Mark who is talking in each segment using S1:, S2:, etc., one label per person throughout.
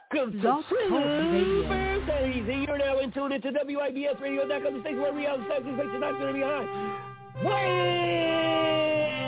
S1: Welcome to Super Crazy. You're now in tune into WIBS Radio.com, the station where reality stars is based not going to be high. Wait!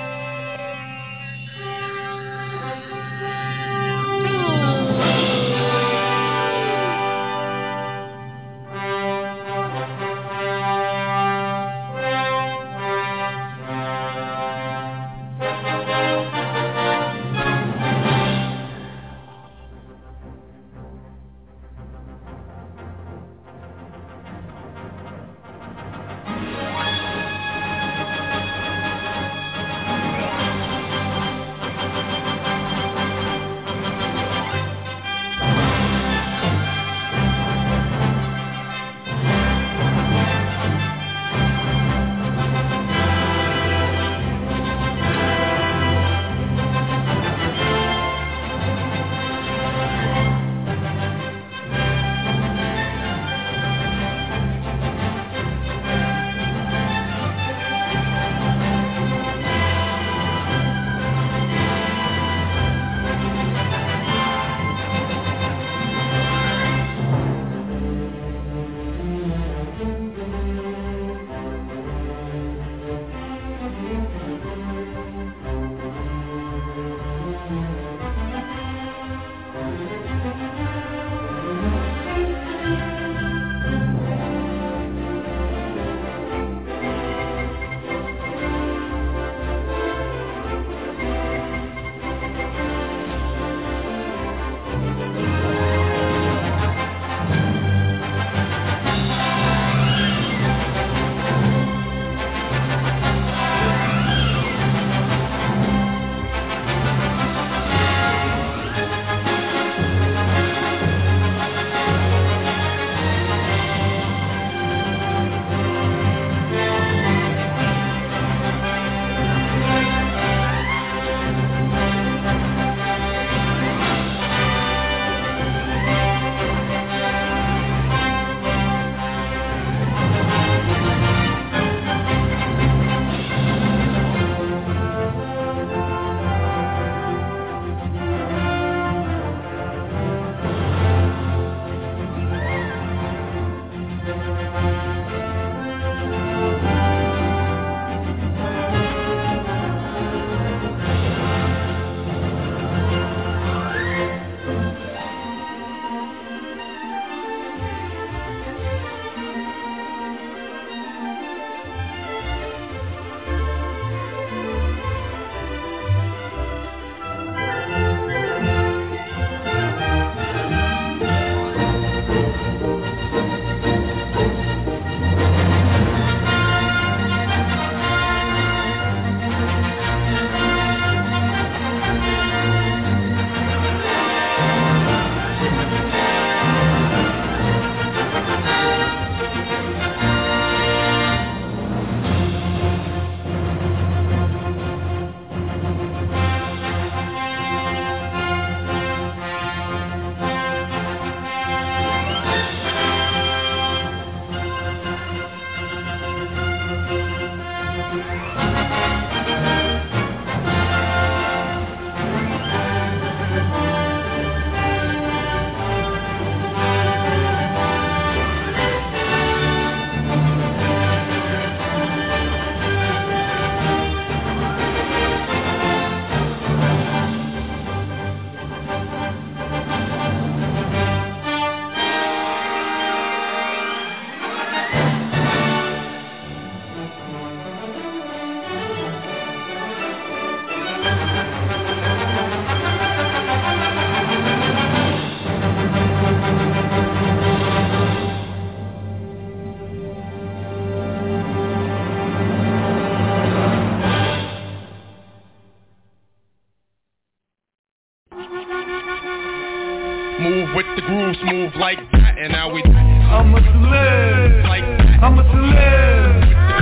S2: Move with the grooves, move like that, and now we
S3: I'm a celeb,
S2: like that.
S3: I'm a celeb,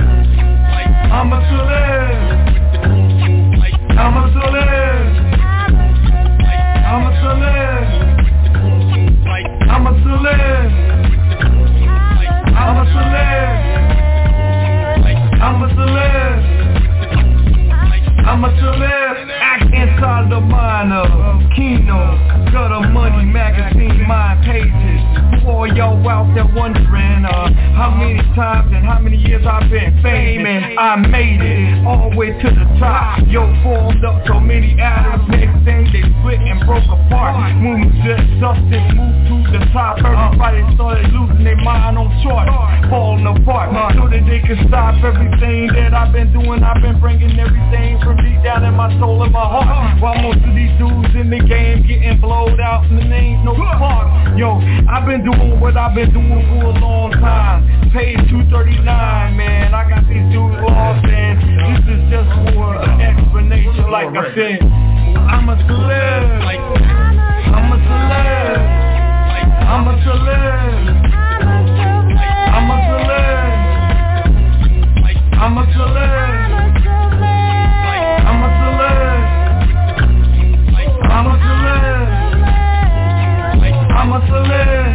S3: I'm a celeb, I'm a celeb, I'm a celeb, I'm a celeb, I'm a celeb, I'm a celeb, I'm a celeb. I can't solve the mind of Kino. of the Money Magazine mind pages. For y'all out there wondering how many times and how many years I've been famous, I made it all the way to the top. Yo, formed up so many atoms, next thing they split and broke apart. Moving just substance, moved to the top. Everybody started losing their mind on charts, falling apart, so that they could stop everything that I've been doing. I've been bringing everything from deep down in my soul and my heart. While most of these dudes in the game getting blowed out and the names no spark. Yo, I've been doing what I've been doing for a long time. Paid $239, man. I got these dudes lost, and this is just for an explanation. Like I said, I'm a celeb. I'm a celeb. I'm a celeb. I'm a celeb. I'm a celeb. I'm a celeb. I'm a celeb. I'm a celeb.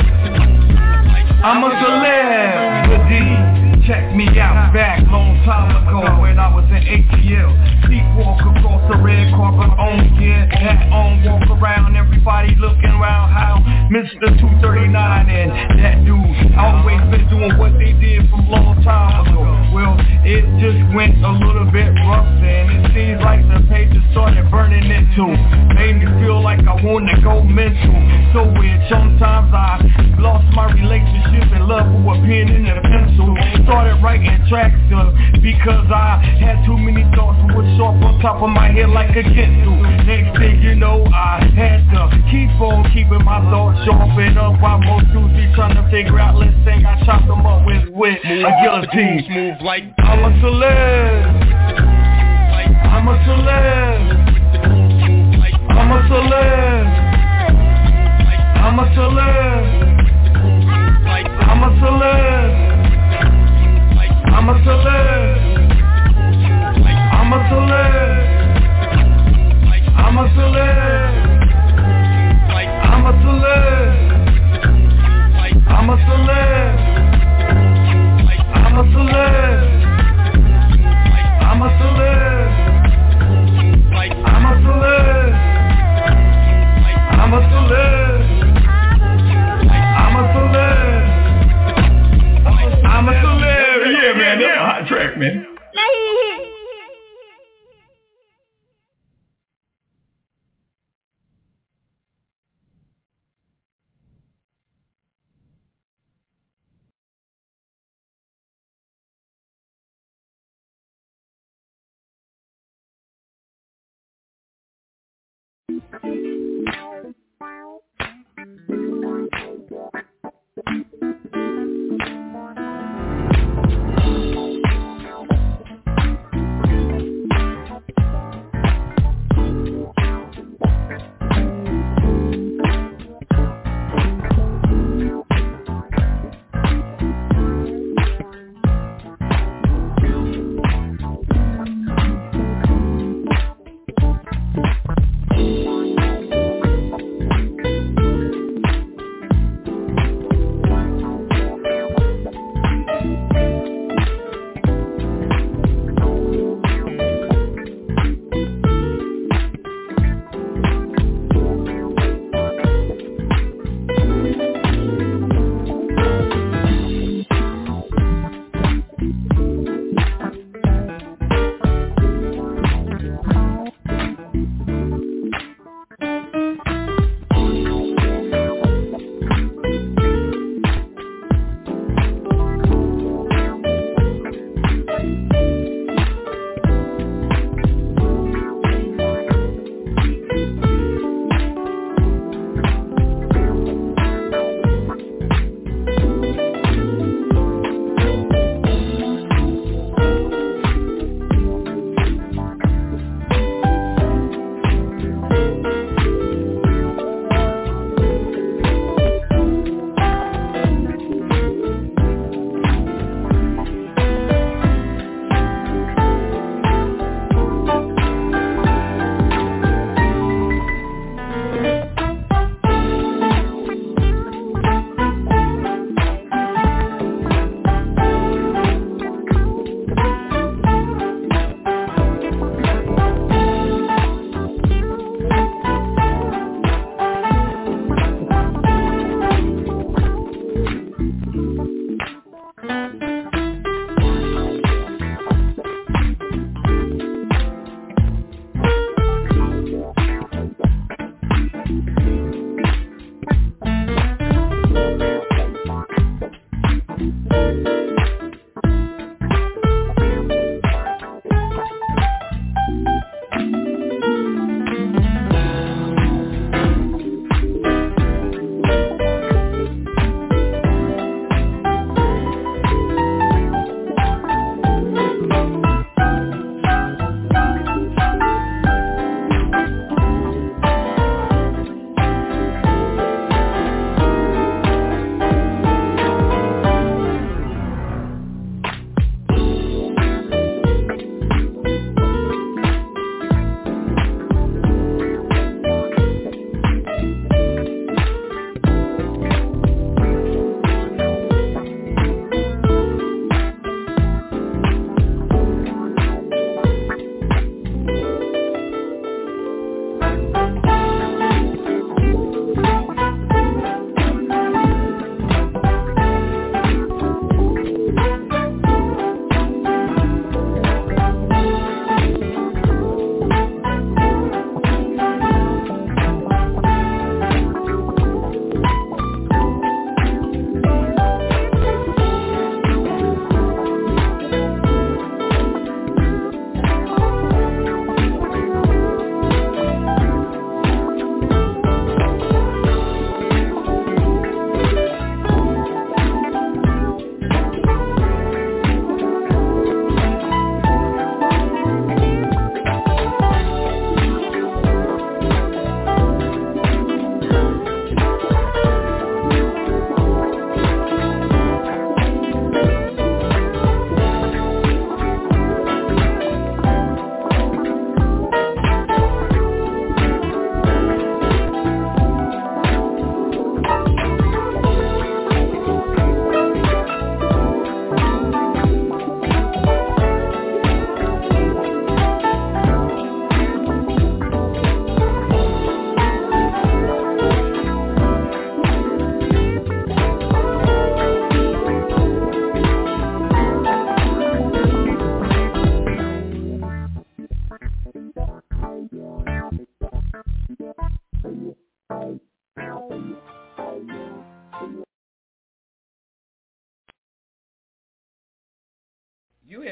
S3: I'm a celebrity. Check me out back long time ago when I was in ATL. Sleepwalk across the red carpet on, yeah, hat on, walk around, everybody looking around how Mr. 239 and that dude always been doing what they did from long time ago. Well, it just went a little bit rough and it seems like the pages started burning into. Made me feel like I wanted to go mental. So weird, sometimes I lost my relationship and love for a pen and a pencil. Started writing tracks because I had too many thoughts that were sharp on top of my head like a pencil. Next thing you know, I had to keep on keeping my thoughts sharp and up while most dudes be trying to figure out, let's think I chop them up with a guillotine.
S2: Move like
S3: I'm a celeb. I'm a celeb. I'm a celeb. I'm a celeb. I'm a celeb. I'm a celeb. I'm a celeb. I'm a celeb. I'm a celeb. I'm a celeb. I'm a celeb. I'm a celeb. I'm a celeb. I'm a celeb. I'm a celeb. I'm a celeb. Yeah, man, that's a hot track, man.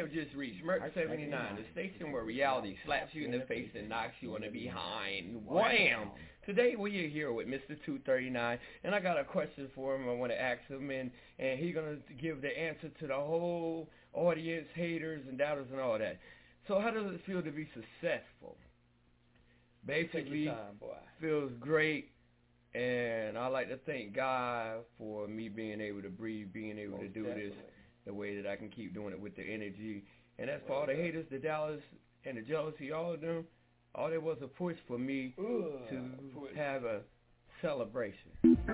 S4: have just reached Merc 79, the station where reality slaps you in the face and knocks you on the behind. Wham! Today we are here with Mr. 239, and I got a question for him. I want to ask him, and he's going to give the answer to the whole audience, haters and doubters and all that. So how does it feel to be successful? Basically, feels great, and I like to thank God for me being able to breathe, being able to do this the way that I can keep doing it with the energy. And that's for all the haters, the doubters, and the jealousy, all of them. All there was a push for me to have a celebration.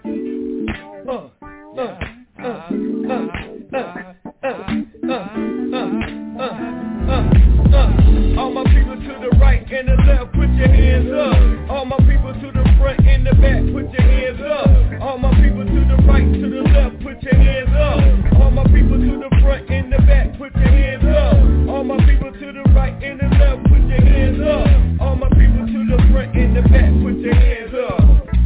S4: All my people to the right and the left, put your hands up. All my people to the front and the back, put your hands up. All my people to the right, to the left, put your hands up. All my people to the front and the back, put your hands up. All my people to the right and the left, put your hands up. All my people to the front and the back, put your hands up.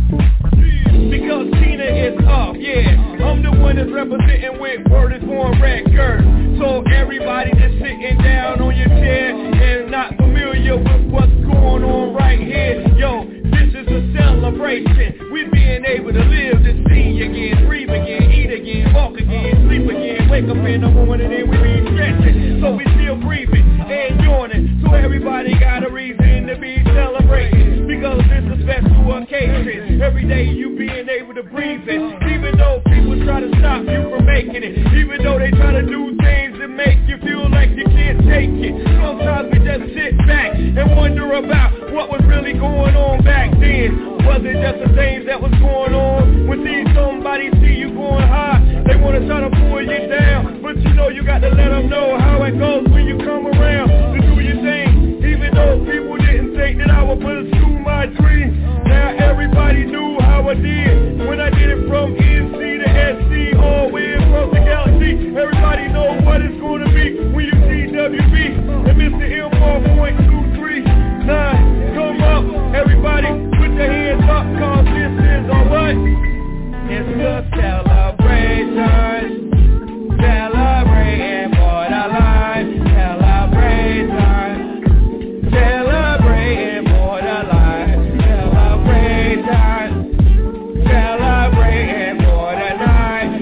S4: Because Tina is up, yeah. I'm the one that's representing with Word is Born record. So everybody that's sitting down on your chair and not familiar with what's going on right here, yo, this is a celebration. We being able to live to see again, breathe again, eat again, walk again, sleep again, wake up in the morning and we be stretching. So we still breathing and yawning. So everybody got a reason to be celebrating. Because it's a special occasion. Every day you being able to breathe it. Even though people try to stop you from making it. Even though they try to do things that make you feel like you can't take it. Sometimes we just sit back and wonder about what was really going on back then. Was it just the things that was going on? When somebody see you going high, they want to try to pull you down. But you know you got to let them know how it goes when you come around to do your thing. Even though people didn't think that I would pursue my dream. Now everybody knew how I did when I did it from NC to SC, all the way across the galaxy. Everybody knows what it's going to be when you see WB and Mr. M4.239. Come up, everybody, put your hands up, cause this is a what? It's a celebration. Celebrating for the life. Celebration. Celebrating for the life. Celebration. Celebrating for the night.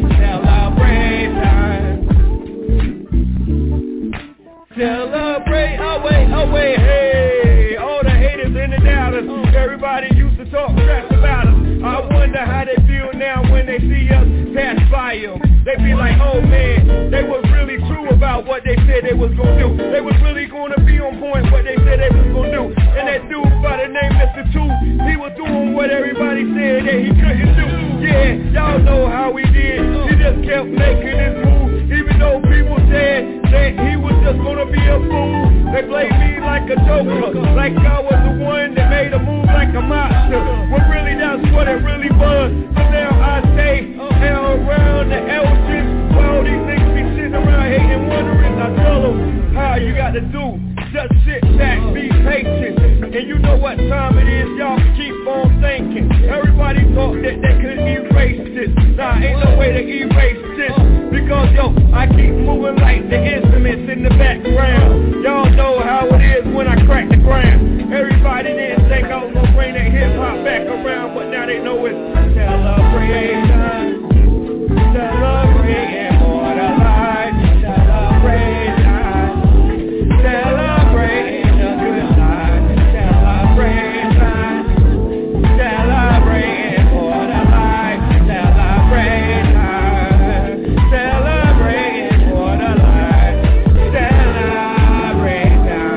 S4: Celebration. Celebrate away, hey. All the haters and the doubters. Everybody used to talk crap about us. I wonder how they feel now when they see us pass by them. They be like, oh man, they was really true about what they said they was gonna do. They was really gonna be on point what they said they was gonna do. And that dude by the name Mr. 2, he was doing what everybody said that he couldn't do. Yeah, y'all know how he did. He just kept making his move. Even though people said that he was just gonna be a fool. They played me like a joker, like I was the one that made a move like a monster. But really that's what it really was. So now I stay around the elders. While these niggas be sitting around hating, wondering, I tell them how you got to do. Just sit back, be patient. And you know what time it is, y'all keep on thinking. Everybody thought that they could erase this. Nah, ain't no way to erase this. Because yo, I keep moving like the instruments in the background. Y'all know how it is when I crack the ground. Everybody didn't think I was gonna bring that hip hop back around, but now they know it's celebration. Celebrating for the life. Celebration. Celebrating the good life. Celebration. Celebrating for the life. Celebration. Celebrating for the life. Celebration.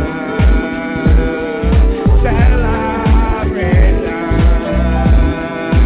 S4: Celebration.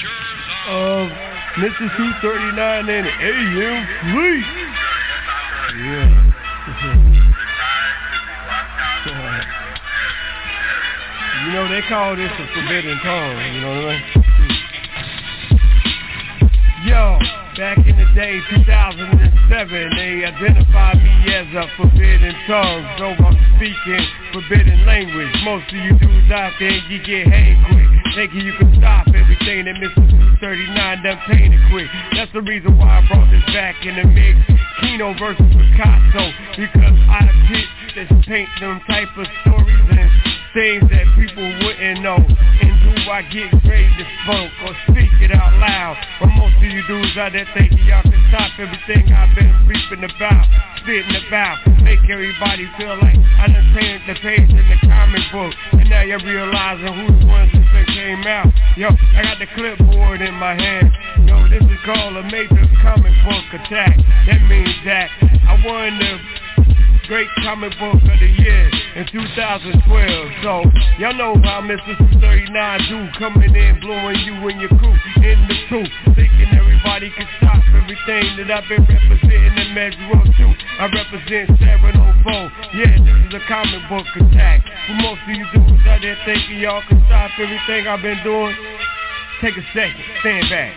S1: Mr. 239 and AM Fleet. Yeah. You know, they call this a forbidden tongue, you know what I mean? Yo, back in the day, 2007, they identified me as a forbidden tongue. So I'm speaking forbidden language. Most of you dudes out there, you get hang quick, thinking you can stop everything that Mr. 239 done painted quick. That's the reason why I brought this back in the mix. Kino versus Picasso, because I just paint them type of stories and things that people wouldn't know. And do I get ready to spoke or speak it out loud? But most of you dudes out there thinking y'all can stop everything I've been speaking about, spitting about, make everybody feel like I done painted the page in the comic book, and now you're realizing who's the ones that came out. Yo, I got the clipboard in my hand. Yo, this is called a major comic book attack. That means that I won the great comic book of the year in 2012. So y'all know how Mr. 239 do, coming in, blowing you and your crew in the tooth, thinking everybody can stop everything that I've been representing in Metro 2. I represent 704. Yeah, this is a comic book attack. For most of you dudes out there thinking y'all can stop everything I've been doing, take a second, stand back.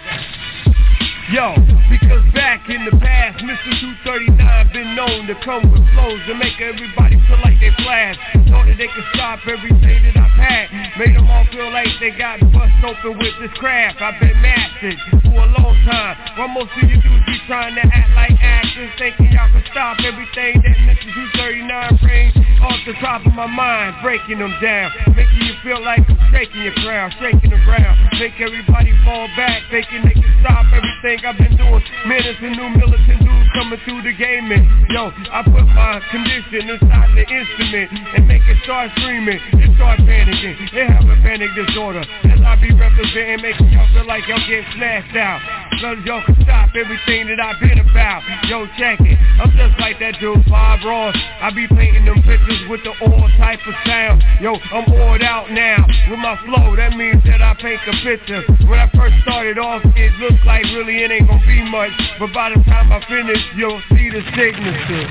S1: Yo, because back in the past, Mr. 239 been known to come with flows to make everybody feel like they flash. Thought that they could stop everything that I've had, made them all feel like they got bust open with this craft. I've been mastered for a long time, while most of you dudes be trying to act like actors, thinking y'all can stop everything that Mr. 239 brings off the top of my mind, breaking them down, making you feel like I'm shaking your crown, shaking the ground, make everybody fall back, thinking they can stop everything I've been doing. Man, it's a new militant dude coming through the game, and yo, I put my condition inside the instrument and make it start screaming, it start panicking, it have a panic disorder, as I be representing, making y'all feel like y'all getting slashed out, cause y'all can stop everything that I've been about. Yo, check it, I'm just like that dude, Bob Ross. I be painting them pictures with the oil type of sound. Yo, I'm oiled out now with my flow, that means that I paint a picture. When I first started off, it looked like really it ain't gonna be much, but by the time I finish, you'll see the signature.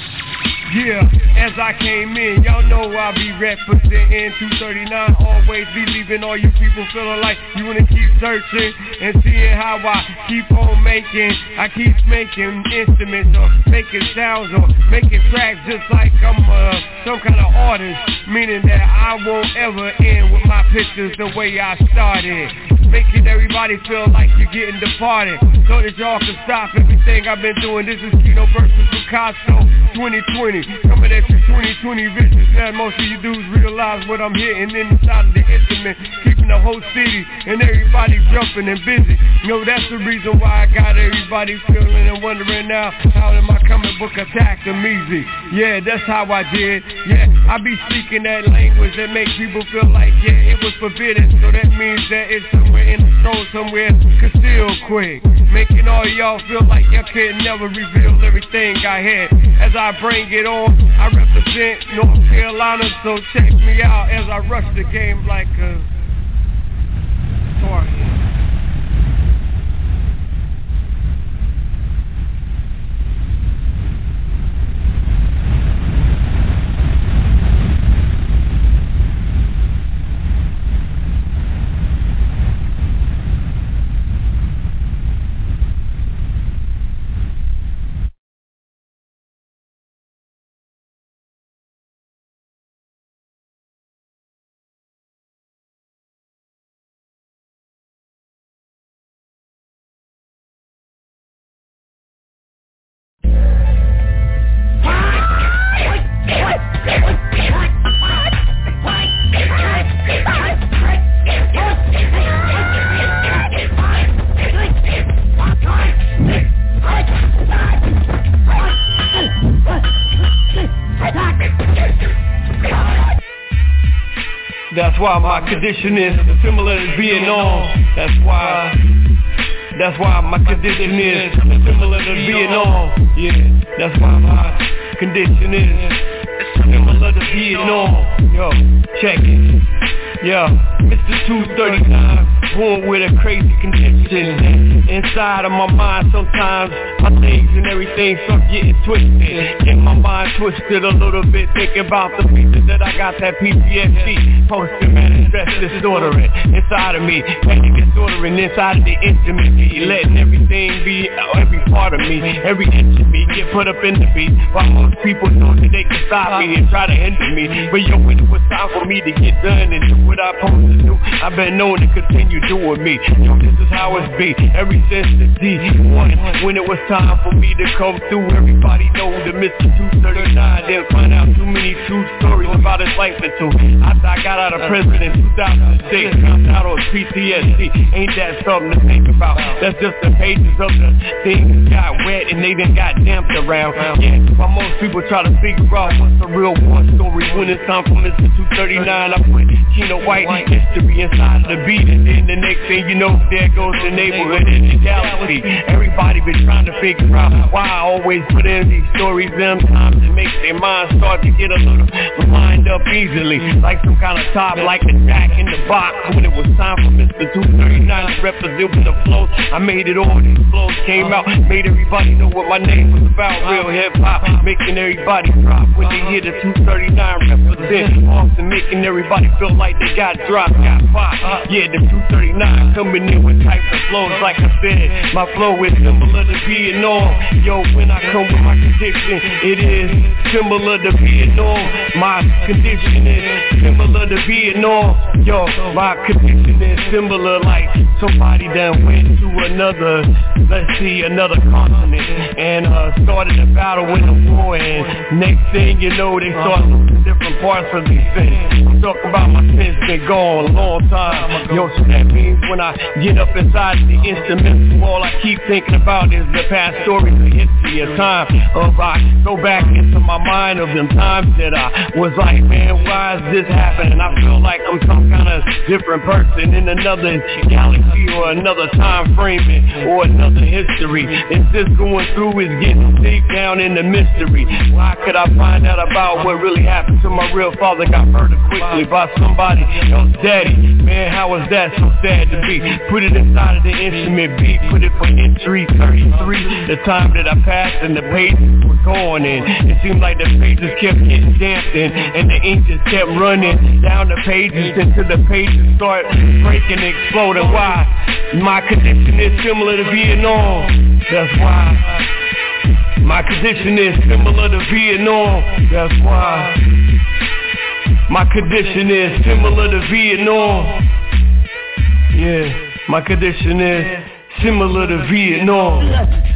S1: Yeah, as I came in, y'all know I'll be representing 239, always be leaving all you people feeling like you wanna keep searching and seeing how I keep on making. I keep making instruments or making sounds or making tracks just like I'm some kind of artist, meaning that I won't ever end with my pictures the way I started, making everybody feel like you're getting departed, so that y'all can stop everything I've been doing. This is Kino versus Picasso 2020, coming at you 2020 vision. Now most of you dudes realize what I'm hitting inside of the instrument, keeping the whole city and everybody jumping and busy. You know, that's the reason why I got everybody feeling and wondering now, how did my comic book attack them easy? Yeah, that's how I did. Yeah, I be speaking that language that makes people feel like, yeah, it was forbidden, so that means that it's somewhere in the soul, somewhere concealed quick, making all y'all feel like y'all can never reveal everything I had. As I bring it on, I represent North Carolina, so check me out as I rush the game like a target. That's why my condition is similar to being on. That's why my condition is similar to being on. Yeah, that's why my condition is
S3: similar to Vietnam. Yo, check it. Yeah, Mr. 239, born with a crazy condition. Inside of my mind sometimes my legs and everything start getting twisted. Get my mind twisted a little bit, thinking about the pieces that I got that PTSD, post-traumatic stress disorder inside of me. Panic disordering inside of the intimacy, letting everything be, every part of me, every inch of me get put up in the beat. While most people know that they can stop me and try to hinder me, but yo, when it was time for me to get done and do what I'm supposed to do, I've been known to continue doing me. Yo, this is how it's be, ever since the D1. When it was time for me to come through, everybody know the Mr. 239 didn't find out too many true stories about his life until after I got out of prison in 2006. Found out on PTSD, ain't that something to think about? That's just the pages of the things got wet and they done got damped around. Yeah, while most people try to figure out what's the real war story, when it's time for Mr. 239, I put Kino White history inside of the beat, and then the next thing you know, there goes the neighborhood in the galaxy. Everybody been trying to figure out why I always put in these stories. Sometimes it makes their mind start to get a little lined up easily, like some kind of top, like a jack in the box. When it was time for Mr. 239 to represent with the flows, I made it all. These flows came out, made everybody know what my name was about. Real hip hop, making everybody drop when they hear the 239 represent. Often making everybody feel like they got dropped, got popped. Yeah, the 239 coming in with types of flows. Like I said, my flow is similar to Vietnam. Yo, when I come with my condition, it is similar to Vietnam. My condition is similar to Vietnam. Yo, my condition is similar, like somebody done went to another, let's see, another continent and started a battle in a war, and next thing you know, they start losing different parts of these things. I'm talking about my sins been gone a long time. Yo, so that means when I get up inside the instrumental, all I keep thinking about is the past stories, the history of time. I go back into my mind of them times that I was like, man, why is this happening? I feel like I'm some kind of different person in another galaxy or another time framing or another history. It's just going through, is getting deep down in the mystery. Why could I find out about what really happened to my real father? Got murdered quickly by somebody else, daddy. Man, how was that so sad to be? Put it inside of the instrument beat, put it for entry 33. The time that I passed and the pages were going in, it seemed like the pages kept getting damped and the ink just kept running down the pages until the pages start breaking and exploding. Why? My condition is similar to Vietnam. That's why. My condition is similar to Vietnam. That's why. My condition is similar to Vietnam. Yeah, my condition is similar to Vietnam.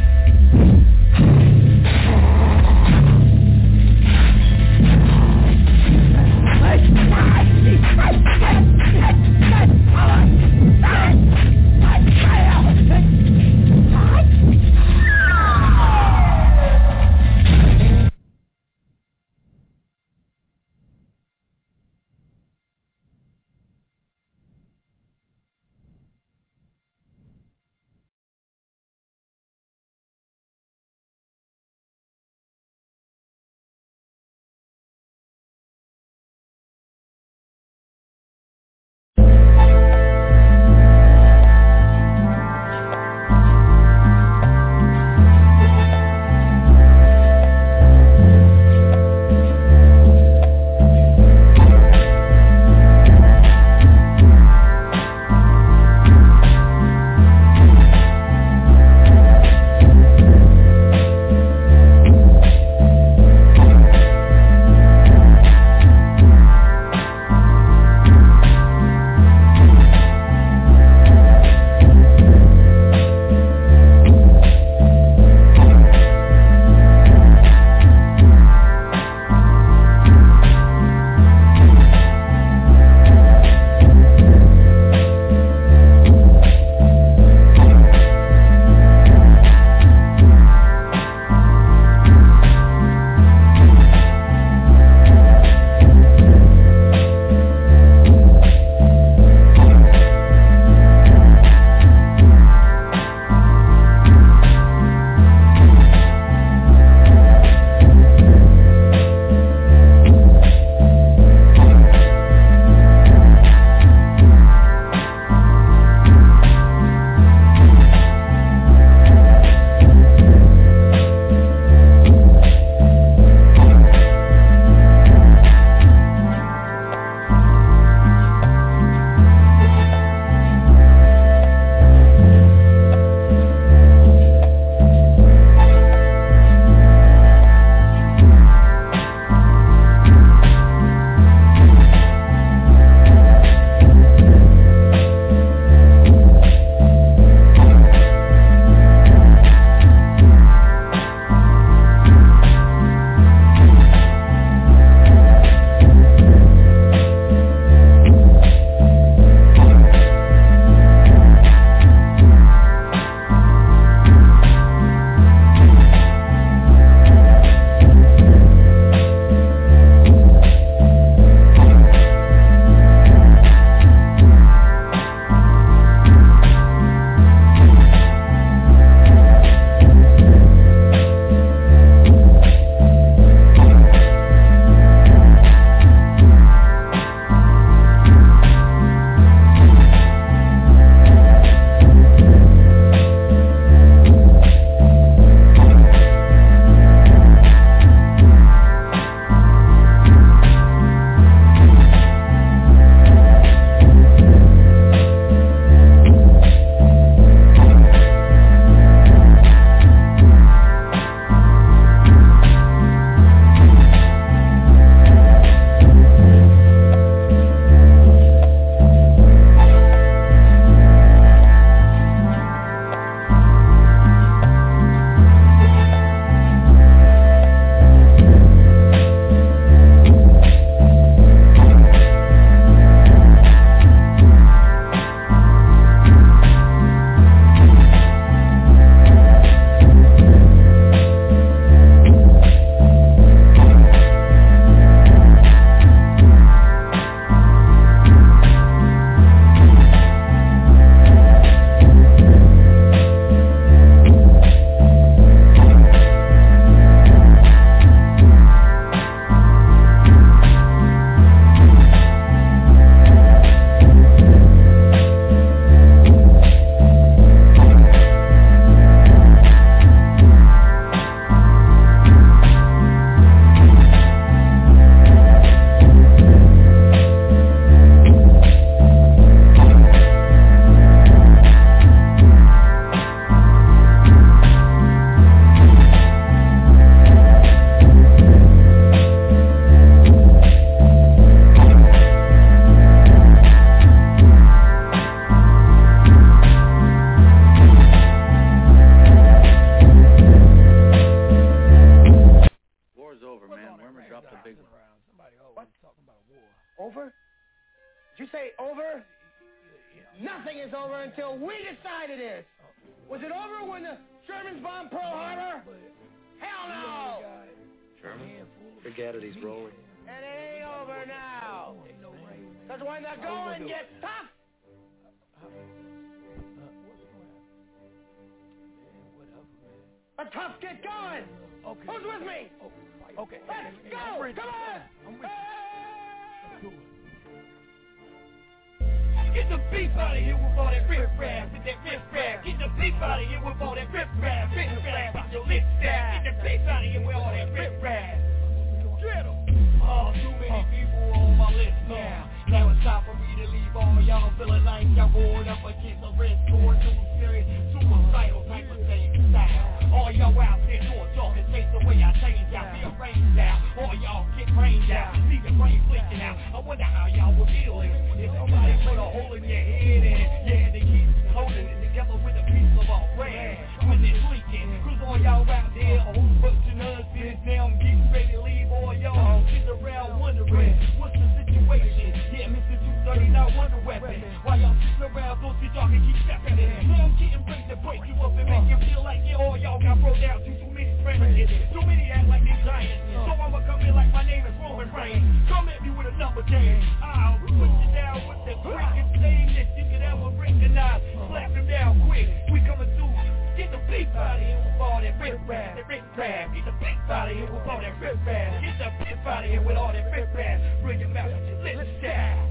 S5: Did you say over? Nothing is over until we decide it is. Was it over when the Germans bombed Pearl Harbor? Hell no!
S6: Sherman, forget it, he's rolling.
S5: And it ain't over now. Because when the going gets tough, the tough get going. Okay. Who's with me?
S7: Okay.
S5: Let's go. Come on.
S7: I'm with you.
S8: Get the beef out of here with all that riff-raff, with that riff-raff. Get the beef out of here with all that riff-raff, riff-raff. Get your lips down. Get the beef out of here with all that riff-raff. Get 'em. Oh, too many people on my list now. Now it's time for me to leave all y'all feeling like y'all going up against a red sword, too serious, suicidal type of thing style. All y'all out there doing talking, take the way I change out, be arranged out. All y'all get brained out, see the brain flicking out. I wonder how y'all would feel if somebody put a hole in your head and yeah, they keep holding it together with a piece of a bread when it's leaking. Cause all y'all out there, a whole bunch of nonsense. Now I'm getting ready to leave all y'all sitting around wondering what's the situation. Yeah, Mr. 239 Wonder Weapon. While y'all sitting around, so that y'all can keep stepping in. Now I'm getting ready to break you up and make you feel like yeah, all y'all got broke down to too many friends. Too many act like they giants. So I'ma come in like my name is Roman Reigns. Come at me with a number game. I'll put you down with the quickest thing that you could ever recognize. Slap him down quick. We coming through. Get the beef out of here with all that riff-raff, that riff-raff. Get the beef out of here with all that riff-raff. Get the beef out of here with all that riff-raff. Bring your mouth with your lips down.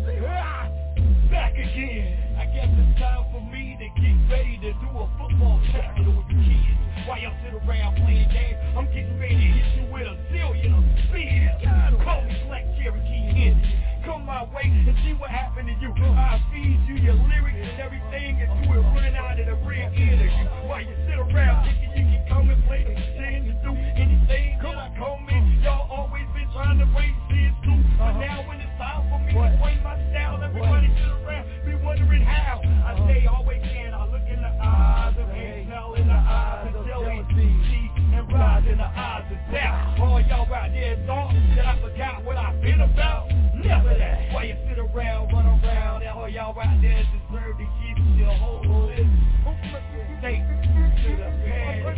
S8: Back again. I guess it's time for me to get ready to do a football tackle with the kids. While y'all sit around playing games, I'm getting ready to hit you with a zillion of spears. Call me Black Cherokee Indian. Come my way and see what happened to you. I'll feed you your lyrics and everything and do it running out of the rear end of you. While you sit around thinking you can come and play the sin to do anything till I come in. Y'all always been trying to raise this too. But now when it's time for me to bring my style, everybody sit around be wondering how. I say always can. I look in the eyes of hate, tell in the eyes of jealousy, and rise in the eyes of doubt. All y'all out there thought that I forgot what I've been about. Never that. While you sit around, run around, and all y'all out there deserve to keep your whole list. Take to the past.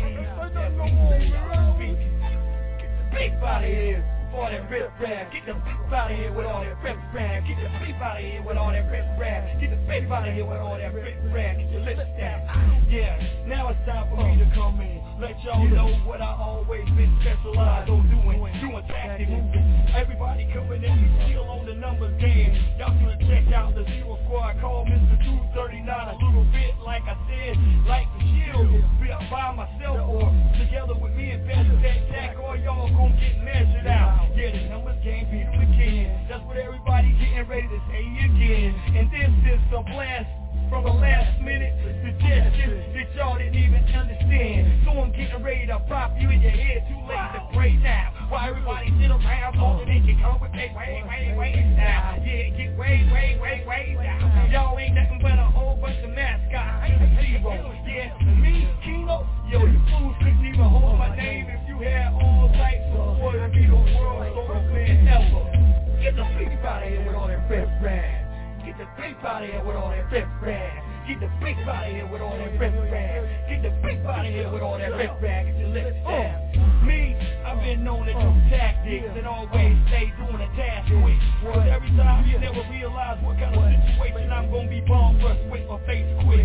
S8: Get the beef out of here. All that riff-raff, get the beef out of here with all that riff-raff. Get the beef out of here with all that riff-raff. Get the beef out of here with all that riff-raff. Get your lips down. Yeah, now it's time for me to come in. Let y'all know what I always been specialized on doing tactic moving. Everybody coming in me still on the numbers game. Y'all should check out the Zero Squad. Call Mr. 239 a little bit like I said, like the shield. Be up by myself or together with me and Best Jack. All y'all gon' get measured out. Yeah, the numbers game, beat them again. That's what everybody getting ready to say again. And this is a blast from a last minute suggestion that y'all didn't even understand. So I'm getting ready to pop you in your head, too late to pray now. While everybody sit around, so they can come with me way down. Yeah, get way down. Y'all ain't nothing but a whole bunch of mascots. Zero. Yeah, me, Kino, yo, you fools couldn't even hold my name if you had all types of would be the world's worst man ever. Get the beef out of here with all that riff-raff. Get the beef out of here with all that riff-raff. Get the beef out of here with all that riff-raff. Get the beef out of here with all that riff-raff. Get your lips down. Me, I've been known to do tactics and always stay doing a task quick. Cause every time you never realize what kind of situation I'm gonna be bomb rush with or face quick.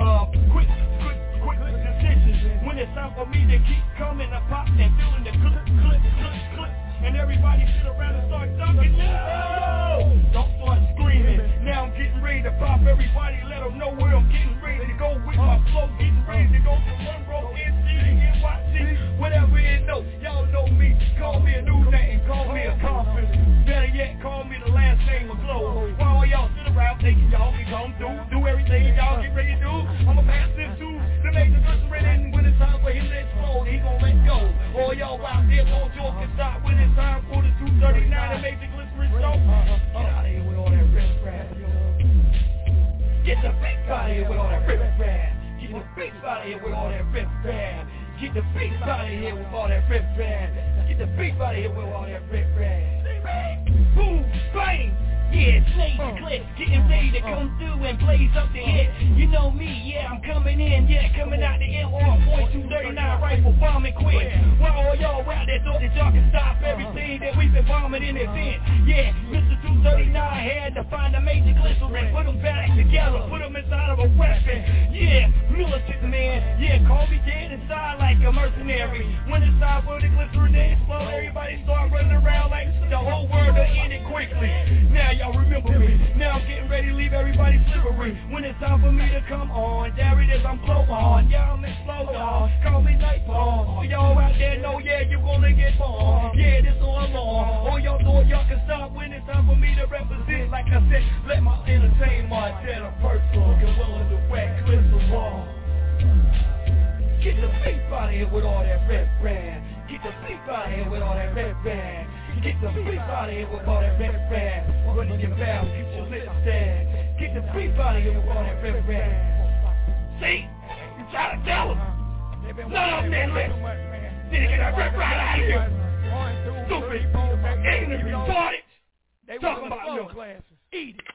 S8: Quick decisions. When it's time for me to keep coming, I pop and feeling the click. And everybody sit around and start dunking. No! Don't start screaming. Now I'm getting ready to pop everybody. Let them know where I'm getting ready to go with my flow. Getting ready to go from Monroe, NC to NYC. Whatever it know. Y'all know me. Call me a new name. Call me a confidence. Better yet, call me the last name of Glow. While y'all sit around thinking y'all can come do everything y'all get ready to do. I'ma pass this to make the glycerin. And when it's time for him to explode, he gon' let go. All y'all out there, don't joke and stop when it's time for the 239 and make the glycerin show. Get out of here with all that riff-raff. Get the beef out of here with all that riff-raff. Get the beef out of here with all that riff-raff. Get the beef out of here with all that riff-raff. Get the beef out of here with all that riff-raff. Boom, bang. Yeah, Slaves Clips, getting ready to come through and blaze up the hit. You know me, yeah, I'm coming in, yeah, coming out the MR.239 rifle bombing quick. While all y'all out there thought that y'all can stop everything that we've been bombing in advance. Yeah, Mr. 239 had to find a major glycerin, put them back together, put them inside of a weapon. Yeah, militant man, yeah, call me dead inside like a mercenary. When it's time for the glycerin to explode, everybody start running around like the whole world will end it quickly. Now y'all remember me, now I'm getting ready to leave everybody slippery. When it's time for me to come on, there it is, I'm blow on. Yeah, I'm explode on, call me Nightfall. So y'all out there know, yeah, you gonna get born. Yeah, this all along. All y'all thought y'all can stop when it's time for me to represent. Like I said, let my entertain Montana personal and willing to whack clips of wall. Get the beef out of here with all that red brand. Get the beef out of here with all that red brand. Get the beef out of here with all that red brand. Running your mouth, get your lips stand. Get the beef out of here with all that red brand. See? You try to tell them. None of them didn't listen. Need to get that red brand out of here. Stupid, ignorant, retarded. Talking about milk. Eat it.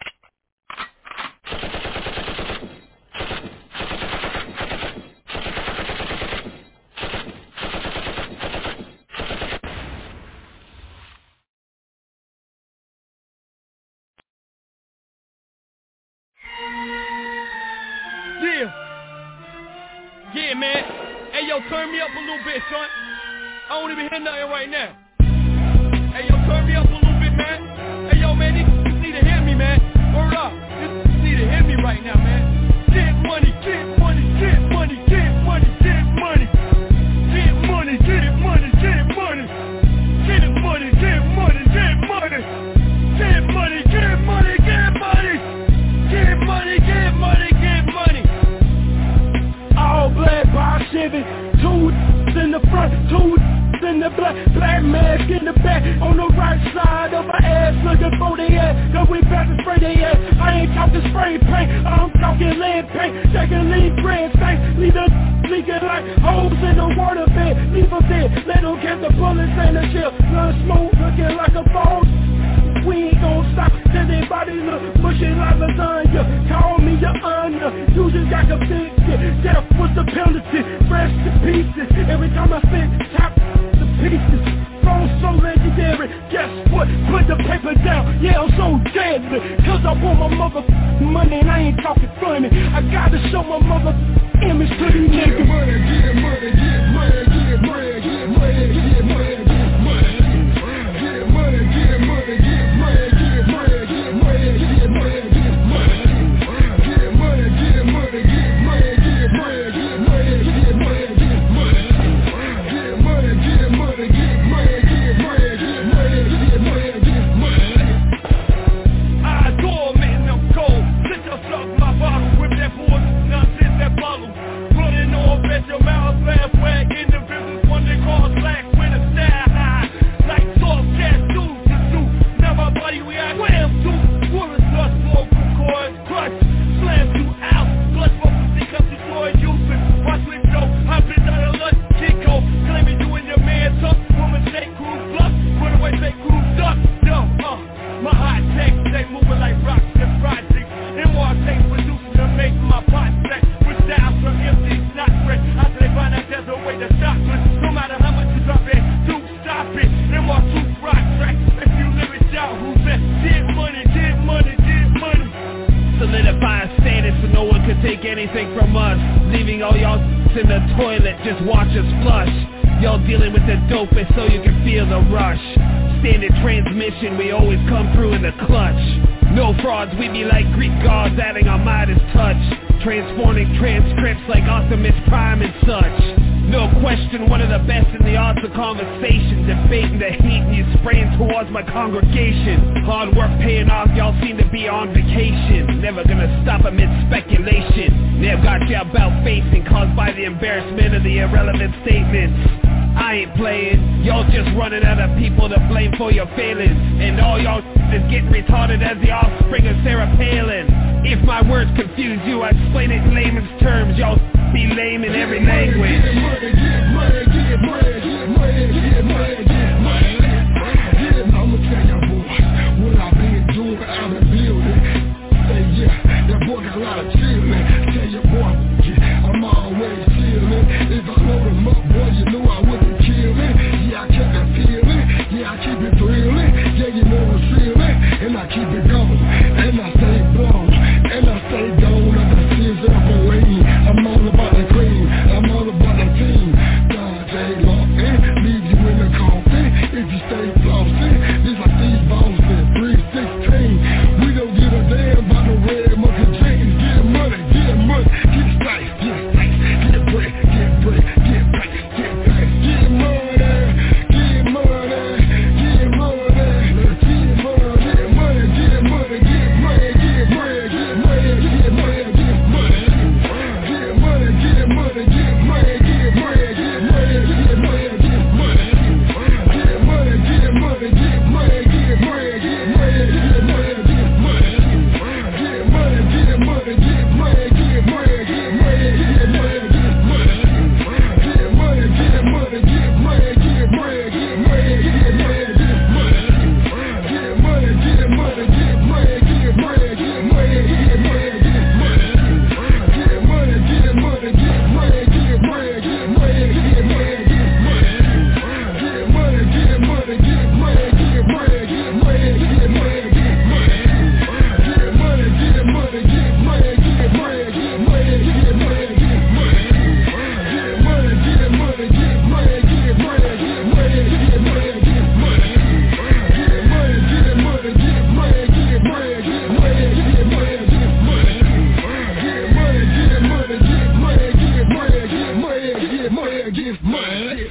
S4: Yeah, man. Hey, yo, turn me up a little bit, son. I don't even hear nothing right now. Hey, yo, turn me up a little bit, man. Hey, yo, man, these need to hear me, man. Word up. These need to hear me right now, man. Get money, get money, get money, get money, get money. Get money, get money, get money. Get money, get money, get money. Get money, get money, get money. Get money, get money, get money.
S3: All black by Chevy, two in the front, two in the black mask in the back, on the right side of my ass, looking for the ass, cause we about to spray the ass. I ain't talking spray paint, I'm talking lead paint, taking lead grand stank, leave the leaking like holes in the water bed, leave them dead, let them catch the bullets and the shell, blood smoke looking like a ball. We ain't gon' stop till they body look mushy like lasagna. Call me your honor, you just got convicted. Death was the penalty, fresh to pieces. Every time I spit, top the pieces. Phone so legendary, guess what? Put the paper down, yeah, I'm so deadly. Cause I want my motherfucking money and I ain't talking funny. I gotta show my motherfucking image to these niggas. Get money, get money, get money, get money, get money, get money, get money. Get money, get money, get
S4: your mouth laugh wag individuals, one they call black with a style high, like soft tattoos to do. Now my body react wham to women's blood smoke, record, crush, slam you out, blood focus because you saw it using. Watch me show, I've been down a lunch, Chico, claiming you and your man tough, woman shake crew bluff, run away fake crew duck, yo, my hot takes, they moving like rocks and projects, and more takes producing to make my pot stack, with styles from empty, not fresh. I say find out there's a way to stop it. No matter how much you drop it, do stop it. Them are two rock tracks. If you live it out, who said get money, get money, get money. Solidifying status so no one can take anything from us. Leaving all y'all in the toilet, just watch us flush. Y'all dealing with the dopest so you can feel the rush. Standard transmission, we always come through in the clutch. No frauds, we be like Greek gods adding our Midas touch. Transforming transcripts like Optimus Prime and such. No question, one of the best in the arts of conversation. Debating the heat and you spraying towards my congregation. Hard work paying off, y'all seem to be on vacation. Never gonna stop amid speculation. Never got you about facing, caused by the embarrassment of the irrelevant statements. I ain't playing, y'all just running out of people to blame for your failings. And all y'all is getting retarded as the offspring of Sarah Palin. If my words confuse you, I explain it in layman's terms. Y'all be lame in every language. Get money, get money, get money, get money, get money, get money. I'ma tell y'all boys what I've been doing. I've
S9: this money.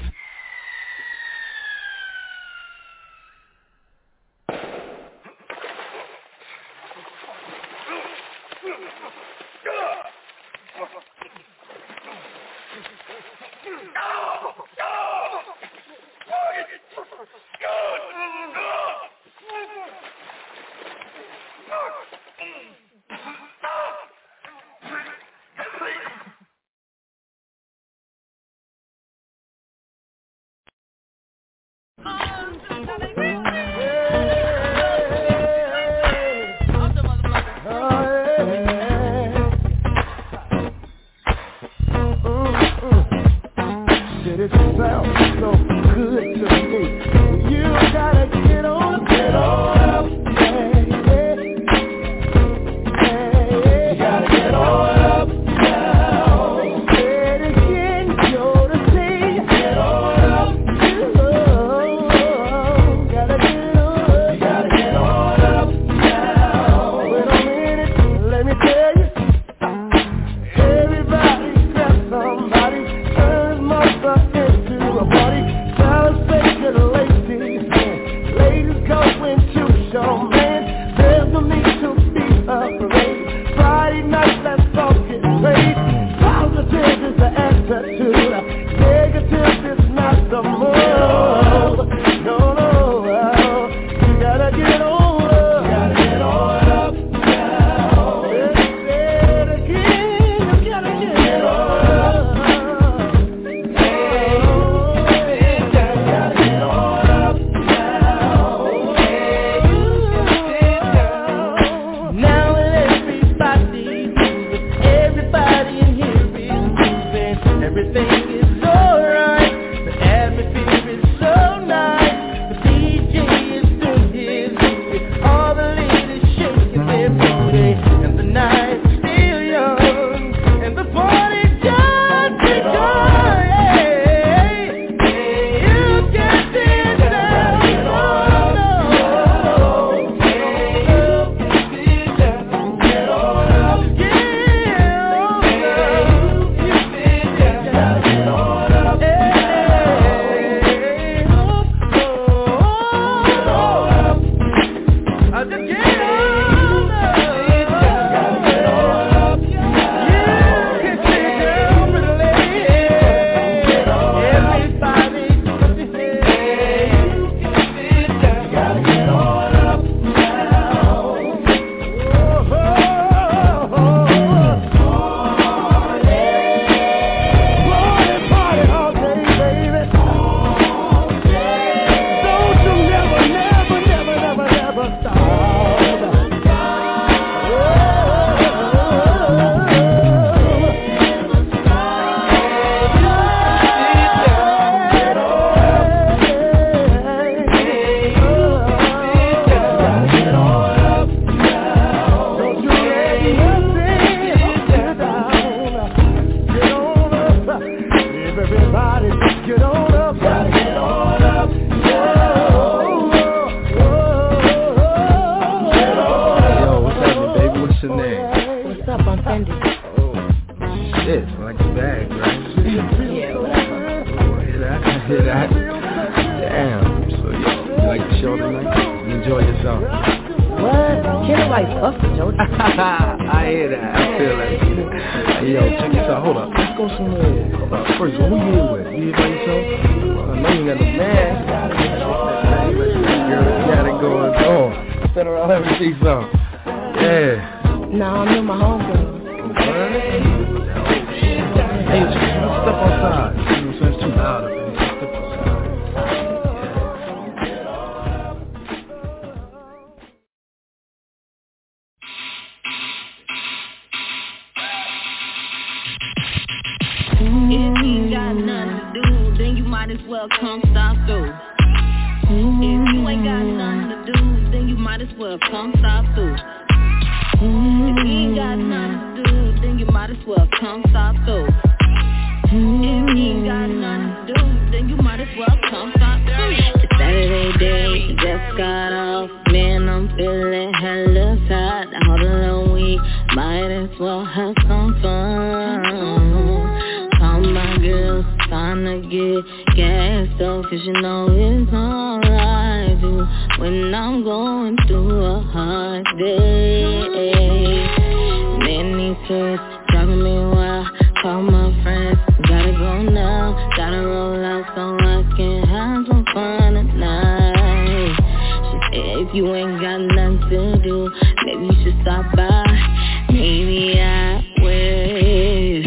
S10: Time to get
S9: get gassed up, cause you know it's all I do when I'm going through a hard day. Many tears driving me wild, call my friends, gotta go now, gotta roll out so I can have some fun tonight. She said if you ain't got nothing to do, maybe you should stop by, maybe I will.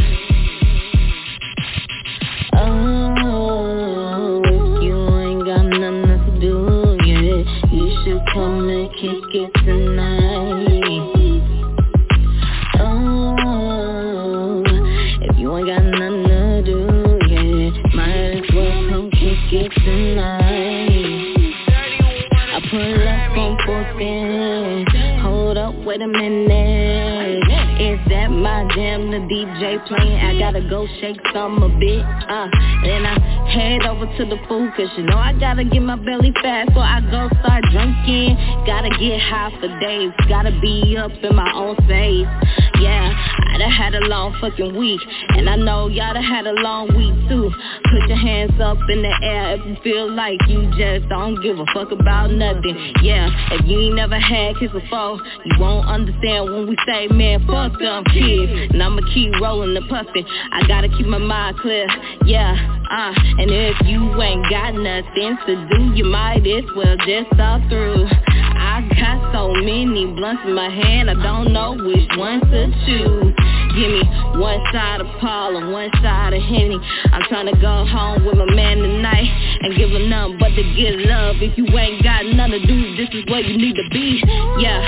S9: Oh, if you ain't got nothing to do, yeah, you should come and kick it tonight. Oh, if you ain't got nothing to do, yeah, might as well come kick it tonight. I pull up on 14, hold up, wait a minute. Is that my jam, the DJ playing? I gotta go shake some a bit, then I head over to the food, cause you know I gotta get my belly fat, so I go start drinking. Gotta get high for days, gotta be up in my own space. Yeah, I done had a long fucking week, and I know y'all done had a long week too. Put your hands up in the air if you feel like you just don't give a fuck about nothing. Yeah, if you ain't never had kids before, you won't understand when we say, man, fuck them kids. And I'ma keep rolling the puffin', I gotta keep my mind clear. Yeah, and if you ain't got nothing to do, you might as well just talk through. I got so many blunts in my hand, I don't know which one to choose. Give me one side of Paul and one side of Henny. I'm tryna go home with my man tonight and give him nothing but the good love. If you ain't got nothing to do, this is where you need to be. Yeah,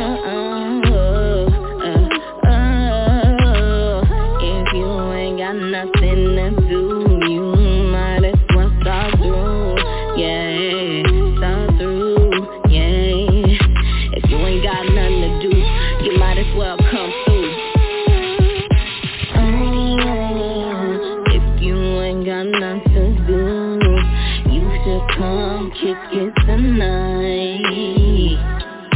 S9: if you ain't got nothing to do, you might as well start through. Yeah, start through. Yeah, if you ain't got nothing to do, you might as well come through. If you ain't got nothing to do, you should come kick it tonight.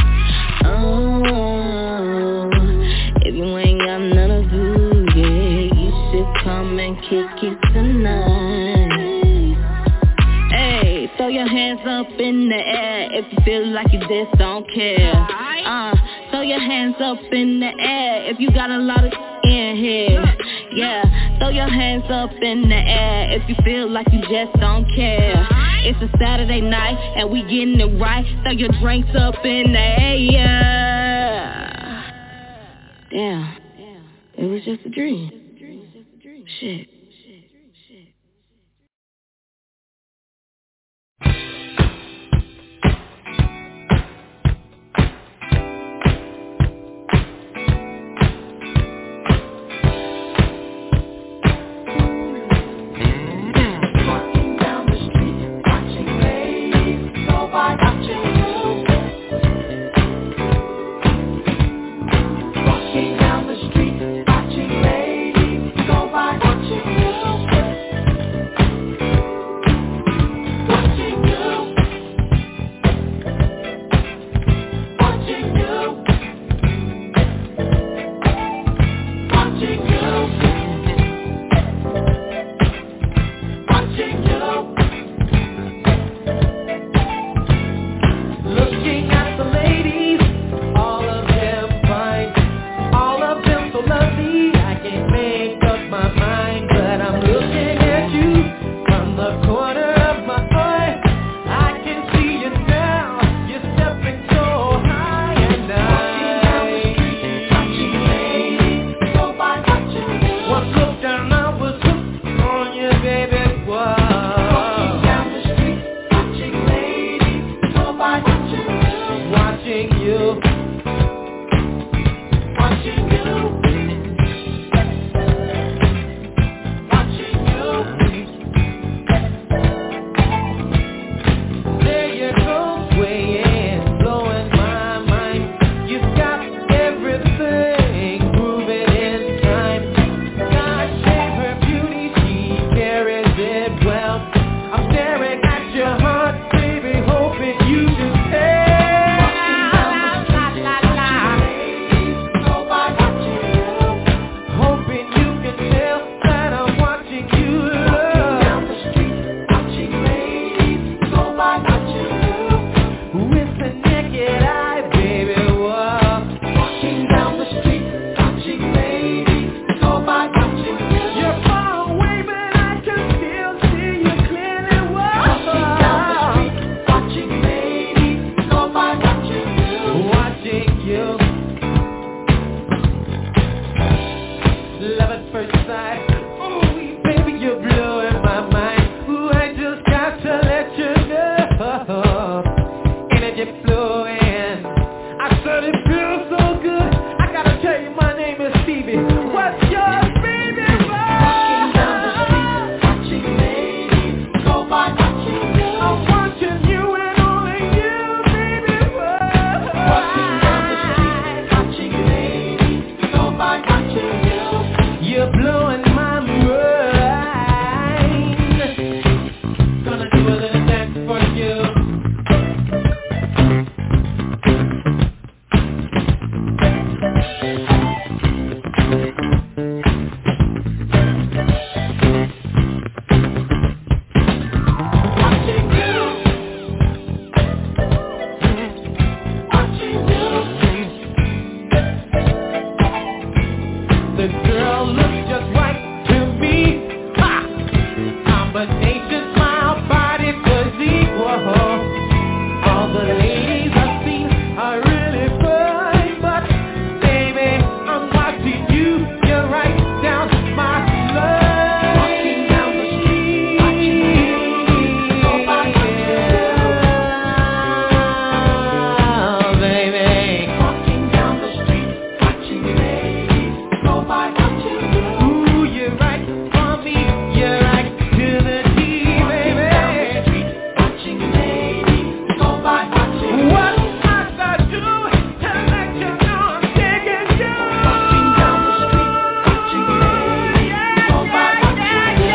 S9: Oh, if you ain't got nothing to do, yeah, you should come and kick it tonight. Hey, throw your hands up in the air if you feel like you just don't care. Throw your hands up in the air if you got a lot of in here. Yeah, throw your hands up in the air if you feel like you just don't care. It's a Saturday night and we getting it right. Throw your drinks up in the air. Damn, it was just a dream. Shit.
S10: Walking down the street, watching ladies go by, watching combination, smile, body, physique, whoa. All the ladies I've seen are really fine, but baby, I'm watching you. You're right down my line. Walking down the street, watching you. Nobody else, baby. Walking down the street, watching you, ladies. Nobody watching you. Ooh, you're right for me. You're right to the T, baby. Walking down the street, watching you, ladies. Nobody watching you. What must I do to let you know I'm digging you? Walking down the street, watching you, ladies. Nobody watching you.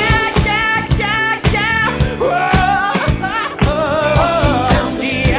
S10: Whoa. Walking down the street,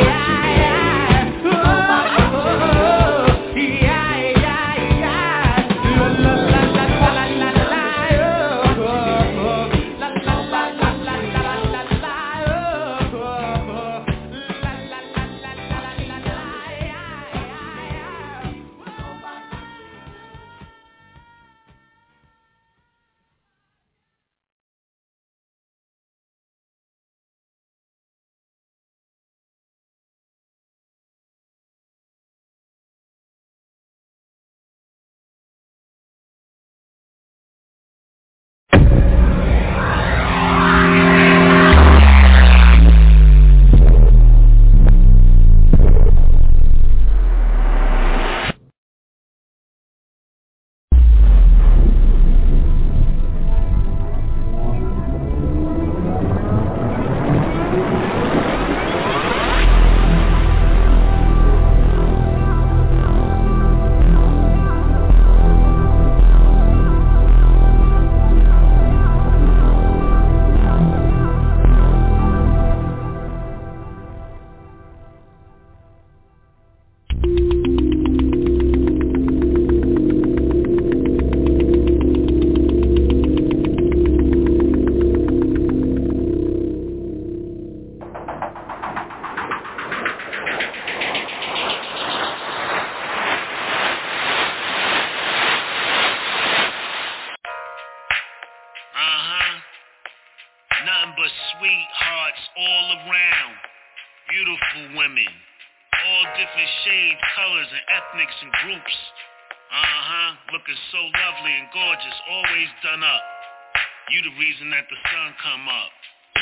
S11: Nothing but sweethearts all around. Beautiful women. All different shades, colors, and ethnics and groups. Looking so lovely and gorgeous, always done up. You the reason that the sun come up.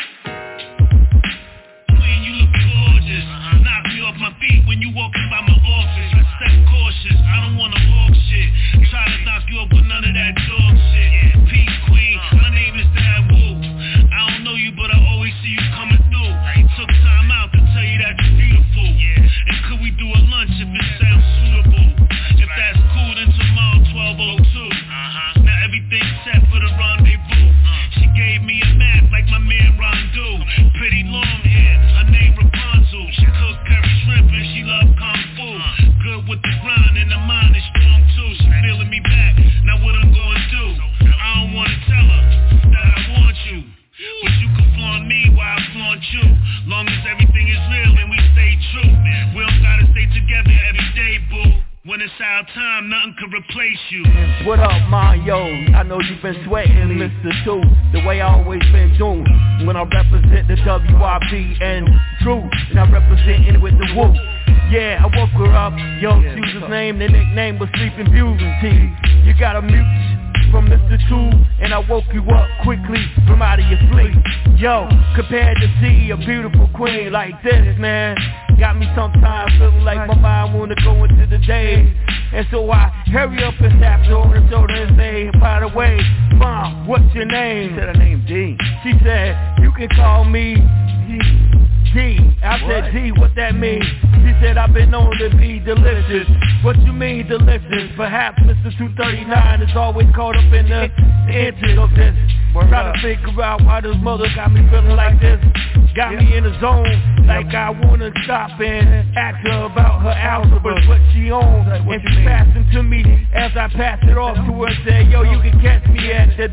S11: Queen, you look gorgeous. Knock me off my feet when you walking by my office. I step cautious, I don't wanna walk shit. Try to knock you up with none of that dog shit. Peace, queen, my name is Dad Wu. I don't know you, but I always see you coming through. Took time out to tell you that you're beautiful. And could we do a lunch if it sounds suitable? If that's cool, then tomorrow 12:02. Now everything's set for the rendezvous. She gave me a map like my man Rondu. Pretty long hair, her name Rapunzel. She cook curry shrimp and she love kung fu. Good with the grind and the mind is strong too. She feeling me back, now what I'm gonna do? I don't wanna tell her that I want you, but you can flaunt me while I flaunt you. Long as everything is real and we stay true. We don't gotta stay together every day, boo. When it's our time, nothing can replace you.
S12: What up, Mario? I know you've been sweating, Mr. 2. The way I always been doing. When I represent the WIB and True, and I represent it with the Woo. Yeah, I woke her up. Yo, she was his name. The nickname was Sleeping Beauty. You got a mute from Mr. 2, and I woke you up quickly from out of your sleep. Yo, compared to see a beautiful queen like this, man, got me sometimes feeling like my mind wanna go into the day. And so I hurry up and tap her on the shoulder and say, by the way, Mom, what's your name? She said her name D. She said, you can call me D. I said, D, what that mean? She said, I've been known to be delicious. What you mean delicious? Perhaps Mr. 239 is always caught up in the inches of this. Try to figure out why this mother got me feeling like this. Got me in the zone, like I wanna stop and ask her about her algebra, what she owns. And she passed it to me as I passed it off to her and said, yo, you can catch me at the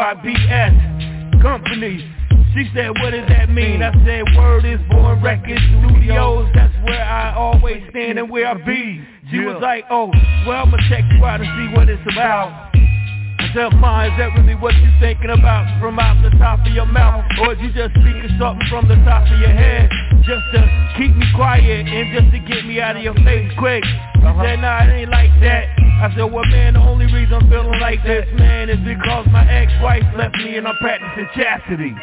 S12: WIBS company. She said, what does that mean? I said, Word is Born Records Studios. That's where I always stand and where I be. She was like, oh, well, I'ma check you out and see what it's about. concept mind? Is that really what you thinking about from out the top of your mouth? Or is you just speaking something from the top of your head just to keep me quiet and just to get me out of your face quick? You said, nah, it ain't like that. I said, well, man, the only reason I'm feeling like this, man, is because my ex-wife left me and I'm practicing chastity.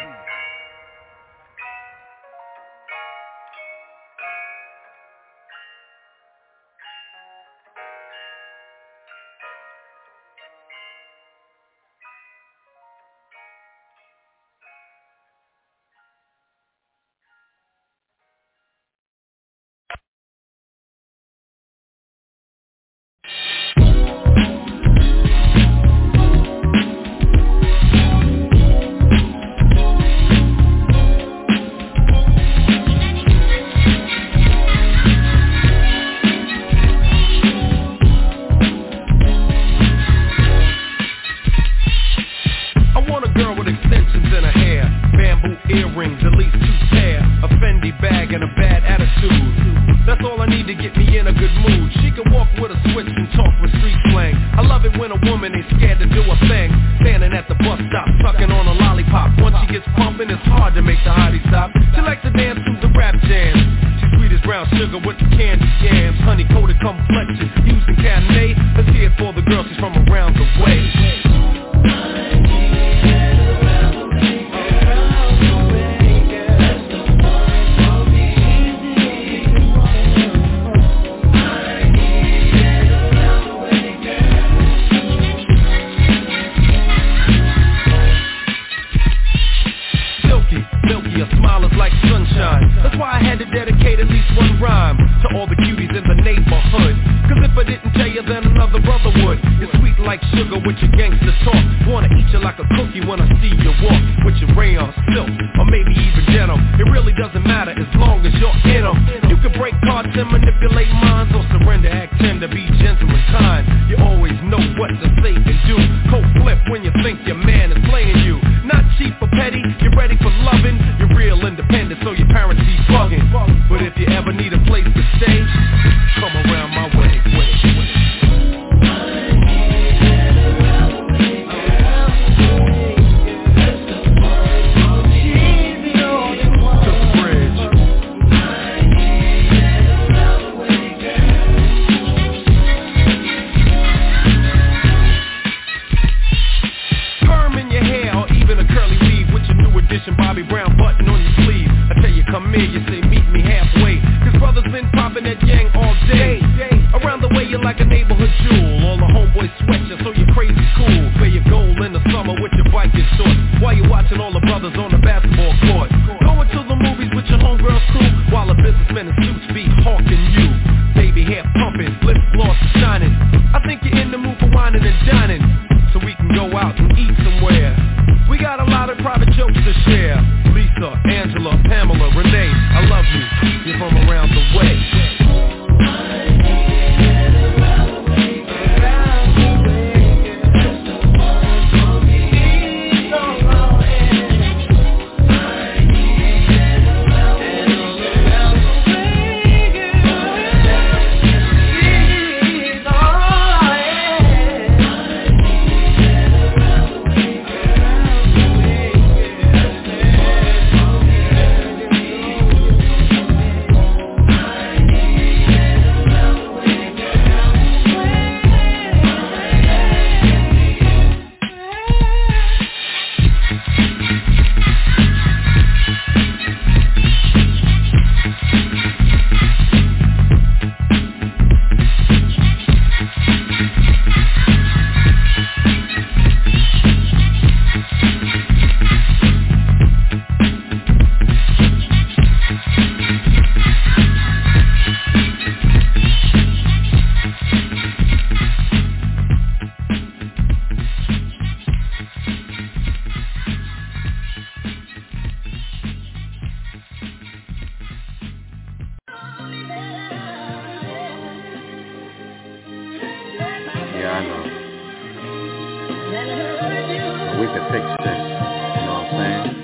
S13: we could fix this, you know what I'm saying?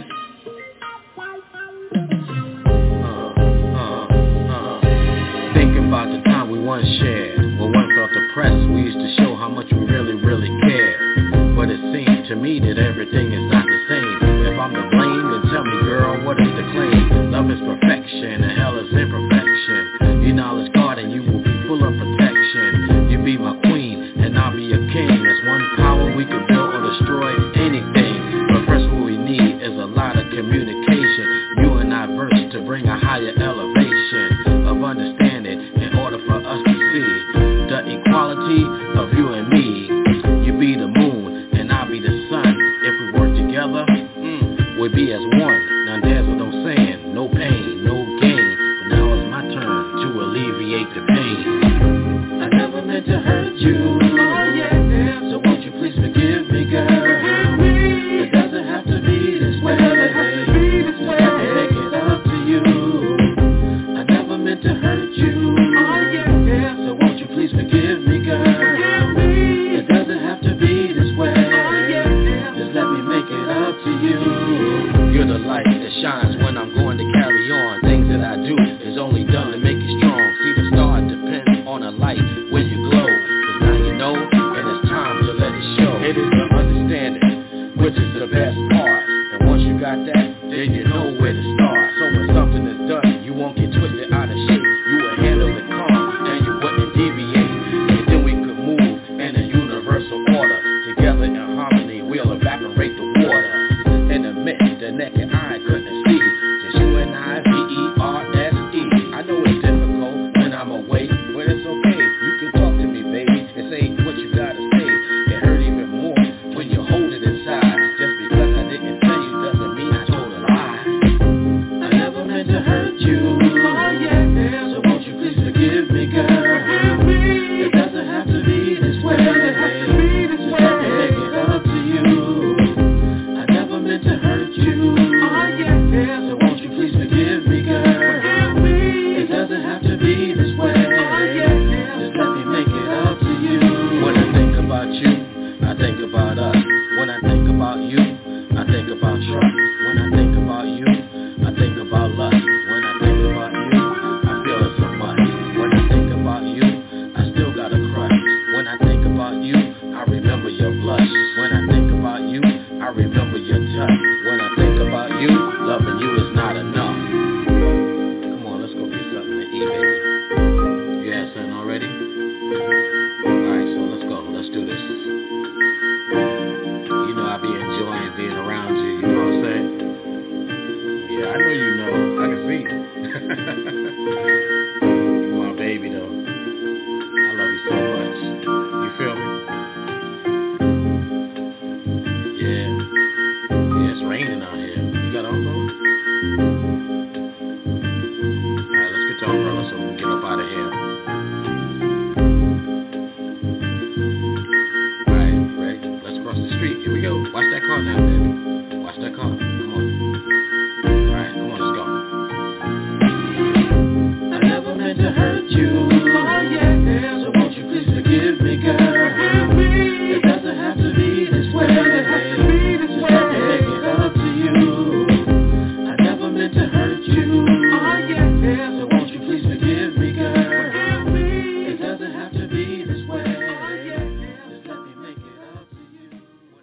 S13: Thinking about the time we once shared. When one felt oppressed, we used to show how much we really, really cared. But it's
S14: me that everything is not the same. If I'm to blame, then tell me, girl, what is the claim? Love is perfection and hell is imperfection. You knowledge God and you will be full of protection. You be my queen and I'll be your king. There's one power we can build or destroy anything. But first what we need is a lot of communication. You and I verse to bring a higher elevation of understanding in order for us to see the equality of you and me. You be the moon and I'll be the sun. If we work together, we'll be as one. Now there's what I'm saying, no pain, no gain. But now it's my turn to alleviate the pain. I never meant to hurt you, so won't you please forgive me, girl? It doesn't have to be this way. Just let me make it up to you. I never meant to hurt you, so won't you please forgive me, girl? It doesn't have to be this way. Just let me make it up to you. You're the light that shines when I'm going to carry on. Things that I do is only done to make you strong. See, the star depends on a light where you glow. Cause now you know, and it's time to let it show. It is the understanding, which is the best part. And once you got that, then you know where to start. So when something is done, you won't get twisted out of shape. You will handle it calm, and you wouldn't deviate. And then we could move in a universal order. Together in harmony, we'll evaporate the water. In the midst, the naked eye couldn't see. Just you and I, V-E-R-S-E. I know it's difficult when I'm away, but it's okay. You can talk to me, baby, and say what you gotta say. It hurt even more when you hold it inside. Just because I didn't tell you doesn't mean I told a lie. I never meant to hurt you, so won't you please forgive me, girl? It doesn't have to be this way. Just let me make it up to you. I never meant to hurt you, so won't you please forgive me, girl? It doesn't have to be this way. Just let me make it up to you. When I think about you, I think about us. When I think about you, I think about trust. When I think about you, I think about lust. When I think about you, I feel it so much. When I think about you, I still got a crush. When I think about you, I remember your blush. When I think about you, I remember your touch. When I think about you, loving you is not enough. Come on, let's go get something to eat, baby. You had something already? Alright, so let's go. Let's do this. You know I be enjoying being around you, you know what I'm saying? Yeah, I know you know. I can see it. You my baby, though. I love you so much. You feel me? Yeah. Yeah, it's raining out here. You got umbrella? Alright, let's get to umbrella so we can get up out of here. Alright, ready? Let's cross the street. Here we go. Watch that car now, baby. Watch that car. Come on. Alright, come on, let's go. I never meant to hurt you, so won't you please forgive me, girl? It doesn't have to be this way. Just let me make it up to you. I never meant to hurt you, so won't you please forgive me, girl? It doesn't have to be this way. Just let me make it up to you.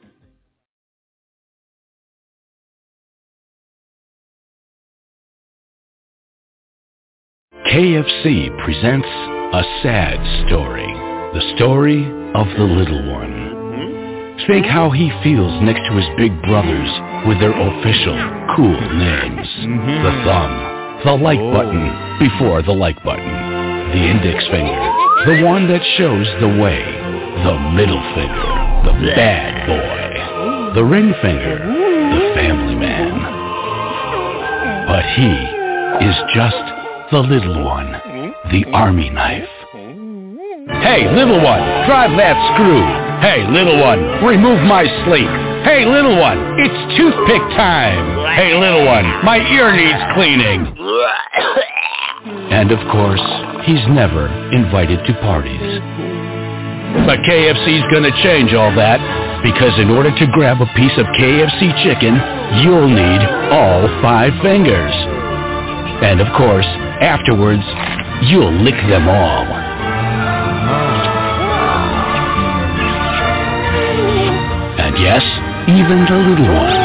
S15: KFC presents a sad story. The story of the little one. Think how he feels next to his big brothers with their official cool names. The thumb, the like button before the like button, the index finger, the one that shows the way, the middle finger, the bad boy, the ring finger, the family man. But he is just the little one, the army knife. Hey, little one, drive that screw. Hey, little one, remove my slate. Hey, little one, it's toothpick time. Hey, little one, my ear needs cleaning. And of course, he's never invited to parties. But KFC's gonna change all that, because in order to grab a piece of KFC chicken, you'll need all 5 fingers. And of course, afterwards, you'll lick them all. And yes, even the little one.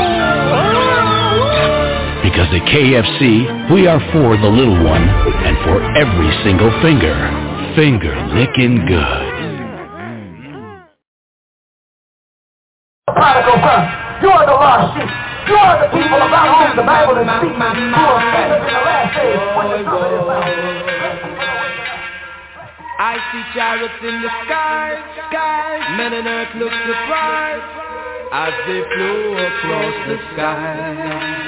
S15: Because at KFC, we are for the little one and for every single finger. Finger licking good.
S16: Prodigal son, you are the lost sheep. You are the people about whom the Bible is speaking, who are sinners in the last days when the trumpet is sounded.
S10: I see chariots in the sky, men on earth look surprised as they flew across the sky.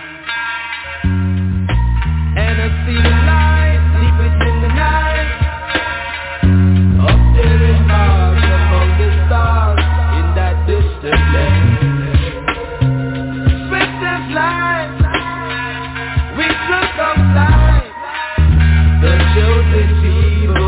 S10: And I see the light deep within the night, up there in Mars among the stars in that distant land. Swift as light, we took up light, the chosen people.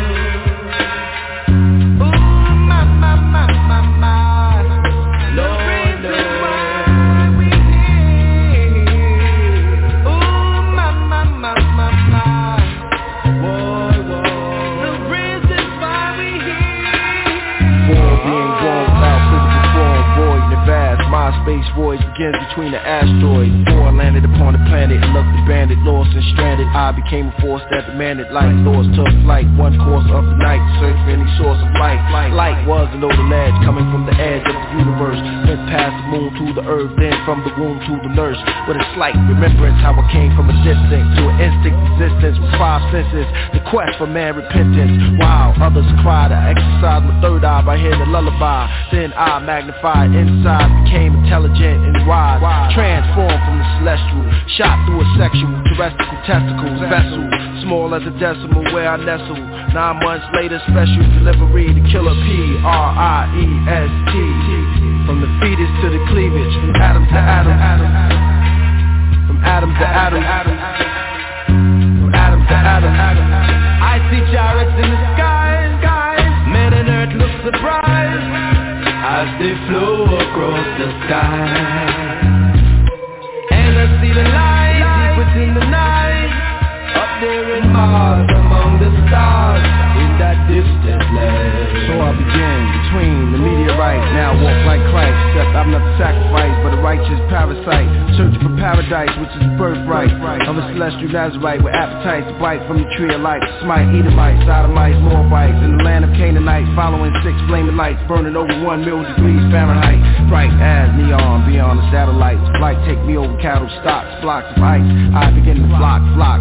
S12: Space voyage begins between the asteroids. Before I landed upon the planet and looked abandoned, lost and stranded, I became a force that demanded light. Thoughts took flight, one course of the night, search for any source of light. Light was an older ledge coming from the edge of the universe. Went past the moon to the earth, then from the womb to the nurse. With a slight remembrance how I came from a distance to an instinct existence with 5 senses. The quest for man repentance. While others cried, I exercised my third eye by hearing the lullaby. Then I magnified inside, became intelligent and wise, transformed from the celestial, shot through a sexual, terrestrial testicles, vessel, small as a decimal where I nestle. 9 months later, special delivery, the killer P-R-I-E-S-T. From the fetus to the cleavage, from atom to atom, from atom to atom, from atom to atom.
S10: I see chariots in the sky, men on earth look surprised as they flow across the sky. And I see the light deep within the night, up there in Mars among the stars in that distant land.
S12: So I begin between the meteorite, now walk like Christ, except I'm not the sacrifice, but a righteous parasite, searching for paradise, which is the birthright of a celestial Nazarite with appetites to bite from the tree of life. Smite Edomites, sodomites, Moabites, in the land of Canaanites, following 6 flaming lights, burning over 1 million degrees Fahrenheit. Bright as neon beyond the satellites. Flight take me over cattle, stocks, blocks of ice. I begin to flock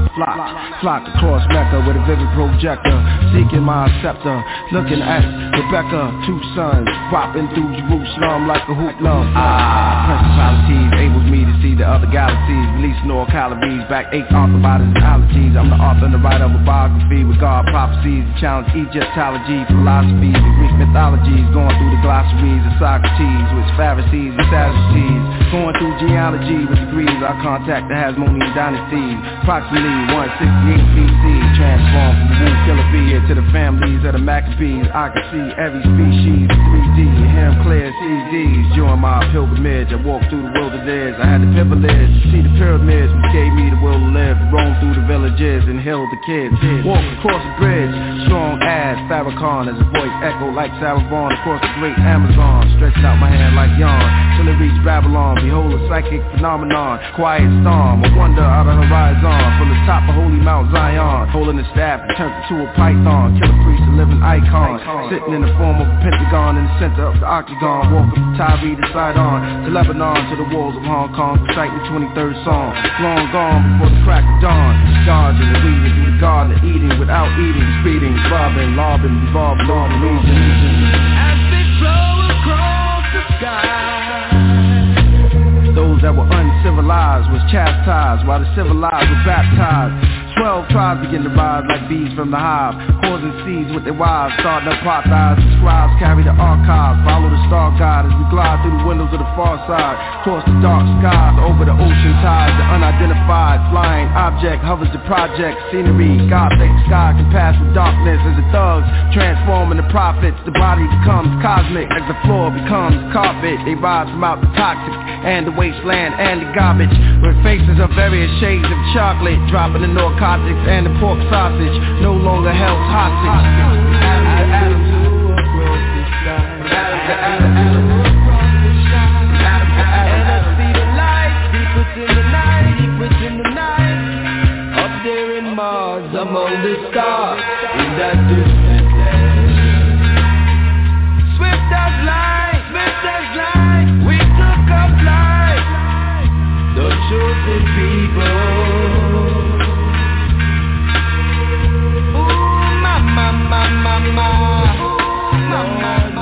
S12: across Mecca with a vivid projector, seeking my scepter, looking at Rebecca, 2 sons, popping through Jerusalem like a hoopla. Principalities enables me to see the other galaxies, releasing all calories, back 8 author bodies and allergies. I'm the author and the writer of a biography with God prophecies, challenge Egyptology, philosophies, and Greek mythologies, going through the glossaries of Socrates with Pharisees and Sadducees, going through genealogy with degrees. I contact the Hasmonean dynasties, approximately 168 BC, transformed from the womb killer bee to the families of the Maccabees. I can see every species in 3D, hear them clear CDs. During my pilgrimage, I walked through the wilderness. I had the privilege to see the pyramids, which gave me the will to live. Roam through the villages and heal the kids. Walk across the bridge, strong as Farrakhan, as a voice echoed like Sarah Vaughan across the great Amazon. Stretching out my hand like yawn till it reached Babylon. Behold a psychic phenomenon, quiet storm, a wonder out of horizon. From the top of holy Mount Zion, holding the staff and turned into a python. Killer priest, a living icon, sitting in the form of a pentagon in the center of the octagon. Walk from Tyre to Sidon, to Lebanon, to the walls of Hong Kong, reciting the 23rd song. Long gone before the crack of dawn. Dodging and weaving through the garden of Eden without eating, speeding, robbing, lobbing, revolving, long region.
S10: As they flow across the sky,
S12: those that were uncivilized was chastised, while the civilized were baptized. 12 tribes begin to rise like bees from the hive, causing seeds with their wives, starting up apartheid. The scribes carry the archives, follow the star guide as we glide through the windows of the far side, across the dark skies, over the ocean tides. The unidentified flying object hovers the project scenery. Gothic sky can pass with darkness as the thugs transform into prophets. The body becomes cosmic as the floor becomes carpet. They rise from out the toxic and the wasteland and the garbage, with faces of various shades of chocolate, dropping the narcotics and the pork sausage, no longer held hostage.
S10: the star in the distant land. Swift as light, we took up life, the chosen people. Ooh, mama, mama, mama.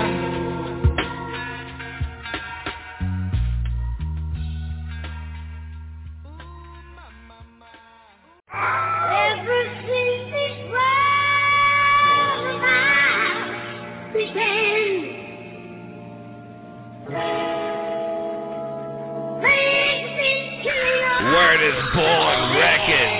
S11: Word is born record.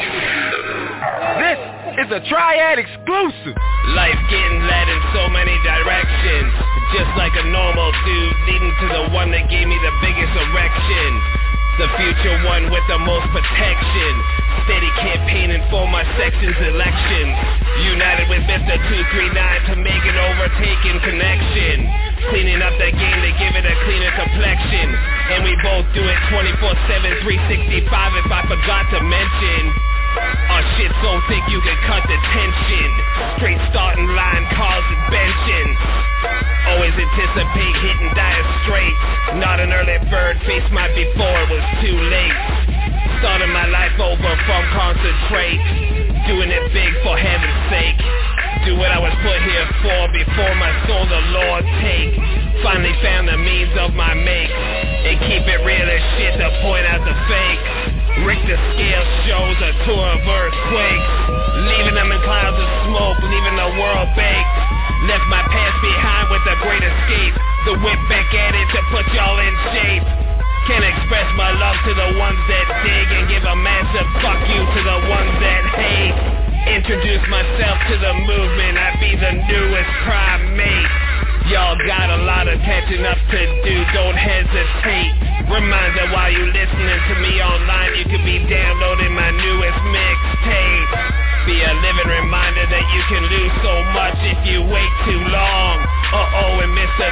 S17: This is a Triad exclusive.
S11: Life getting led in so many directions, just like a normal dude leading to the one that gave me the biggest erection. The future one with the most protection. Steady campaigning for my section's elections. United with Mr. 239 to make an overtaking connection. Cleaning up the game to give it a cleaner complexion. And we both do it 24/7, 365 if I forgot to mention. Our shit so thick you can cut the tension. Straight starting line, calls and benching. Always anticipate hitting dire straight. Not an early bird, face my before it was too late. Starting my life over from concentrate. Doing it big for heaven's sake. Do what I was put here for before my soul the Lord take. Finally found the means of my make. And keep it real as shit to point out the fake. Richter scale shows a tour of earthquakes. Leaving them in clouds of smoke, leaving the world baked. Left my past behind with a great escape. The whip back at it to put y'all in shape. Can't express my love to the ones that dig and give a massive fuck you to the ones that hate. Introduce myself to the movement, I be the newest primate. Y'all got a lot of catching up to do, don't hesitate. Reminder while you listening to me online, you could be downloading my newest mixtape. Be a living reminder that you can lose so much if you wait too long. And Mr.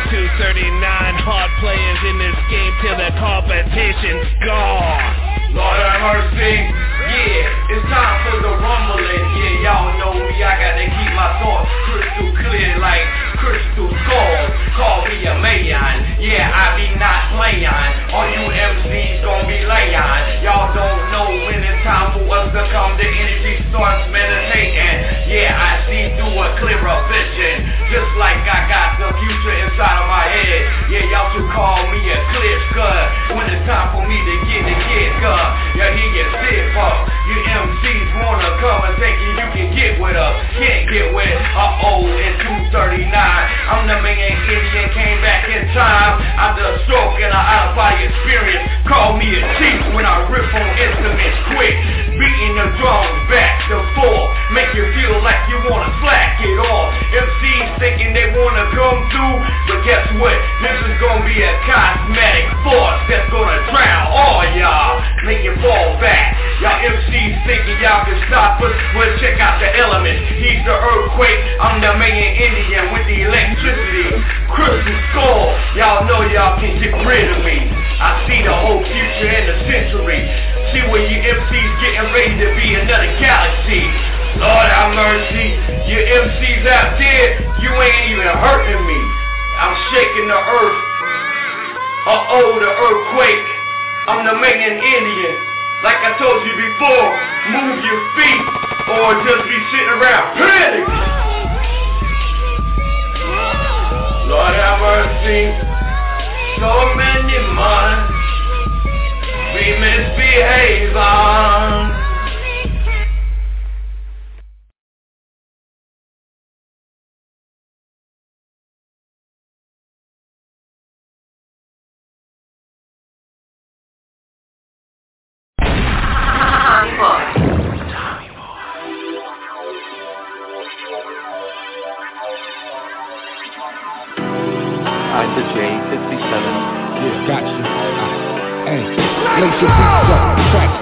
S11: 239, hard players in this game till the competition's gone.
S8: Lord have mercy, yeah, it's time for the rumbling. Yeah, y'all know me, I gotta keep my thoughts crystal clear like crystal skulls. Call me a man, yeah, I be not playing. All you MCs gon' be laying. Y'all don't know when it's time for us to come. The energy starts meditating. Yeah, I see through a clearer vision, just like I got the future inside of my head. Yeah, y'all should call me a clear cut when it's time for me to get the kick up. Yeah, he get sick up. You MCs wanna come and thinking you can get with us. Can't get with in 239. I'm the main Indian, came back in time. After a stroke and an out-of-body experience. Call me a chief when I rip on instruments quick. Beating the drums back to forth. Make you feel like you wanna slack it off. MCs thinking they wanna come through, but guess what? This is gonna be a cosmetic force that's gonna drown all y'all. Make you fall back. Y'all MCs thinking y'all can stop us. Well, check out the elements. He's the earthquake. I'm the main Indian with the electricity. Crystal skull. Y'all know y'all can get rid of me. I see the whole future in the century. See where you MCs getting ready to be another galaxy. Lord have mercy. You MCs out there, you ain't even hurting me. I'm shaking the earth. The earthquake. I'm the main Indian. Like I told you before, move your feet or just be sitting around panicking. Lord have mercy. So many months we misbehave on.
S18: J57. Yeah, gotcha. Hey, lace your boots up, tracks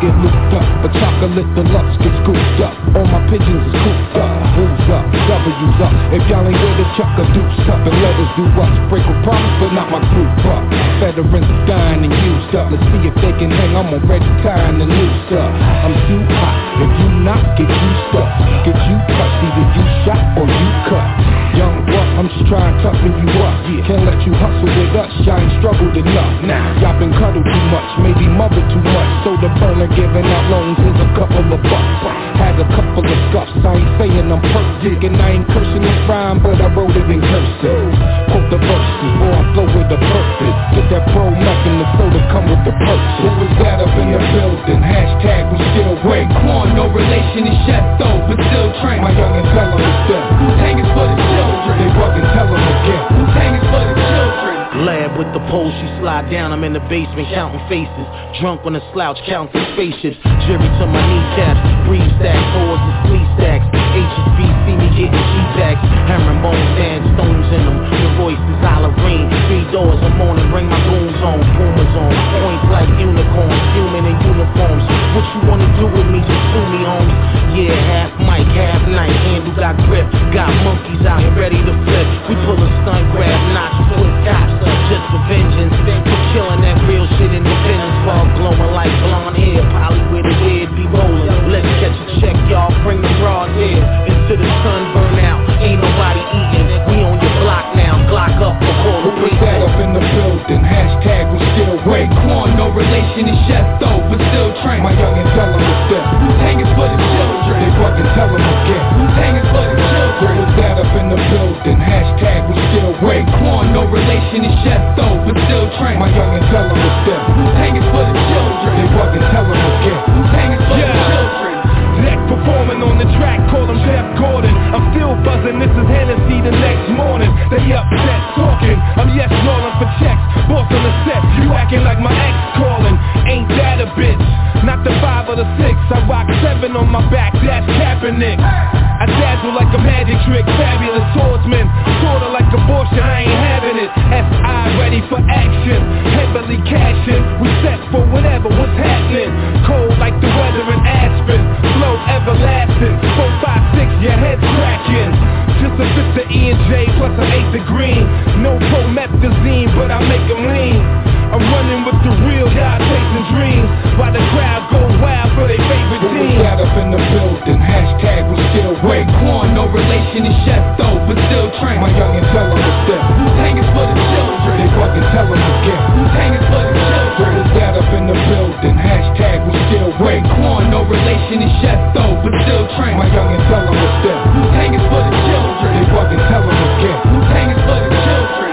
S18: get looped up, but chocolate deluxe gets scooped up. All my pigeons is cooped up, who's up, W's up. If y'all ain't with it, chuck a deuce up and let us do us. Break a promise, but not my group up. Veterans are dying and used up. Let's see if they can hang, I'm already tying the noose up. I'm too hot, if you not, get you stuck. Get you touched, either you shot or you cut. Young buck, I'm just trying to toughen you up. Can't let you hustle with us, y'all ain't struggled enough. Y'all been cuddled too much, maybe mothered too much. So the burner giving out loans is a couple of bucks. Had a couple of scuffs, I ain't saying I'm perfect. And I ain't cursing this rhyme, but I wrote it in cursive. Quote the verses, boy, I flow with a purpose. Get that pro mech and the soda come with the purchase. Who was that up in the building? Hashtag we still wait. Quan, no relation to Chef though, but still train. My youngin' tell them it's them. Wu-Tang is for the children. They fucking tell them again. Wu-Tang is for the children.
S19: Lab with the pole, she slide down, I'm in the basement counting faces. Drunk on a slouch, counting spaceships. Jury to my kneecaps, breeze stacks, whores and flea stacks. HSB see me getting G-backs, herringbone and stones in them. The voice is Halloween, 3 doors, I'm on and bring my goons on. Boomers on, points like unicorns, human in uniforms. What you wanna do with me, just sue me, homes. Yeah, half mic, half night, handle got grip. Got monkeys out here ready to flip. We pull a stunt, grab notch, flip cops. Just for vengeance, for killing that real shit in Independence. Ball glowing like blonde hair, Polly with a head be rolling. Let's catch a check, y'all, bring the broad here. Into the sun, burn out, ain't nobody eating. We on your block now, Glock up for call the
S18: wait. That up in the building, hashtag we still wait. Quan, no relation to Chef though, but still train. My youngin' tell them it's them. Wu-Tang is for the children. They fucking tell them again. Wu-Tang is for the children. Who was that up in the building, hashtag we still wait. Quan, no relation to Chef though, but still train. My youngin' tell them it's them. Wu-Tang is for the children. They fucking tell them again. Wu-Tang is for the children.
S1: Neck performing on the track, call him Jeff Gordon. I'm still buzzing, this is Hennessy the next morning. They upset, talking, I'm yes rolling for checks. Boss on the set, you acting like my ex calling. Ain't that a bitch? Not the 5 or the 6, I rock 7 on my back, that's Kaepernick. I dazzle like a magic trick, fabulous swordsman. Sorta like abortion, I ain't having it. S.I. ready for action, heavily cashing. We set for whatever, what's happening. Cold like the weather in Aspen, flow everlasting. 4, 5, 6, your head cracking. Just a fifth of E&J plus an eighth of green. No promethazine, but I make them lean. I'm running with the real guy chasing dreams, while the crowd go wild for their favorite team.
S18: Who was that up in the building? Hashtag we still wait. Quan, no relation to Chef though, but still train. My youngin' tell them it's them. Wu-Tang is for the children. They fucking tell them again. Wu-Tang is for the children. Who was that up in the building? Hashtag we still wait. Quan, no relation to Chef though, but still train. My youngin' tell them it's them. Wu-Tang is for the children. They fucking tell them again. Wu-Tang is for the children.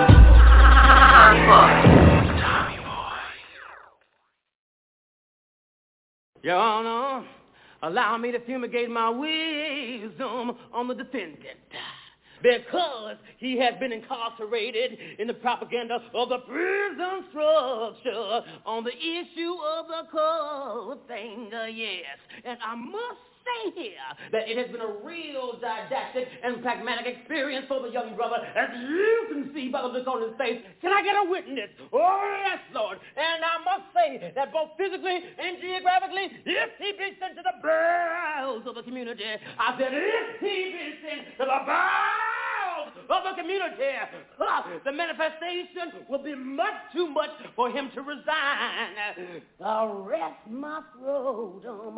S19: Your Honor, allow me to fumigate my wisdom on the defendant, because he has been incarcerated in the propaganda of the prison structure on the issue of the cold thing, yes. And I must say here that it has been a real didactic and pragmatic experience for the young brother, as you can see by the look on his face. Can I get a witness? Oh, yes, Lord. And I must say that both physically and geographically, if he be sent to the bowels of the community, I said if he be sent to the bowels of the community, the manifestation will be much too much for him to resign. Arrest my scrotum.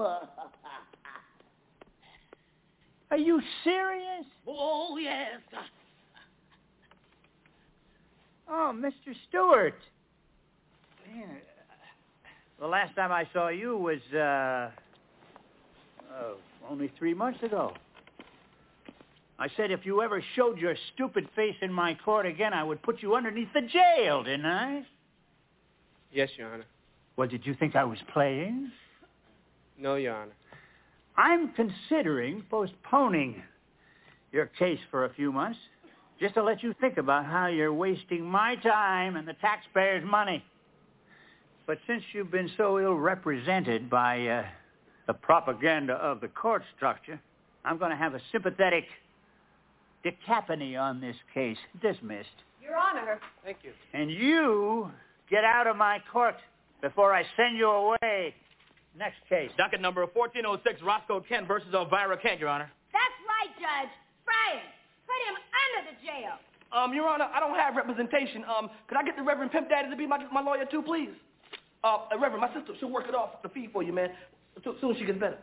S20: Are you serious?
S19: Oh, yes.
S20: Oh, Mr. Stewart. Man, the last time I saw you was, only 3 months ago. I said if you ever showed your stupid face in my court again, I would put you underneath the jail, didn't I?
S6: Yes, Your Honor.
S20: Well, did you think I was playing?
S6: No, Your Honor.
S20: I'm considering postponing your case for a few months, just to let you think about how you're wasting my time and the taxpayers' money. But since you've been so ill-represented by the propaganda of the court structure, I'm going to have a sympathetic decaphony on this case. Dismissed.
S21: Your Honor.
S6: Thank you.
S20: And you get out of my court before I send you away. Next case.
S21: Docket number 1406, Roscoe Kent versus Elvira Kent, Your Honor.
S22: That's right, Judge. Fry him. Put him under the jail.
S8: Your Honor, I don't have representation. Could I get the Reverend Pimp Daddy to be my lawyer too, please? Reverend, my sister, she'll work it off the fee for you, man. As soon as she gets better.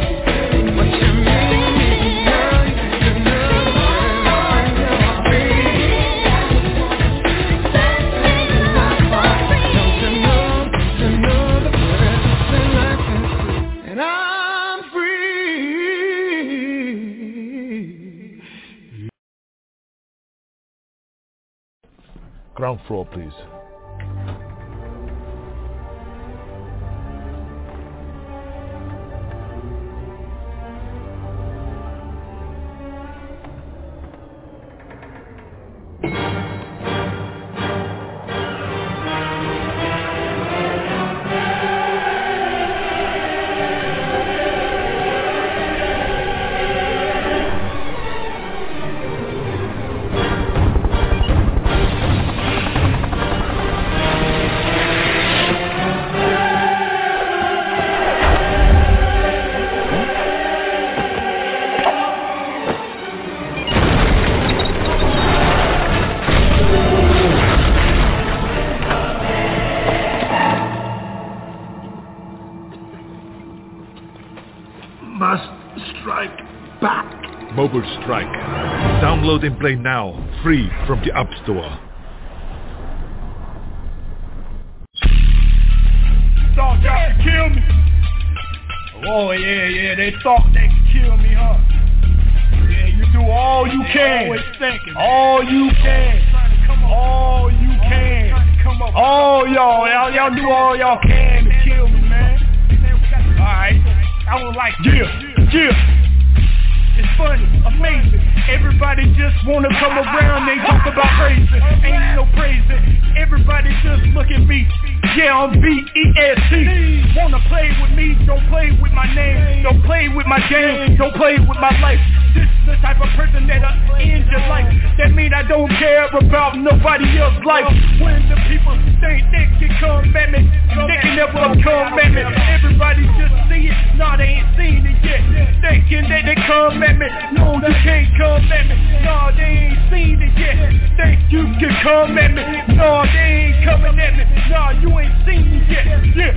S10: Free.
S2: Ground floor, please. Mobile Strike. Download and play now, free from the App Store.
S3: Thought y'all could kill me. Oh yeah, they thought they could kill me, huh? Yeah, you do all you can. Always thinking. All you can. All you can. All y'all do all y'all can to kill me, man. Alright, I was like, yeah. It's funny, amazing. Everybody just wanna come around, they talk about praising. Ain't no praising. Everybody just look at me. Yeah, I'm B-E-S-T. Wanna play with me, don't play with my name. Don't play with my game, don't play with my life. This is the type of person that'll end your life. That mean I don't care about nobody else's life. When the people think they can come at me, they can never come at me. Everybody just see it, nah, they ain't seen it yet. Thinking that they come at me, no, you can't come at me. Nah, they ain't seen it yet. Think you can come at me, nah, they ain't coming at me. Nah, you ain't seen it yet. Yeah.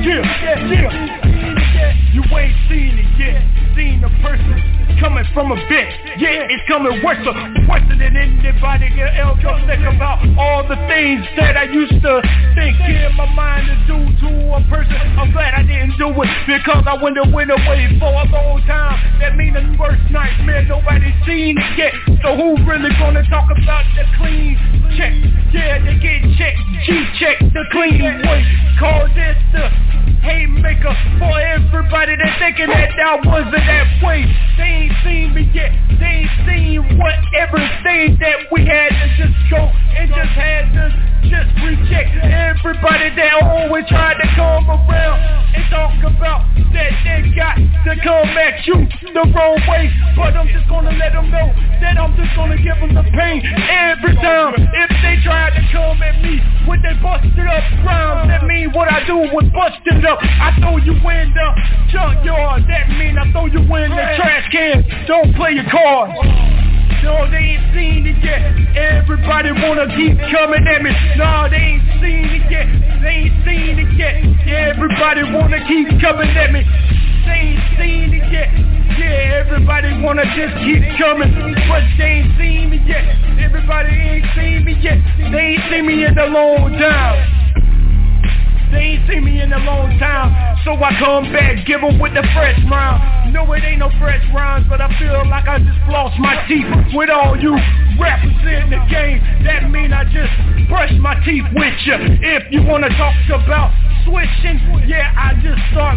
S3: You ain't seen it yet. Seen a person coming from a bit. Yeah, it's coming worse than anybody else can think about all the things that I used to think in my mind to do to a person. I'm glad I didn't do it because I went away for a long time. That mean the worst nightmare nobody's seen it yet. So who really gonna talk about the clean check? Yeah, they get checked, G-check, the clean way. Call this the haymaker for everybody that's thinking that I wasn't that way. They ain't seen me yet. They ain't seen what everything that we had to just go and just had to just reject. Everybody that always tried to come around and talk about that they got to come at you the wrong way. But I'm just gonna let them know that I'm just gonna give them the pain every time. If they try to come at me with their busted up rhymes, that mean what I do was busted up. I throw you in the junkyard. That mean I throw you in the trash can. Don't play your cards. No, they ain't seen it yet. Everybody wanna keep coming at me. No, they ain't seen it yet. They ain't seen it yet. Everybody wanna keep coming at me. They ain't seen it yet. Yeah, everybody wanna just keep coming, but they ain't seen me yet. Everybody ain't seen me yet. They ain't seen me in a long time. They ain't seen me in a long time, so I come back, give them with the fresh rhyme. No, it ain't no fresh rhymes, but I feel like I just lost my teeth with all you rappers in the game. That mean I just brush my teeth with you. If you wanna talk about switching, yeah, I just start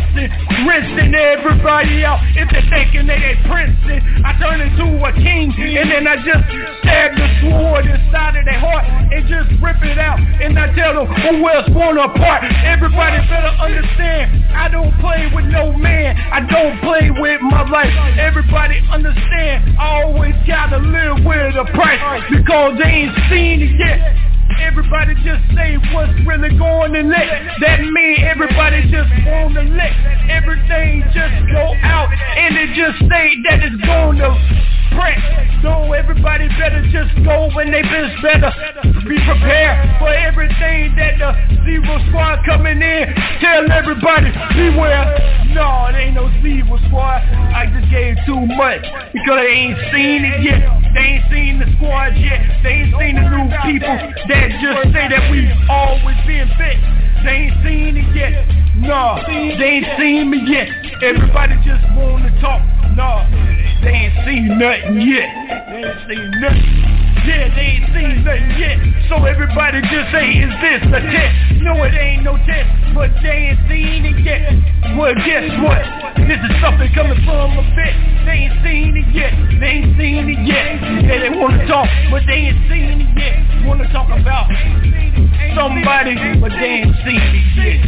S3: rinsing everybody out. If they're thinking they ain't princing, I turn into a king, and then I just stab the sword inside of their heart and just rip it out. And I tell them who else wanna part. Everybody better understand, I don't play with no man. I don't play with my life. Everybody understand, I always gotta live with a price because they ain't seen it yet. Everybody just say what's really going to let. That mean everybody just want to let everything just go out and it just say that it's going to press. So everybody better just go and they just better be prepared for everything that the Zero Squad coming in. Tell everybody beware. No, it ain't no Zero Squad. I just gave too much because they ain't seen it yet. They ain't seen the squad yet. They ain't seen the new people that just say that we always been fit. They ain't seen it yet. No, they ain't seen me yet. Everybody just wanna talk. No, they ain't seen nothing yet. They ain't seen nothing. Yeah, they ain't seen nothing yet. So everybody just say, is this a test? No, it ain't no test, but they ain't seen it yet. Well, guess what? This is something coming from a vet. They ain't seen it yet. They ain't seen it yet. Yeah, they wanna talk, but they ain't seen it yet. Wanna talk about somebody, but they ain't seen it yet.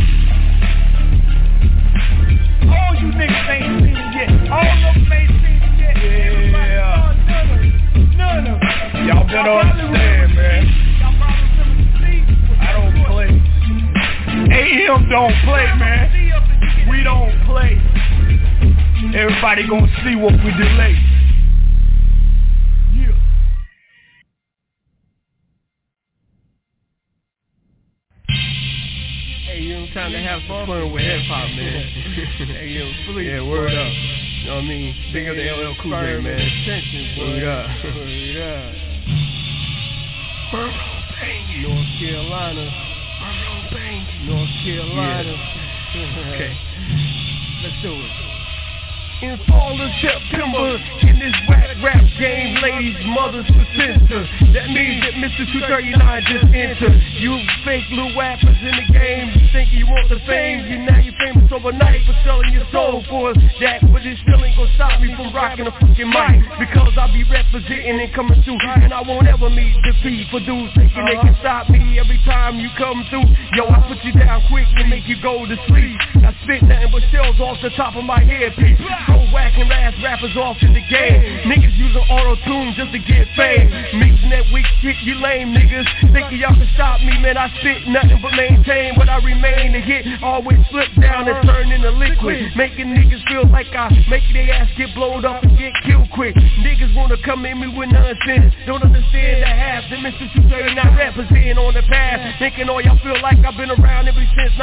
S3: All you niggas ain't seen it yet. All of them ain't seen it yet. Yeah. None of them. Y'all better understand, man. I don't play. AM don't play, man. We don't play. Everybody gonna see what we delay. Yeah. Hey, you know, time to have some fun with hip hop, man. Hey, yo, please. Yeah, word up. You know what I mean? Big up the LL Cool J, man. Word up. Word up. North Carolina. North Carolina. Yeah. Okay. Let's do it. In fall of September, in this rap game, ladies, mothers, placenta. That means that Mr. 239 just entered. You fake little rappers in the game, you think you want the fame. Now you're famous overnight for selling your soul for that. But it still ain't gonna stop me from rocking a fucking mic. Because I'll be representing and coming through. And I won't ever meet defeat for dudes thinking they can stop me every time you come through. Yo, I put you down quick and make you go to sleep. I spit nothing but shells off the top of my headpiece. Whacking ass rappers off in the game. Niggas using auto-tune just to get fame. Mixing that weak shit, you lame niggas. Thinking y'all can stop me, man. I spit nothing but maintain, but I remain to hit. Always slip down and turn into liquid. Making niggas feel like I make their ass get blowed up and get killed quick. Niggas wanna come at me with nonsense. Don't understand the half that Mr. 239 representing on the path. Thinking all y'all feel like I've been around ever since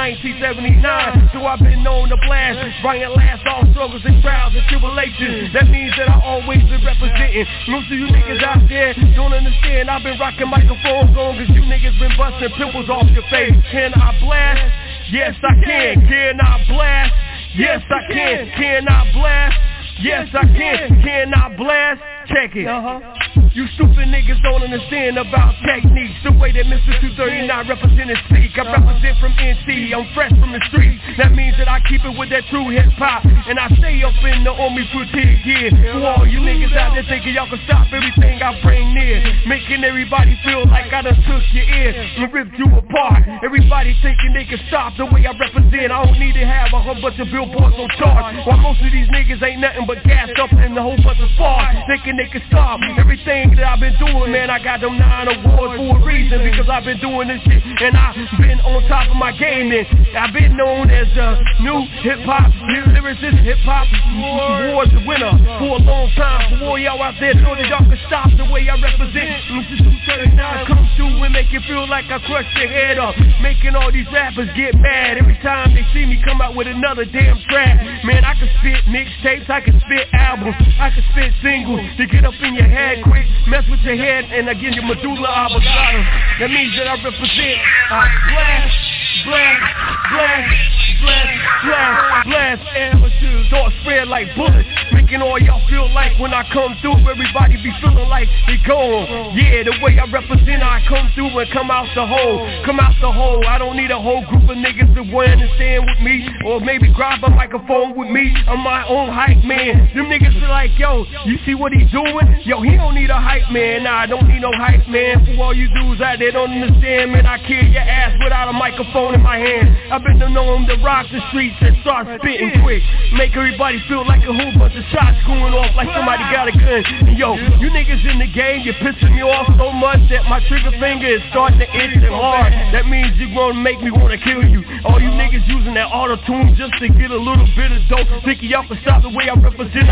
S3: 1979. So I've been known to blast, bringing last all struggles and trials and tribulations. That means that I always been representing. Most of you niggas out there don't understand. I've been rocking microphones long as you niggas been busting pimples off your face. Can I blast? Yes I can. Can I blast? Yes I can. Can I blast? Yes I can. Can I blast? Check it. You stupid niggas don't understand about techniques. The way that Mr. 239 represent and speak. I represent from NT, I'm fresh from the streets. That means that I keep it with that true hip hop. And I stay up in the Army fatigue gear. For all you niggas out there thinking y'all can stop everything I bring near. Making everybody feel like I done took your ear and ripped you apart. Everybody thinking they can stop the way I represent. I don't need to have a whole bunch of billboards on charts. While most of these niggas ain't nothing but gassed up in a whole bunch of sparks. Thinking they can stop everything that I've been doing, man. I got them 9 awards for a reason, because I've been doing this shit and I've been on top of my game. And I've been known as the new hip-hop lyricist, hip-hop awards winner for a long time. For all y'all out there know that y'all can stop the way I represent. Mr. 239 come through and make you feel like I crushed your head up, making all these rappers get mad every time they see me come out with another damn track. Man, I can spit mixtapes, I can spit albums, I can spit singles to get up in your head quick, mess with your head, and again your medulla oblongata. That means that I represent blast, blast, blast, blast, blast, blast, amateurs, thoughts spread like bullets, making all y'all feel like when I come through, everybody be feeling like they gone. Yeah, the way I represent, I come through and come out the hole, come out the hole. I don't need a whole group of niggas that want to stand with me, or maybe grab a microphone with me. I'm my own hype man. Them niggas be like, yo, you see what he doing? Yo, he don't need a hype man. Nah, I don't need no hype man. For all you dudes out there don't understand, man, I kill your ass without a microphone in my hand. I've been known to rock the streets and start spitting quick, make everybody feel like a whole bunch of shots going off like somebody got a gun. And yo, you niggas in the game, you're pissing me off so much that my trigger finger is starting to itch and hard. That means you're gonna make me wanna kill you. All you niggas using that auto-tune just to get a little bit of dope, thinking y'all can stop the way I represent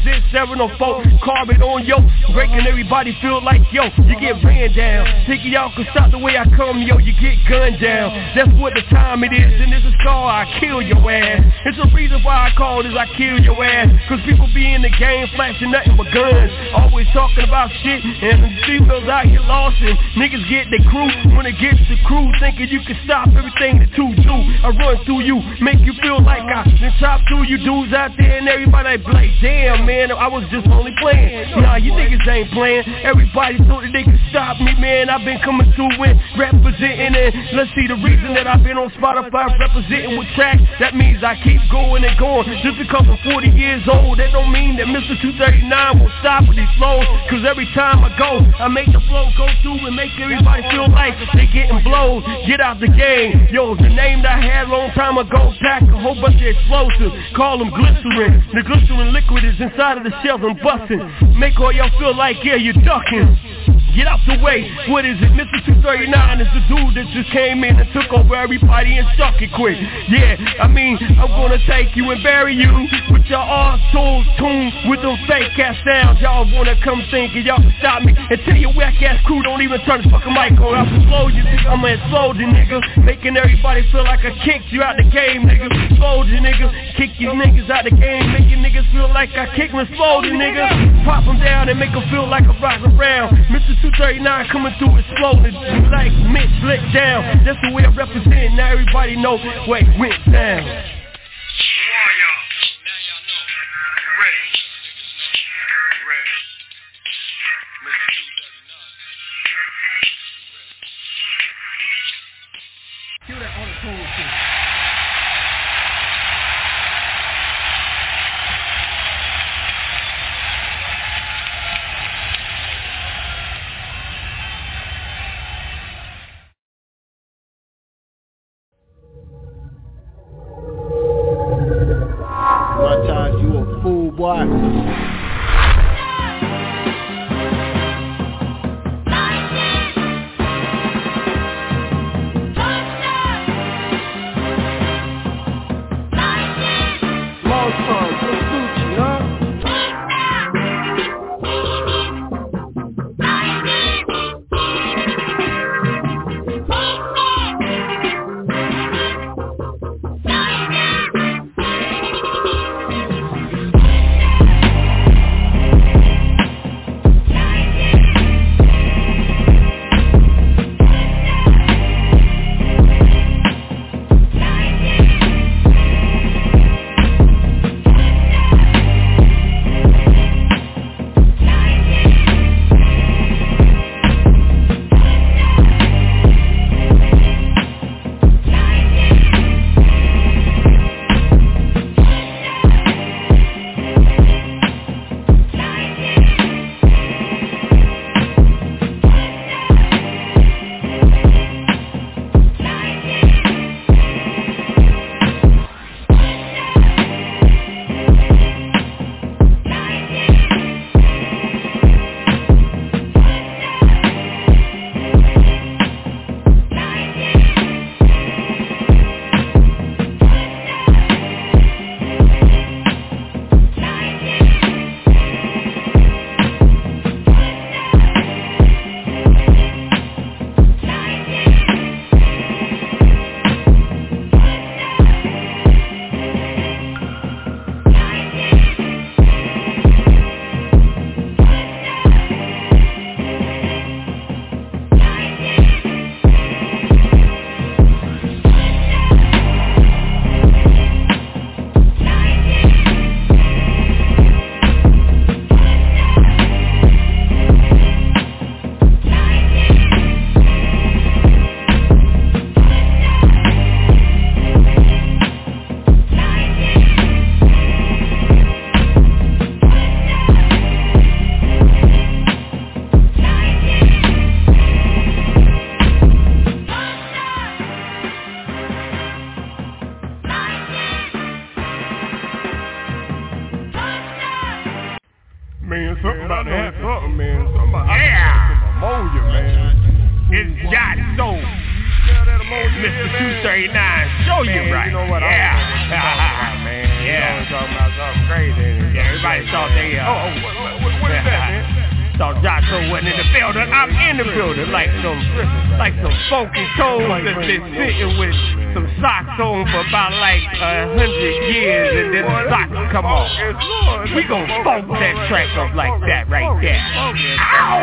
S3: 704, carbon on yo, breaking everybody feel like yo, you get ran down. Thinking y'all can stop the way I come, yo, you get gunned down. That's what the time it is, and this is called I kill your ass. It's a reason why I call this I kill your ass, cause people
S1: people be in the game flashing nothing but guns, always talking about shit, and the females out here lost, and niggas get their crew when it gets the crew, thinking you can stop everything that you do. I run through you, make you feel like I been top through you dudes out there, and everybody like, damn man, I was just only playing. Nah, you niggas ain't playing. Everybody thought that they could stop me, man. I've been coming through with representing it. Let's see the reason that I've been on Spotify representing with tracks. That means I keep going and going. Just because I'm 40 years old, that don't mean that Mr. 239 won't stop with these flows. Cause every time I go, I make the flow go through and make everybody feel like they getting blown. Get out the game. Yo, the name that I had a long time ago, pack a whole bunch of explosives. Call them glycerin. The glycerin liquid is inside of the shells I'm busting. Make all y'all feel like, yeah, you're ducking. Get out the way, what is it? Mr. 239 is the dude that just came in and took over everybody and stuck it quick. Yeah, I mean, I'm gonna take you and bury you with your arms tools tuned with them fake ass sounds. Y'all wanna come thinking y'all can stop me until your whack ass crew don't even turn the fucking mic on. I'll explode you, I'ma explode you, nigga. Making everybody feel like I kicked you out the game, nigga. Explode you, nigga. Kick you niggas out the game, making niggas feel like I kick them, explode you, nigga. Pop them down and make them feel like I'm rocking around. Mr. 239 coming through exploding like mint slick down. That's the way I represent. Now everybody know where it went down.
S5: Boy.
S1: Man, something about to have something, man. Something about some ammonia, man. It's got so. Mr. 239, show you right.
S5: You know what?
S1: Yeah.
S5: Man.
S1: Yeah.
S5: You know, talking about something crazy.
S1: Yeah, everybody thought they,
S5: what is that, man?
S1: thought Jocko wasn't in the building. I'm in the building like some funky toes that's been sitting with some socks on for about like 100 years, and then the socks come off. We gon' funk that track up like that right there. Ow,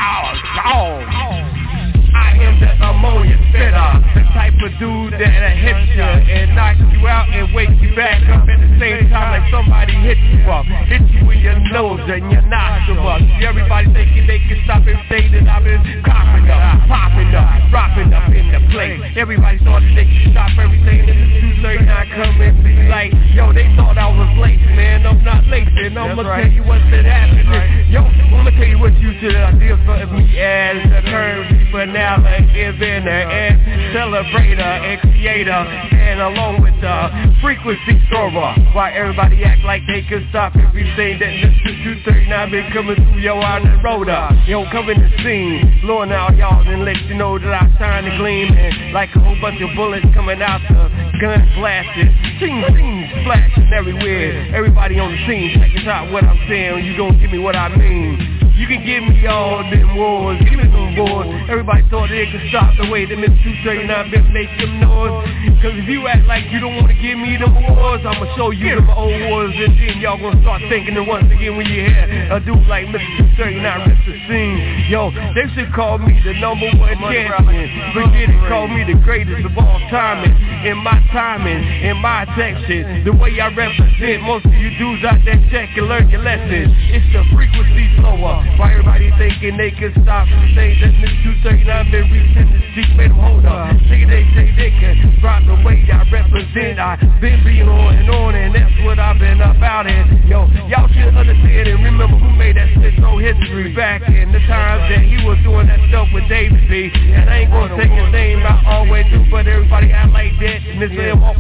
S1: ow, ow. I am the ammonia spitter, the type of dude that'll hit you and knock you out and wake you back up at the same time like somebody hit you up. Hit you in your nose and your nostril up. Everybody thinking they can stop everything that I've been coughing up, popping up, dropping up in the place. Everybody thought that they could stop everything and the 239 come and be like, yo, they thought I was late, man. I'm not late, and I'ma tell you what's been happening. Yo, I'ma tell you what you should have did for me as a currency, but now inventor and celebrator and creator, and along with the frequency thrower. Why everybody act like they can stop everything that Mr. 239 been coming through yo on the road up. Yo, coming to scene, blowing out y'all and let you know that I shine and gleam, and like a whole bunch of bullets coming out the gun blasted, sing, splashing everywhere. Everybody on the scene, check it out what I'm saying. You gon' give me what I mean. You can give me all them wars, give me some wars. Everybody thought they could stop the way that Mr. 239 been make them noise. Cause if you act like you don't wanna give me them wars, I'ma show you them old wars, and then y'all gonna start thinking that once again when you hear a dude like Mr. 239 rip the scene. Yo, they should call me the #1 champion. Forget it, call me the greatest of all time. In my timing, in my section, the way I represent, most of you dudes out there check and learn your lesson. It's the frequency flower. Why everybody thinking they can stop and say that Mr. 239 been reaching the street, made them hold up. Nigga, they say they can drop the way I represent. I been being on, and that's what I've been about it. Yo, y'all should understand and remember who made that shit so history back in the times that he was doing that stuff with David B. And I ain't gonna take his name out all the way through, but everybody act like that. Mr.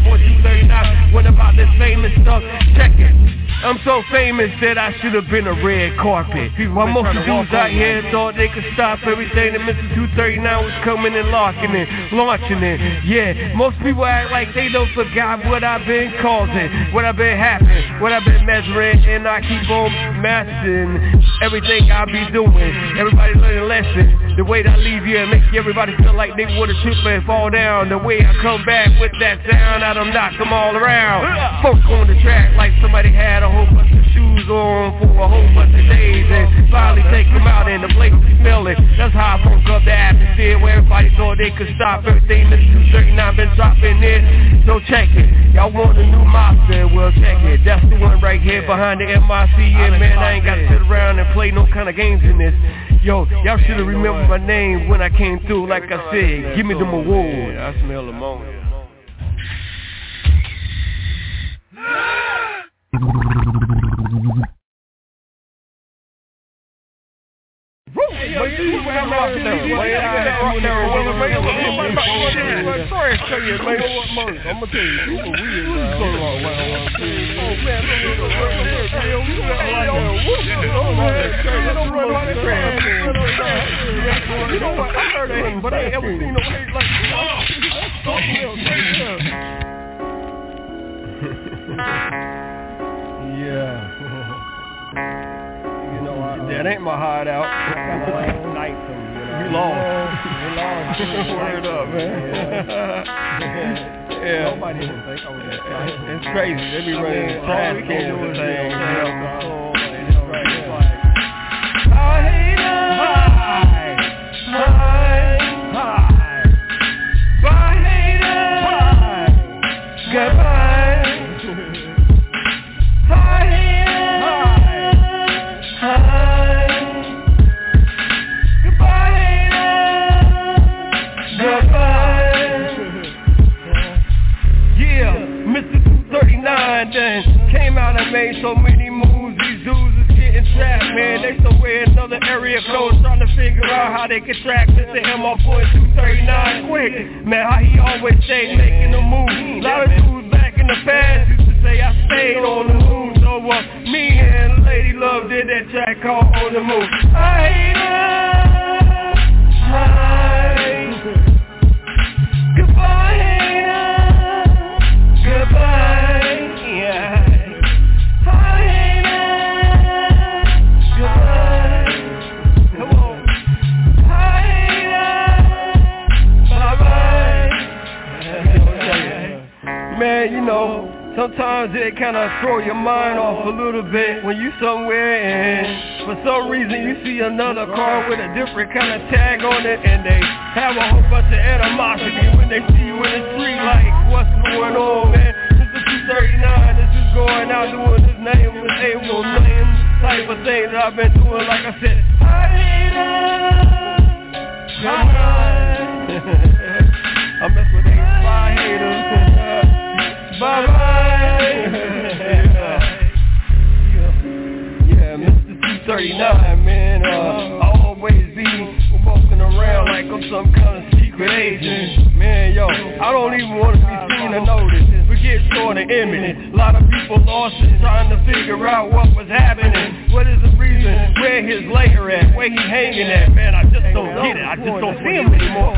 S1: M4239 went about this famous stuff. Check it. I'm so famous that I should have been a red carpet. While most of the dudes out here thought they could stop everything that Mr. 239 was coming and launching it. Yeah, most people act like they don't forgot what I've been causing, what I've been happening, what I've been measuring, and I keep on mastering everything I be doing. Everybody learn a lesson. The way that I leave you and make everybody feel like they would have tripped and fall down. The way I come back with that sound, I done knock them all around. Folk on the track like somebody had a whole bunch of shoes on for a whole bunch of days, and finally take them out and the place is smelling. That's how I broke up the atmosphere where everybody thought they could stop everything. Mr. 239 been dropping it, so check it. Y'all want a new monster? Well, check it. That's the one right here behind the MIC. And man, I ain't got to sit around and play no kind of games in this. Yo, y'all should have remembered my name when I came through. Like I said, give me them awards.
S4: Yeah, I smell ammonia.
S1: Hey, yo, you I'm out there. Sorry, tell you, man. I'm gonna tell you, people weird. Oh man, you know what? I heard that, but I ain't ever seen no hate like yeah. That ain't my hideout. Kind of like night from, we lost. Word up, man. Yeah. Nobody even think I was it's crazy. They be running trash cans and things. Came out and made so many moves. These dudes is getting trapped, man. They somewhere in another area code trying to figure out how they can track Mr. M4239 quick. Man, how he always stayed making the move. A lot of dudes back in the past used to say I stayed on the move. So me and Lady Love did that track called On the Move. I hate her. Goodbye, hater. Goodbye. sometimes it kind of throw your mind off a little bit when you somewhere and for some reason you see another car with a different kind of tag on it, and they have a whole bunch of animosity when they see you in the street like, what's going on, man? This is 239, this is going out doing this name with able name type of thing that I've been doing. Like I said, I mess with 8-5 haters. Bye-bye. Yeah, Mr. 239, man. I'll always be walking around like I'm some kind of secret agent. Man, yo, I don't even want to be seen or noticed. Forget short and imminent. A lot of people lost it trying to figure out what was happening. What is the reason? Where his lair at? Where he hanging at? Man, I just don't get it. I just don't see him anymore.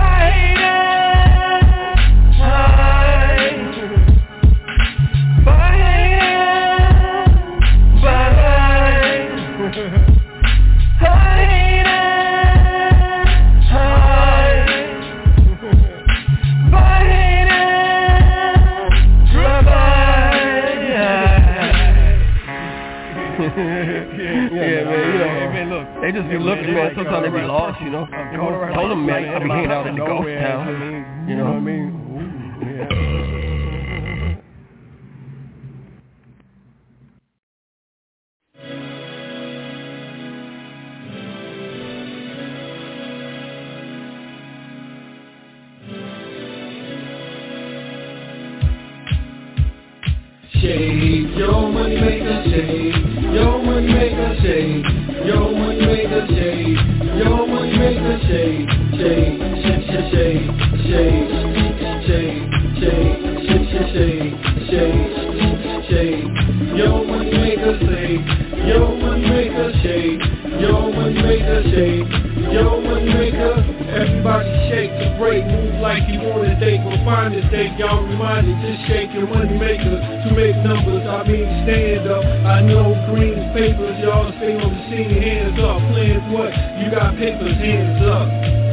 S1: They just be looking, man. Sometimes they be lost, you know. Told them, man, I be hanging out in the ghost town. You know what I mean?
S10: Shade, yo money maker, shade, yo money maker, shade, yo money maker, shade, yo money maker, shade, shade, shade, shade, shade, shade, shade, shade, yo money maker, shade, yo money maker, shade, yo money maker, shade, yo money maker. Everybody shake to break, move like you want to take, but find a stake, y'all reminded, just shake your money maker to make numbers, I mean stand up, I know green papers, y'all stay on the scene, hands up, plans what, you got papers, hands up.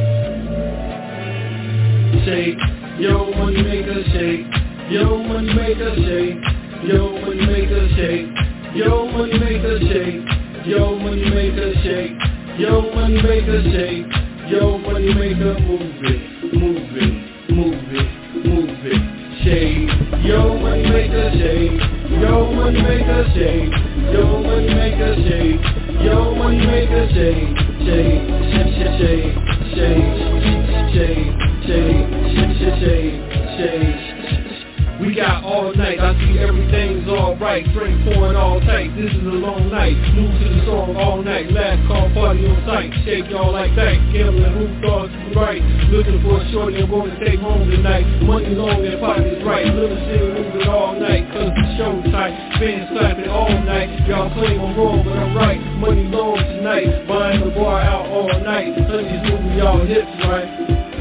S10: Shake, yo money maker, shake, yo money maker, shake, yo money maker, shake, yo money maker, shake, yo money maker, shake, yo money maker, shake. Yo, money maker, move it, move it, move it, move it, shade. Yo, money maker, shade. Yo, money maker, shade. Yo, money maker, shade. Yo, money maker, shade. Shade, shade, shade, shade, shade, shade, shade. We got all night, I see everything's alright. Drink pouring all tight, this is a long night. New to the song all night, last call party on site. Shake y'all like that, gambling who thought you right. Looking for a shorty, I'm gonna take home tonight. Money long and pockets right, little shit moving all night. Cause the show tight, fans slapping all night. Y'all claim I'm wrong, but I'm right. Money long tonight, buying the bar out all night. Honey's moving y'all hips right.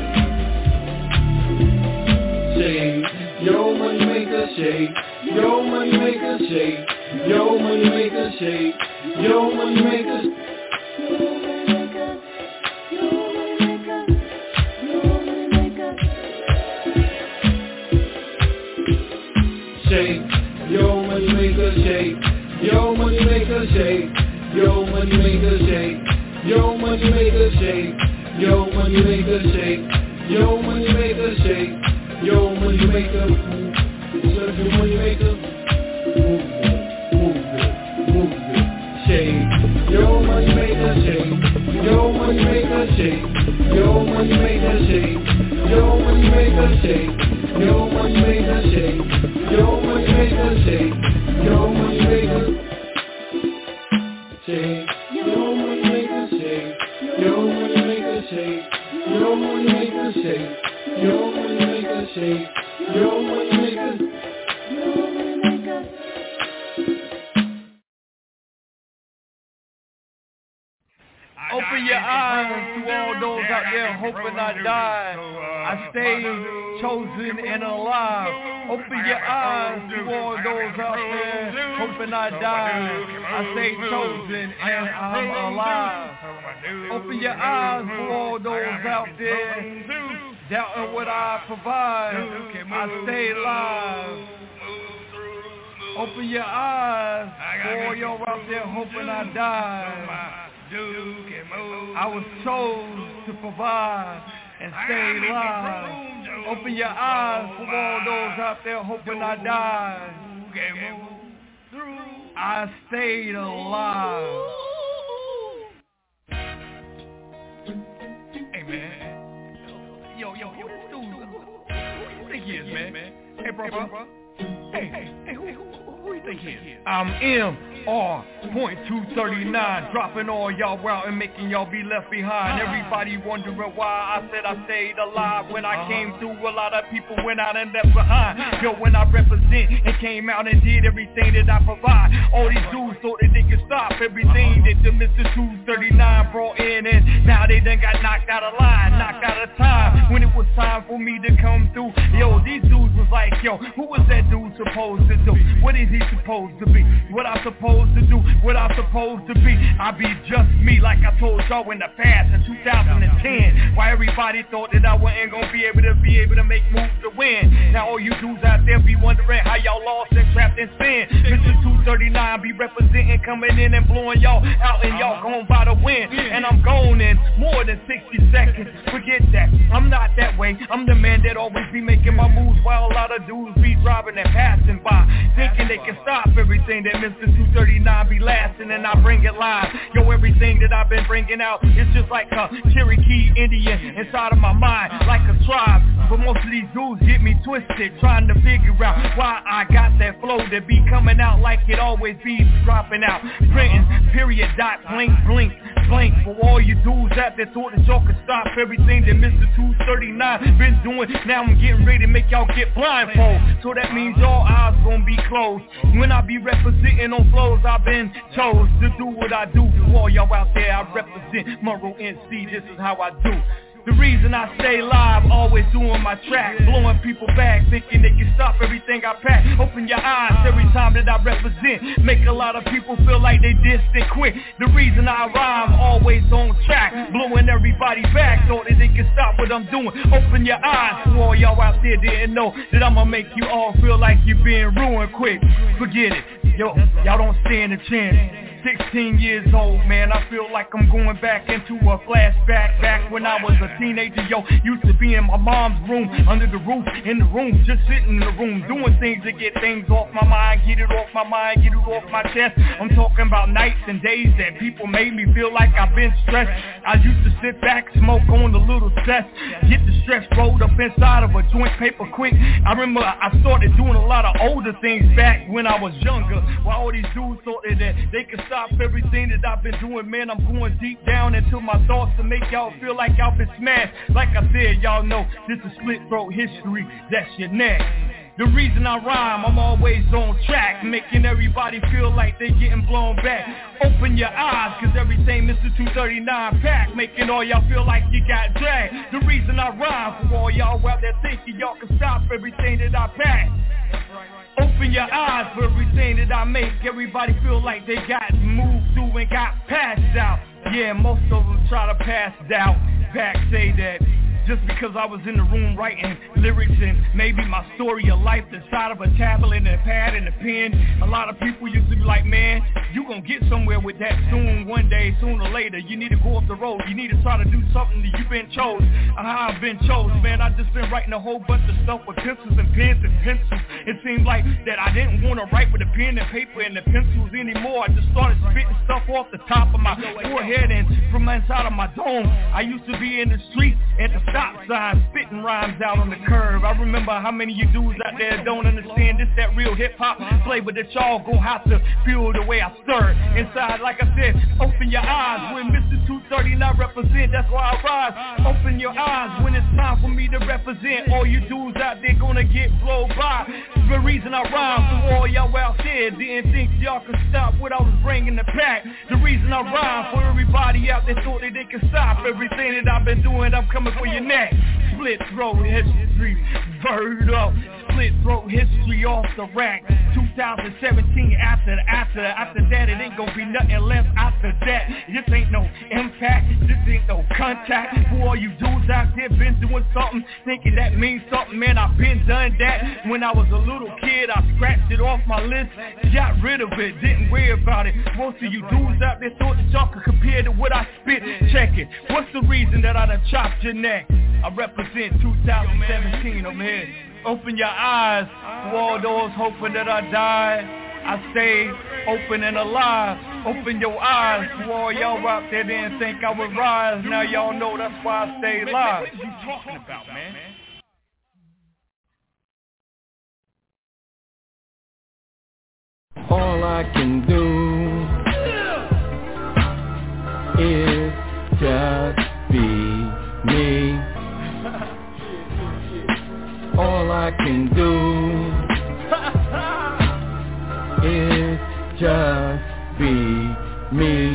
S10: Shade. Yo money maker shake, yo money maker shake, yo money maker shake, yo money maker. Shake, yo money maker shake, yo money maker shake, yo money maker shake, yo money maker shake, yo money maker shake, yo money maker shake. Yo, money maker, serve your money maker, move it, shake. Yo, money maker, shake. Yo, money maker, shake. Yo, money maker, shake. Yo, money maker, shake. Yo, money maker, shake. Yo, money maker, shake. Yo, money maker, shake. Yo, money maker, shake. Yo, money maker, shake. Yo, money maker, shake. Yo, money maker, shake. Yo, money maker.
S1: Open your eyes to all those out there hoping I die. I stay chosen and alive. Open your eyes to all those out there hoping I die. I stay chosen and I'm alive. Open your eyes to all those out there doubting what I provide. I stay alive.
S3: Open your eyes, for y'all out there hoping I die. I was chose to provide and stay alive. Open your eyes for all those out there hoping I die. I stayed alive. Hey man, yo, this dude, who you think he is, man? Hey, bro. Hey, who you think he is? I'm MR.239, dropping all y'all out and making y'all be left behind. Everybody wondering why I said I stayed alive. When I came through, a lot of people went out and left behind. Yo, when I represent and came out and did everything that I provide, all these dudes thought that they could stop everything that the Mr. 239 brought in, and now they done got knocked out of line, knocked out of time. When it was time for me to come through, yo, these dudes was like, yo, who was that dude supposed to do? What is he supposed to be? What I supposed to do? What I supposed to be? I be just me, like I told y'all in the past in 2010. Why everybody thought that I wasn't gonna be able to make moves to win. Now all you dudes out there be wondering how y'all lost and trapped in sin. Mr. 239 be representing, coming in and blowing y'all out, and y'all gon' by the win. And I'm gone in more than 60 seconds. Forget that, I'm not that way. I'm the man that always be making my moves while a lot of dudes be driving and passing by, thinking they can stop everything that Mr. 239 be lasting, and I bring it live. Yo, everything that I've been bringing out is just like a Cherokee Indian inside of my mind, like a tribe. But most of these dudes get me twisted, trying to figure out why I got that flow that be coming out like it always be dropping out. Printing, period, dot, blink, blink, blank. For all you dudes out there thought that y'all could stop everything that Mr. 239 been doing, now I'm getting ready to make y'all get blindfold. So that means y'all eyes gonna be closed. When I be representing on flows, I've been chose to do what I do. For all y'all out there, I represent Monroe NC, this is how I do. The reason I stay live, always doing my track, blowing people back, thinking they can stop everything I pack. Open your eyes every time that I represent, make a lot of people feel like they distant quick. The reason I rhyme, always on track, blowing everybody back, thought that they can stop what I'm doing. Open your eyes, for all y'all out there didn't know that I'ma make you all feel like you're being ruined quick. Forget it, yo, y'all don't stand a chance. 16 years old, man, I feel like I'm going back into a flashback. Back when I was a teenager, yo, used to be in my mom's room, under the roof, in the room, just sitting in the room, doing things to get things off my mind, get it off my mind, get it off my chest. I'm talking about nights and days that people made me feel like I've been stressed. I used to sit back, smoke on the little cess, get the stress rolled up inside of a joint paper quick. I remember I started doing a lot of older things back when I was younger, while all these dudes thought that they could stop everything that I've been doing. Man, I'm going deep down into my thoughts to make y'all feel like y'all been smashed. Like I said, y'all know this is split throat history, that's your neck. The reason I rhyme, I'm always on track, making everybody feel like they getting blown back. Open your eyes, cause everything Mr. 239 pack, making all y'all feel like you got dragged. The reason I rhyme, for all y'all out there thinking y'all can stop everything that I pack. Open your eyes for everything that I make. Everybody feel like they got moved through and got passed out. Yeah, most of them try to pass out. Back say that just because I was in the room writing lyrics and maybe my story of life inside of a tablet and a pad and a pen, a lot of people used to be like, man, you gonna get somewhere with that soon, one day, sooner or later. You need to go off the road. You need to try to do something that you've been chose. I've been chose, man. I just been writing a whole bunch of stuff with pencils and pens and pencils. It seemed like that I didn't want to write with a pen and paper and the pencils anymore. I just started spitting stuff off the top of my forehead and from inside of my dome. I used to be in the street at the stop sign, spitting rhymes out on the curb. I remember how many of you dudes out there don't understand this, that real hip-hop flavor that y'all gon' have to feel the way I stir inside. Like I said, open your eyes when Mr. 239 represent, that's why I rise. Open your eyes when it's time for me to represent. All you dudes out there gonna get blown by. The reason I rhyme, for all y'all out there didn't think y'all could stop what I was bringing the pack. The reason I rhyme, for everybody out there thought that they could stop everything that I've been doing, I'm coming for your neck. Split throat history, bird up. Slit throat history off the rack. 2017 after that it ain't gonna be nothing left after that. This ain't no impact, this ain't no contact. For all you dudes out there been doing something, thinking that means something, man, I've been done that. When I was a little kid, I scratched it off my list, got rid of it, didn't worry about it. Most of you dudes out there thought that y'all could compare to what I spit. Check it, what's the reason that I done chopped your neck? I represent 2017 over here. Open your eyes to all those hoping that I die. I stay open and alive. Open your eyes to all y'all out there didn't think I would rise. Now y'all know that's why I stay alive. What are you talking about, man?
S4: All I can do is just be me. All I can do is just be me.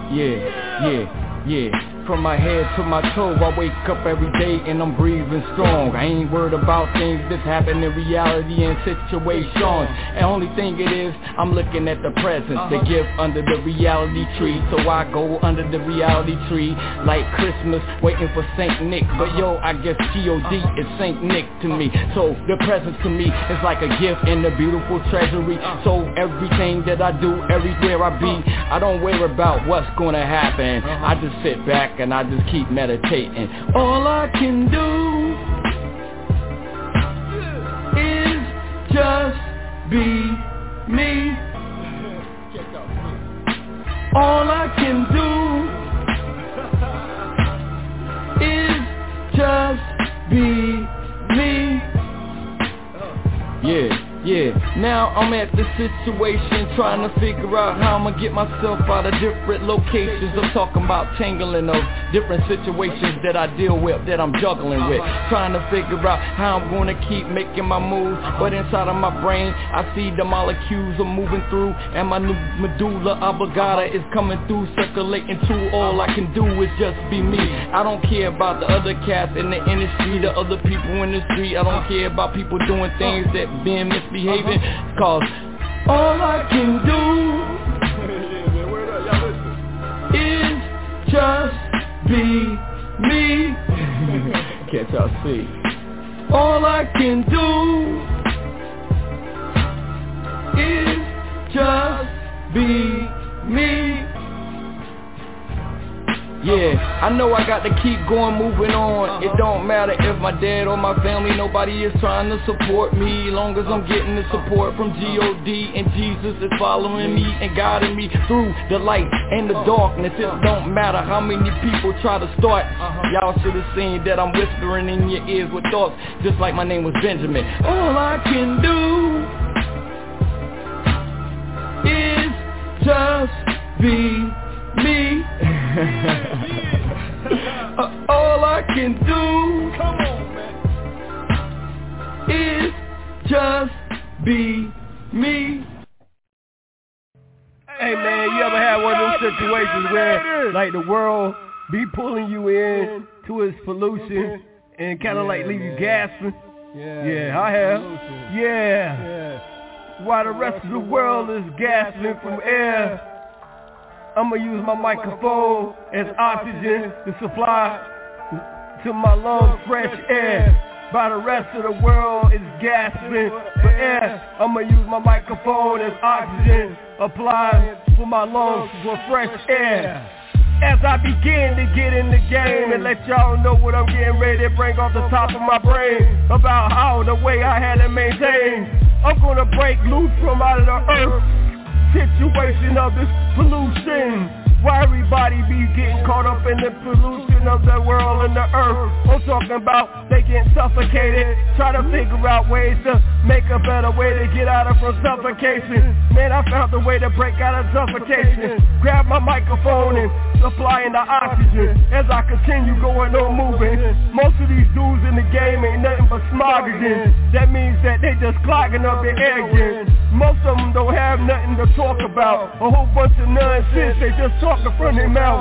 S4: Yeah. From my head to my toe, I wake up every day and I'm breathing strong. I ain't worried about things that happen in reality and situations. The only thing it is, I'm looking at the present, the gift under the reality tree. So I go under the reality tree like Christmas, waiting for Saint Nick. But yo, I guess G.O.D. is Saint Nick to me. So the present to me is like a gift in a beautiful treasury. So everything that I do, everywhere I be, I don't worry about what's gonna happen. I just sit back and I just keep meditating. All I can do is just be me. All I can do is just be me. Yeah, now I'm at the situation trying to figure out how I'ma get myself out of different locations. I'm talking about tangling of different situations that I deal with, that I'm juggling with. Trying to figure out how I'm gonna keep making my moves. But inside of my brain, I see the molecules are moving through, and my new medulla oblongata is coming through, circulating too. All I can do is just be me. I don't care about the other cats in the industry, the other people in the street. I don't care about people doing things that being misbehaving, cause all I can do is just be me. Can't y'all see? All I can do is just be me. Yeah, I know I got to keep going, moving on. It don't matter if my dad or my family, nobody is trying to support me. Long as I'm getting the support from G.O.D. and Jesus is following me and guiding me through the light and the darkness. It don't matter how many people try to start. Y'all should have seen that I'm whispering in your ears with thoughts, just like my name was Benjamin. All I can do is just be me. All I can do, come on, man, is just be me.
S3: Hey man, you ever had one of those situations where like the world be pulling you in to its pollution and kind of like leave you gasping? Yeah, I have. Yeah. While the rest of the world is gasping from air, I'ma use my microphone as oxygen to supply to my lungs fresh air. While the rest of the world is gasping for air, I'ma use my microphone as oxygen applied for my lungs for fresh air. As I begin to get in the game and let y'all know what I'm getting ready to bring off the top of my brain about how the way I had it maintained, I'm gonna break loose from out of the earth situation of this pollution. Why everybody be getting caught up in the pollution of the world and the earth? I'm talking about they getting suffocated, try to figure out ways to make a better way to get out of from suffocation. Man, I found a way to break out of suffocation. Grab my microphone and supplying the oxygen as I continue going on moving. Most of these dudes in the game ain't nothing but smogogen. That means that they just clogging up their air again. Most of them don't have nothing to talk about, a whole bunch of nonsense, they just talking from their mouth.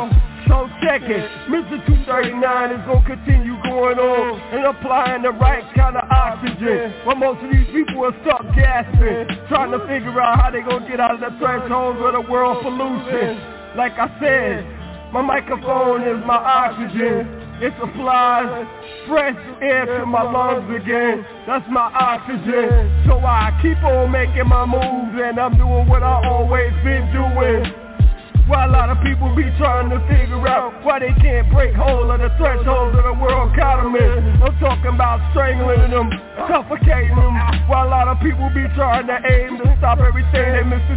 S1: So check it, Mr. 239 is gonna continue going on and applying the right kind of oxygen. While most of these people are stuck gasping, trying to figure out how they gonna get out of the threshold of the world pollution. Like I said, my microphone is my oxygen. It supplies fresh air to my lungs again. That's my oxygen. So I keep on making my moves and I'm doing what I always been doing. While a lot of people be trying to figure out why they can't break hold of the thresholds of the world economy. I'm talking about strangling them, suffocating them. While a lot of people be trying to aim to stop everything that Mr.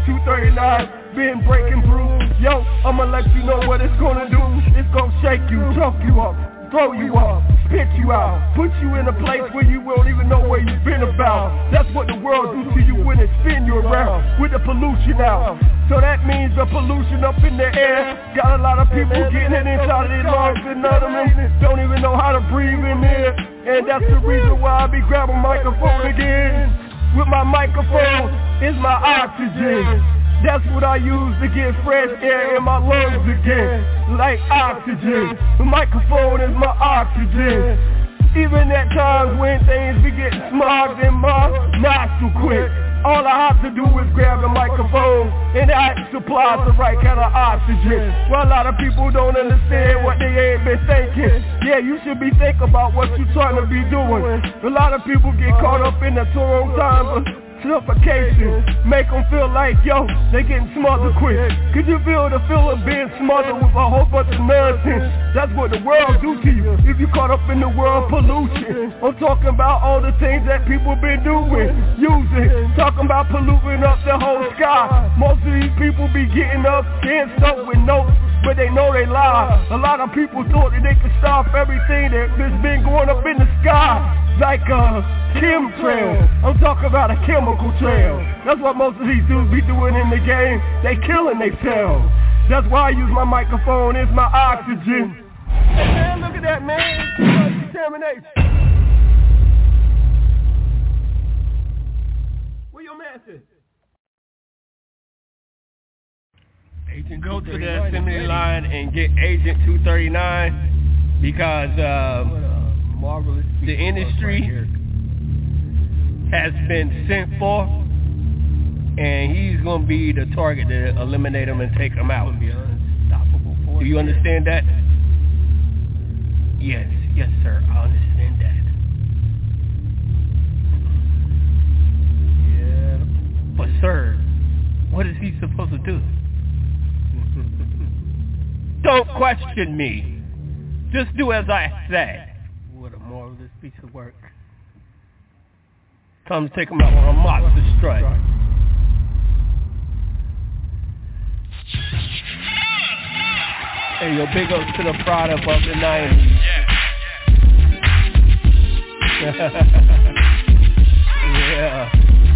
S1: 239 been breaking through. Yo, I'ma let you know what it's gonna do. It's gonna shake you, choke you up, throw you up, spit you out, put you in a place where you won't even know where you've been about. That's what the world do to you when it spin you around with the pollution out. So that means the pollution up in the air got a lot of people getting it inside of their lungs and none of them don't even know how to breathe in there. And that's the reason why I be grabbing microphone again. With my microphone is my oxygen. That's what I use to get fresh air in my lungs again, like oxygen. The microphone is my oxygen. Even at times when things be getting smogged in my nostril quick, all I have to do is grab the microphone and that supplies the right kind of oxygen. Well, a lot of people don't understand what they ain't been thinking. Yeah, you should be thinking about what you're trying to be doing. A lot of people get caught up in the wrong times of suffocation, make them feel like, yo, they getting smothered quick. Could you feel the feeling being smothered with a whole bunch of nonsense? That's what the world do to you if you caught up in the world pollution. I'm talking about all the things that people been doing, using, talking about polluting up the whole sky. Most of these people be getting up, getting stuck with notes, but they know they lie. A lot of people thought that they could stop everything that's been going up in the sky, like a chemtrail. I'm talking about a chemical trail. That's what most of these dudes be doing in the game. They killing themselves. That's why I use my microphone. It's my oxygen. Hey man, look at that, man. Contamination. Where your man is? Agent, go to the assembly line and get Agent 239 because the industry has been sent for, and he's going to be the target to eliminate him and take him out. Do you understand that? Yes, sir, I understand that. Yeah. But sir, what is he supposed to do? Don't question me. Just do as I say. What a marvelous piece of work. Time to take him out on a monster strut. Hey, yo, big ups to the product of the 90s. Yeah.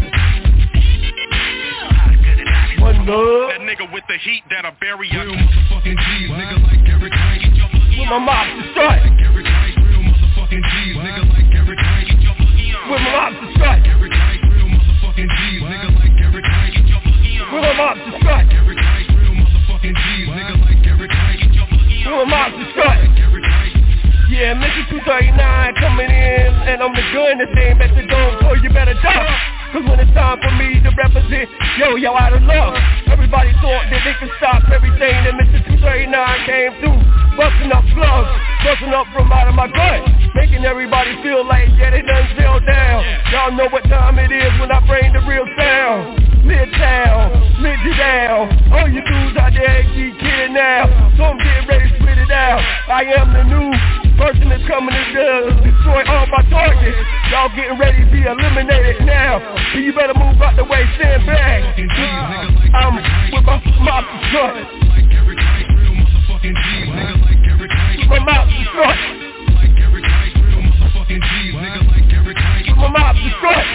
S1: One love.
S7: That nigga with the heat that'll bury you. Real motherfucking G's, nigga like Eric Knight.
S1: With my monster strut.
S7: Real motherfucking G's, nigga like Eric Knight.
S1: With my monster strut.
S7: Real motherfucking G's, nigga like Eric Knight.
S1: With my monster strut.
S7: Real motherfucking G's, nigga like Eric Knight.
S1: With my monster strut. Yeah, Mr. 239 coming in, and I'm the gun that ain't at the door, so you better duck. Cause when it's time for me to represent, yo, out of luck. Everybody thought that they could stop everything that Mr. 239 came through. Busting up slugs, busting up from out of my gut, making everybody feel like, yeah, they done fell down. Y'all know what time it is when I bring the real sound. Midtown, mid you down. All you dudes out there keep kidding now. So I'm getting ready to spit it out. I am the new person that's coming to destroy all my targets. Y'all getting ready to be eliminated now. So you better move out the way, stand back. I'm with my mouth shut. My mouth shut. My mouth shut.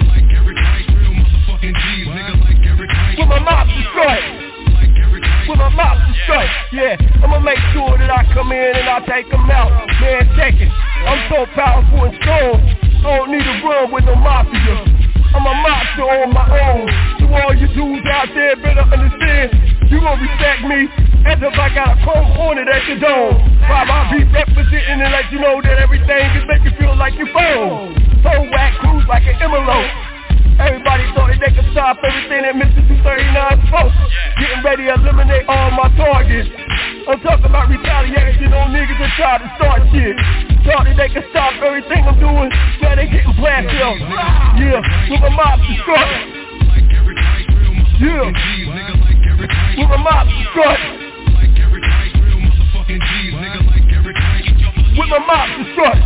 S1: With my mouth destroyed. With my mouth destroyed. Yeah, I'ma make sure that I come in and I take them out. Man, check it. I'm so powerful and strong. I don't need to run with no mafia. I'm a monster on my own. To all you dudes out there better understand, you gon' respect me as if I got a chrome hornet at your dome. While I be representing and let you know that everything can make you feel like your phone. Whole whack cruise like an envelope. Everybody thought that they could stop everything that Mr. 239 spoke. Getting ready to eliminate all my targets. I'm talking about retaliation on niggas that try to start shit. Thought that they could stop everything I'm doing. Now they getting blasted up. Yeah, with a mob destruct. Yeah, with a mob destruct. With a mob destruct.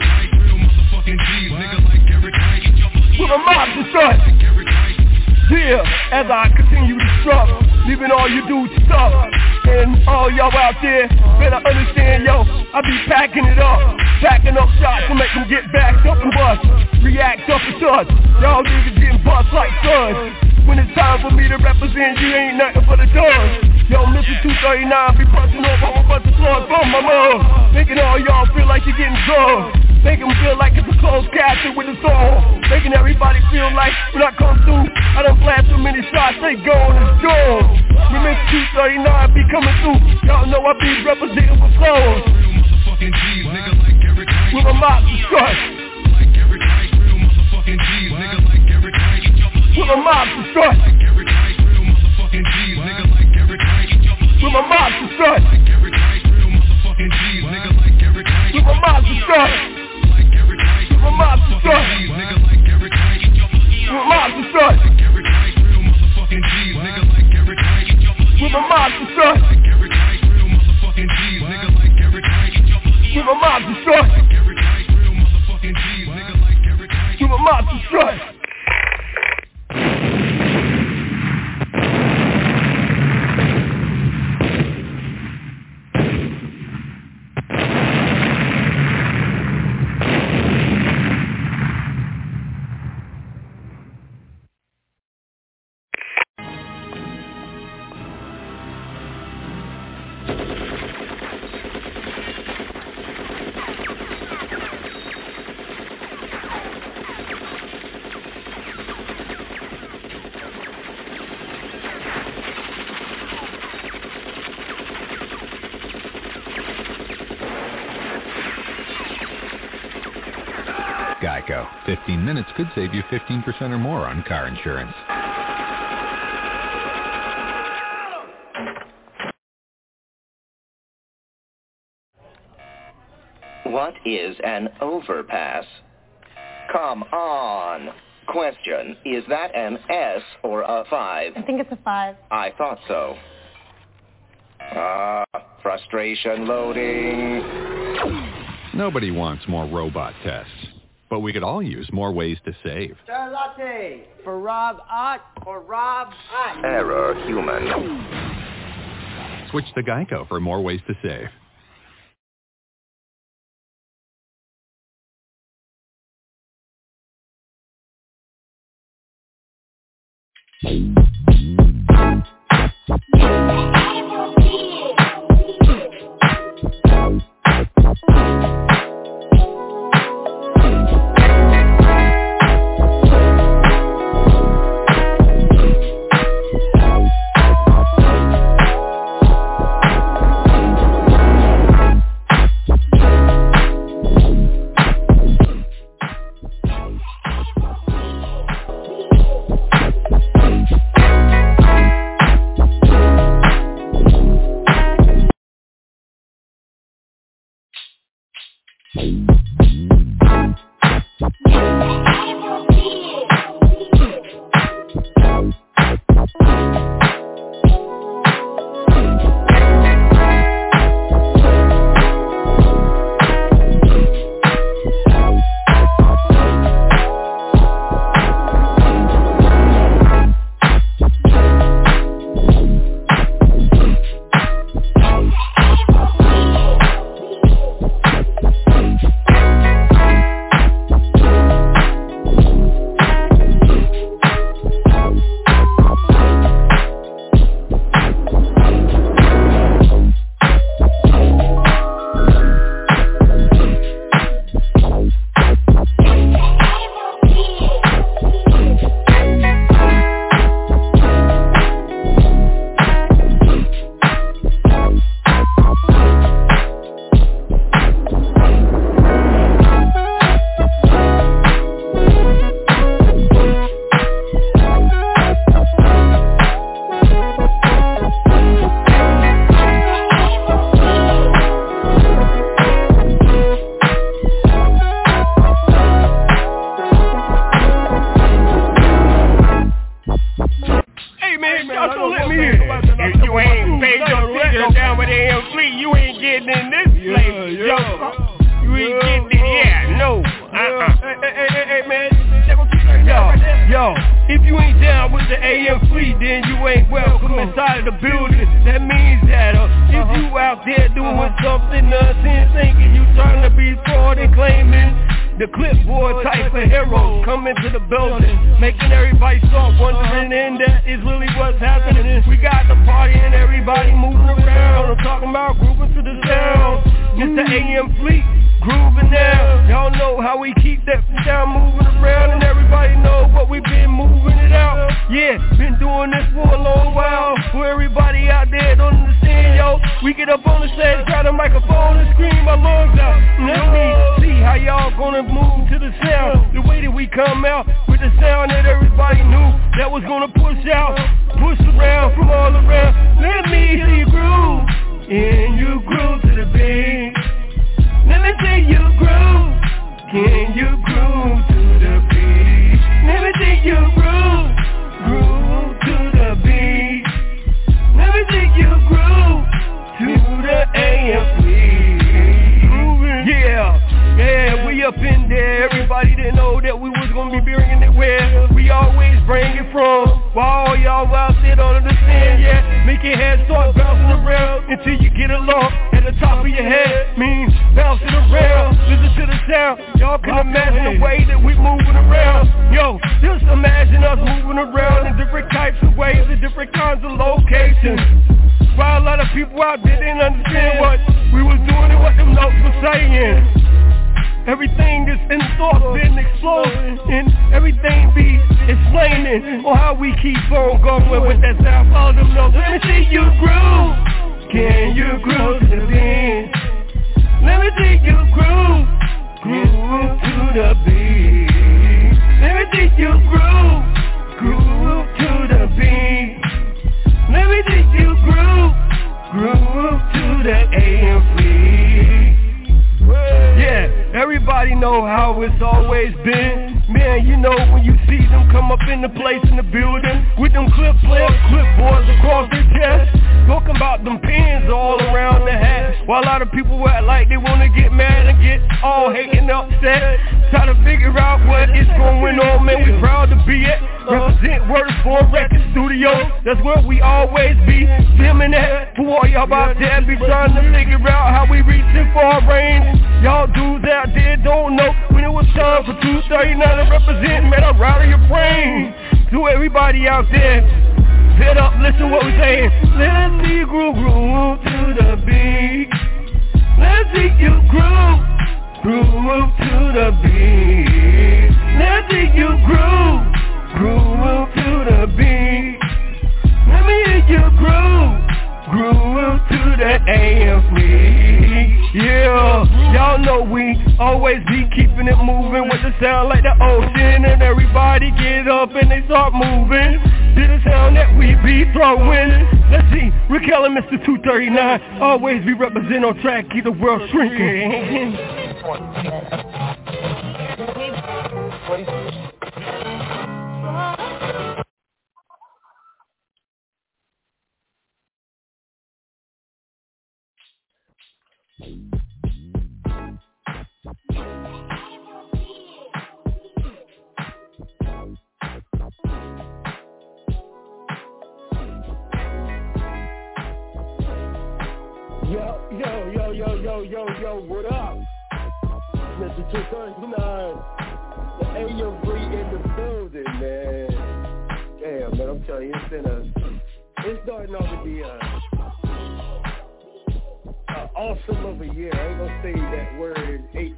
S1: With a mob destruct. Yeah, as I continue to struggle, leaving all you dudes stuck. And all y'all out there better understand, yo, I be packing it up. Packing up shots to make them get backed up and bust. React up and touch. Y'all niggas getting bust like suns. When it's time for me to represent, you ain't nothing but a dog. Yo, Mr. 239 be punching over a whole bunch of slugs from my mom. Making all y'all feel like you're getting drugged. Making them feel like it's a closed casket with a song. Making everybody feel like when I come through, I done blast so many shots, they gone and gone. When Mr. 239 be coming through, y'all know I be representing with clothes. With a mob destruct. With a mob destruct. With a mob destruct. With a mob destruct. With a mob destruct. With a mob destruct. With a mob destruct. With a mob destruct. With a mob destruct.
S9: Geico. 15 minutes could save you 15% or more on car insurance.
S13: What is an overpass? Come on. Question, is that an S or a 5?
S23: I think it's a 5.
S13: I thought so. Frustration loading.
S9: Nobody wants more robot tests, but we could all use more ways to save.
S24: Sir latte for Rob Ott or Rob Ott.
S13: Error human.
S9: Switch to Geico for more ways to save.
S1: free, then you ain't welcome inside of the building. That means that if you out there doing something nonsense, thinking you trying to be fraud and claiming the clipboard type of heroes come into the building, making everybody start wondering, and that is really what's happening. We got the party and everybody moving around. I'm talking about grooving to the sound. It's the AM Fleet grooving now. Y'all know how we keep that sound moving around, and everybody know what we've been moving it out. Yeah, been doing this for a long while. For everybody out there don't understand, yo, we get up on the stage, grab a microphone and scream our lungs out. Let me see how y'all gonna move to the sound. The way that we come out with the sound that everybody knew that was gonna push out, push around from all around. Let me see you groove, and you groove to the beat. Let me see you groove, can you groove to the beat? Let me see you groove, groove to the beat. Let me see you groove to the AM beat. Yeah, we up in there. Everybody didn't know that we was gonna be bringing it where we always bring it from. While all y'all out there don't understand, yeah, make your head start bouncing around until you get along at the top of your head. Means bouncing around, listen to the sound. Y'all can imagine the way that we moving around. Yo, just imagine us moving around in different types of ways, in different kinds of locations. While a lot of people out there didn't understand what we was doing and what them notes were saying. Everything that's in thought been exploding, and everything be explaining on how we keep on going with that sound. Follow them notes. Let me see you groove. Can you groove to the beat? Let me see you groove. Groove to the beat. Let me see you groove. Groove to the beat. Let me see you groove. Groove to the AM beat. Yeah, everybody know how it's always been. Man, you know when you see them come up in the place in the building with them clipboards across their chest, talking about them pins all around the hat. While a lot of people act like they wanna get mad and get all hating upset, try to figure out what is going on. Man, we proud to be it. Represent Word for Record Studio. That's where we always be filming at. For all y'all out there be trying to figure out how we reaching for our range. Y'all dudes out there don't know when it was time for 239 to represent. Man, I'm out of your brain. To everybody out there, sit up, listen what we're saying. Let's see you groove, groove to the beat. Let's see you groove, groove to the beat. Let's see you groove, groove to the beat. Let me hear you groove, groove to the AM beat. Yeah, y'all know we always be keeping it moving with the sound like the ocean, and everybody get up and they start moving to the sound that we be throwing. Let's see, Raquel and Mr. 239 always be representing on track, keep the world shrinking.
S14: Yo, what up? Mr. 239, the AM Free in the building, man. Damn, man, I'm telling you, it's starting off to be a awesome of a year. I ain't gonna say that word,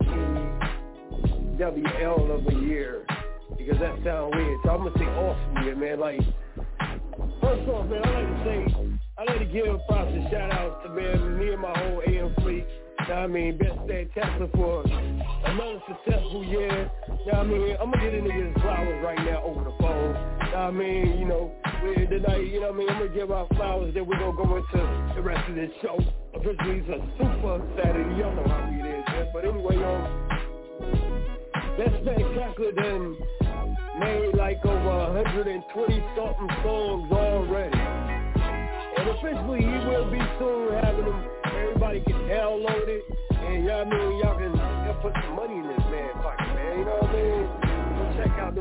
S14: HEWL of a year, because that sounds weird. So I'm gonna say awesome year, man. Like, first off, man, I like to give props and shout outs to, man, me and my whole AM Fleet. I mean, best fantastic for another successful year. I mean, I'm gonna get into his flowers right now over the phone. I mean, you know, tonight, you know what I mean, I'm gonna give our flowers, then we're gonna go into the rest of this show. Officially, it's a super Saturday, y'all know how it is, man. But anyway, that's spectacular then made like over 120 something songs already. And officially, he will be soon having them. Everybody can download it, and y'all can put some money in this man's pocket, man. You know what I mean? Go check out them songs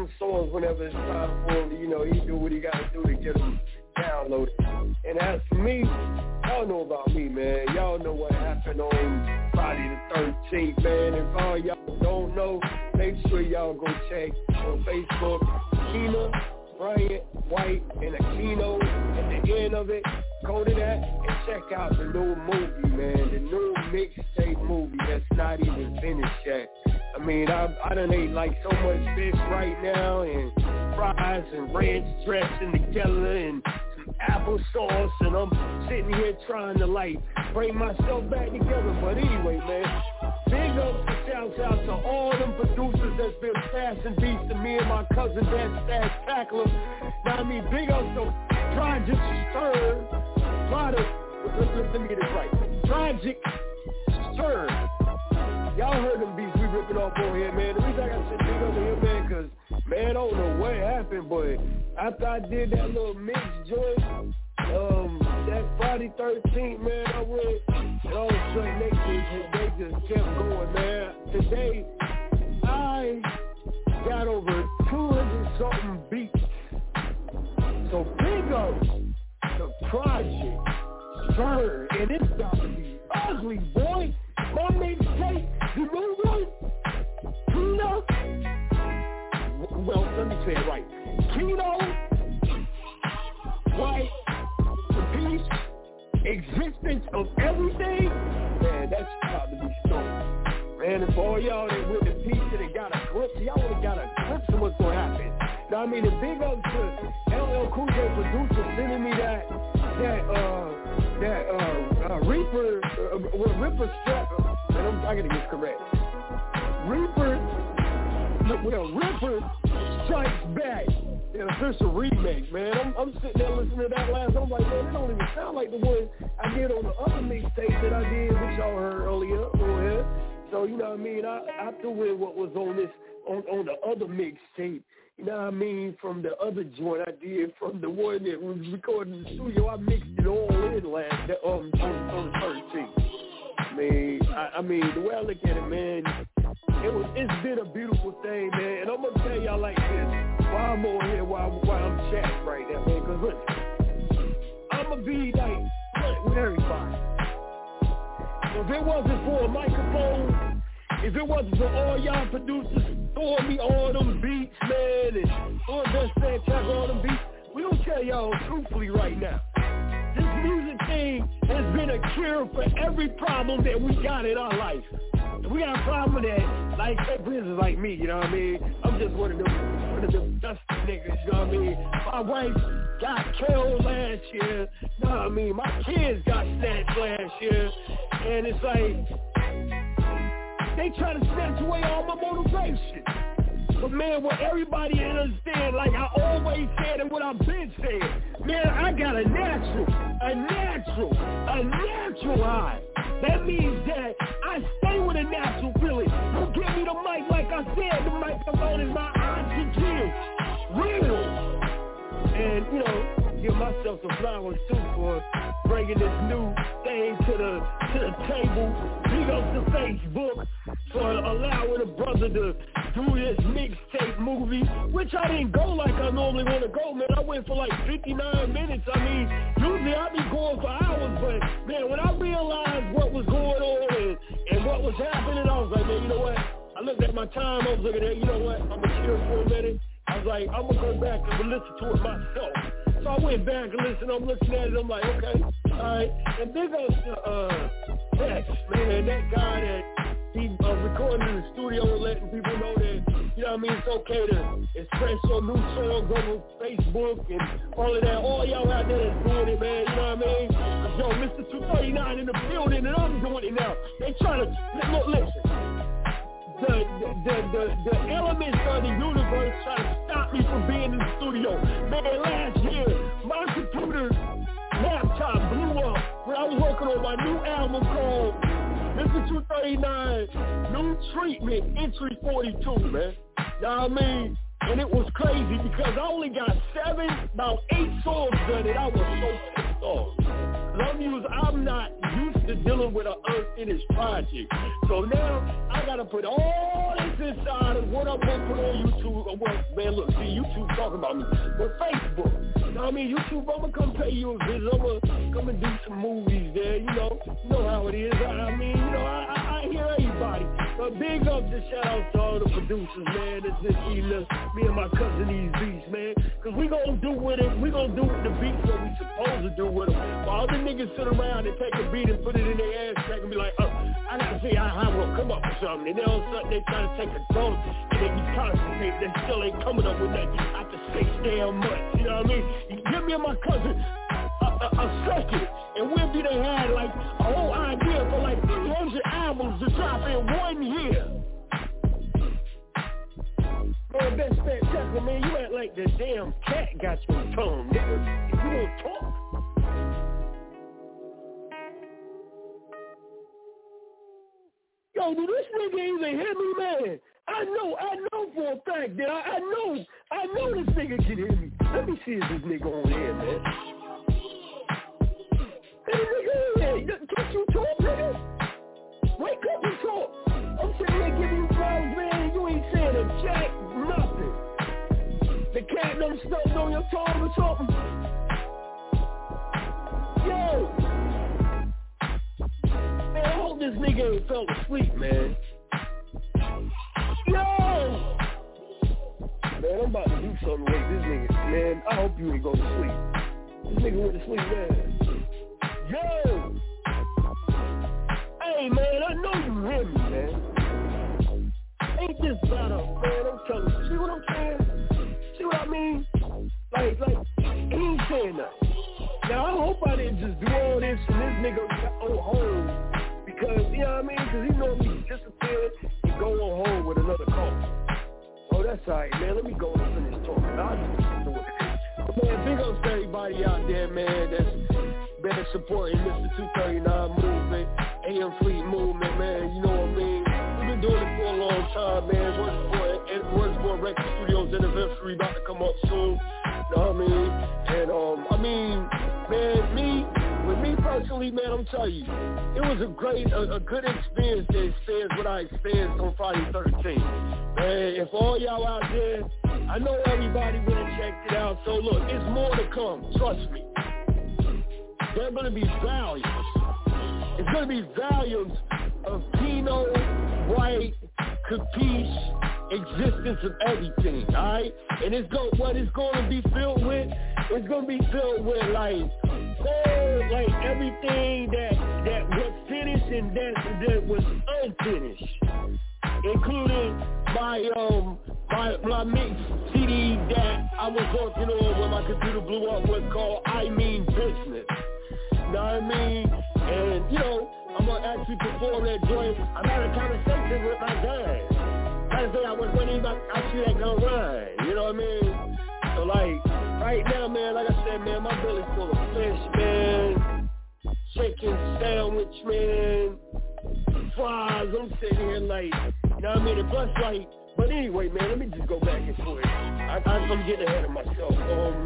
S14: songs whenever it's time for him to, he do what he got to do to get them downloaded. And as for me, y'all know about me, man. Y'all know what happened on Friday the 13th, man. If all y'all don't know, make sure y'all go check on Facebook, Keena Bryant White and Aquino at the end of it. Go to that and check out the new movie, man. The new mixtape movie that's not even finished yet. I mean, I done ate like so much fish right now and fries and ranch dressing together and some applesauce, and I'm sitting here trying to like bring myself back together. But anyway, man, big ups and shouts out to all them producers that's been passing beats to me and my cousin that Stash Tackler. Now I mean, big ups to Project Stern. Let me get it right. Project Stern. Y'all heard them beats we ripping off over here, man. The reason I got shit big over here, man, cause man, I don't know what happened, but after I did that little mix joint, that Friday 13th, man, I went, and all of a sudden they just kept going, man. Today, I got over 200 something beats. So big ups to Project Stern, and it's about to be ugly, boy. My mixtape, the new one, Keena. Well, let me say it right. Keena, White, the peace, existence of everything. Man, that's about to be stoked. Man, and for all y'all that with the piece that got a glimpse, y'all would have got a glimpse of what's going to happen. Now, I mean, the big up to LL Cool J producer sending me that Ripper strap, and I gotta get correct. Ripper Strikes Back, an official remake, man. I'm sitting there listening to that last. I'm like, man, it don't even sound like the one I did on the other mixtape that I did, which y'all heard earlier. So you know what I mean. I threw in what was on this on the other mixtape. You know what I mean? From the other joint I did, from the one that was recorded in the studio, I mixed it all in on the 13th. I mean, the way I look at it, man, it's been a beautiful thing, man. And I'm gonna tell y'all like this, while I'm on here, while I'm chatting right now, man. Cause listen, I'm gonna be like with everybody. If it wasn't for a microphone, if it wasn't for all y'all producers throwing me all them beats, man, and throwing Best Fan Track all them beats, we don't tell y'all truthfully right now. This music thing has been a cure for every problem that we got in our life. We got a problem with that, like, for instance, like me, you know what I mean? I'm just one of them dusty niggas, you know what I mean? My wife got killed last year, you know what I mean? My kids got snatched last year, and it's like, they try to snatch away all my motivation. But man, what everybody understand, like I always said and what I've been saying, man, I got a natural high. That means that I stay with a natural feeling. Don't give me the mic like I said, the microphone is my oxygen. Real. And, you know, give myself some flowers too for bringing this new thing to the table. Big up to Facebook for allowing a brother to do this mixtape movie, which I didn't go like I normally want to go, man. I went for like 59 minutes. I mean, usually I be going for hours, but man, when I realized what was going on and what was happening, I was like, man, you know what? I looked at my time, I was looking at, you know what? I'm going to chill for a minute. I was like, I'm going to go back and listen to it myself. So I went back and listened, I'm looking at it, I'm like, okay, alright. And big up to Dex, man, that guy that he recording in the studio and letting people know that, you know what I mean, it's okay to express your new songs over Facebook and all of that. All y'all out there that's doing it, man, you know what I mean? Yo, Mr. 239 in the building and I'm doing it now. They trying to, look, listen. The elements of the universe try to stop me from being in the studio. Man, last year, my computer laptop blew up when I was working on my new album called Mr. 239 New Treatment Entry 42, man. You know what I mean? And it was crazy because I only got about 8 songs done and I was so pissed off. I'm not used to dealing with an unfinished project. So now I gotta put all this inside of what I'm gonna put on YouTube. Well, man, look, see, YouTube talking about me, but Facebook. You know what I mean? YouTube, I'm gonna come pay you a visit. I'm gonna come and do some movies there. You know how it is. I mean, I hear everybody. Big up to shout out to all the producers, man. That's this evening, me and my cousin these beats, man. Cause we gonna do with it. We gonna do with the beats what we supposed to do with them. While other niggas sit around and take a beat and put it in their ass crack and be like, I gotta see how I will come up with something. And then all of a sudden they try to take a dose and they be concentrated. They still ain't coming up with nothing after 6 damn months. You know what I mean? You give me and my cousin a second, and we'll be they had like a whole idea for like 300 albums to drop in 1 year. Man, that's spectacular, man. You act like the damn cat got your tongue, nigga. If you don't talk. Yo, do this nigga even hear me, man? I know for a fact that I know this nigga can hear me. Let me see if this nigga on here, man. Hey, nigga, can't you talk, nigga? Wake up and talk. I'm sitting there giving you problems, man. You ain't saying a jack, nothing. The cat done stuck on your tongue or something. Yo. Man, I hope this nigga ain't fell asleep, man. Yo. Man, I'm about to do something with this nigga. Man, I hope you ain't go to sleep. This nigga went to sleep, man. Yo! Hey, man, I know you hear me, man. Ain't this better, man? I'm telling you. See what I'm saying? See what I mean? Like, he ain't saying nothing. Now, I hope I didn't just do all this and this nigga got on hold. Because, you know what I mean? Because he normally disappeared and go on hold with another call. Oh, that's all right, man. Let me go and finish talking. I'll just do it. Man, big ups to everybody out there, man, that's been supporting Mr. 239 movement, AM Fleet movement, man. You know what I mean? We've been doing it for a long time, man. Wordsboro Record Studios anniversary about to come up soon. You know what I mean? And I mean, man, with me personally, man, I'm telling you, it was a good experience to experience what I experienced on Friday 13th. Man, if all y'all out there, I know everybody would have checked it out. So look, it's more to come. Trust me. They're going to be volumes. It's going to be volumes of Pino, White, Capiche, existence of everything, all right? And what it's going to be filled with, it's going to be filled with like everything that was finished and that was unfinished, including my mix CD that I was working on when my computer blew up was called I Mean Business. You know what I mean? And, you know, I'm going to actually perform that joint. I'm having a conversation with my dad. I say I was wondering about actually that gun ride. You know what I mean? So, like, right now, man, like I said, man, my belly's full of fish, man. Chicken sandwich, man. Fries. I'm sitting here like, you know what I mean? And plus, like, but anyway, man, let me just go back and forth. I'm getting ahead of myself.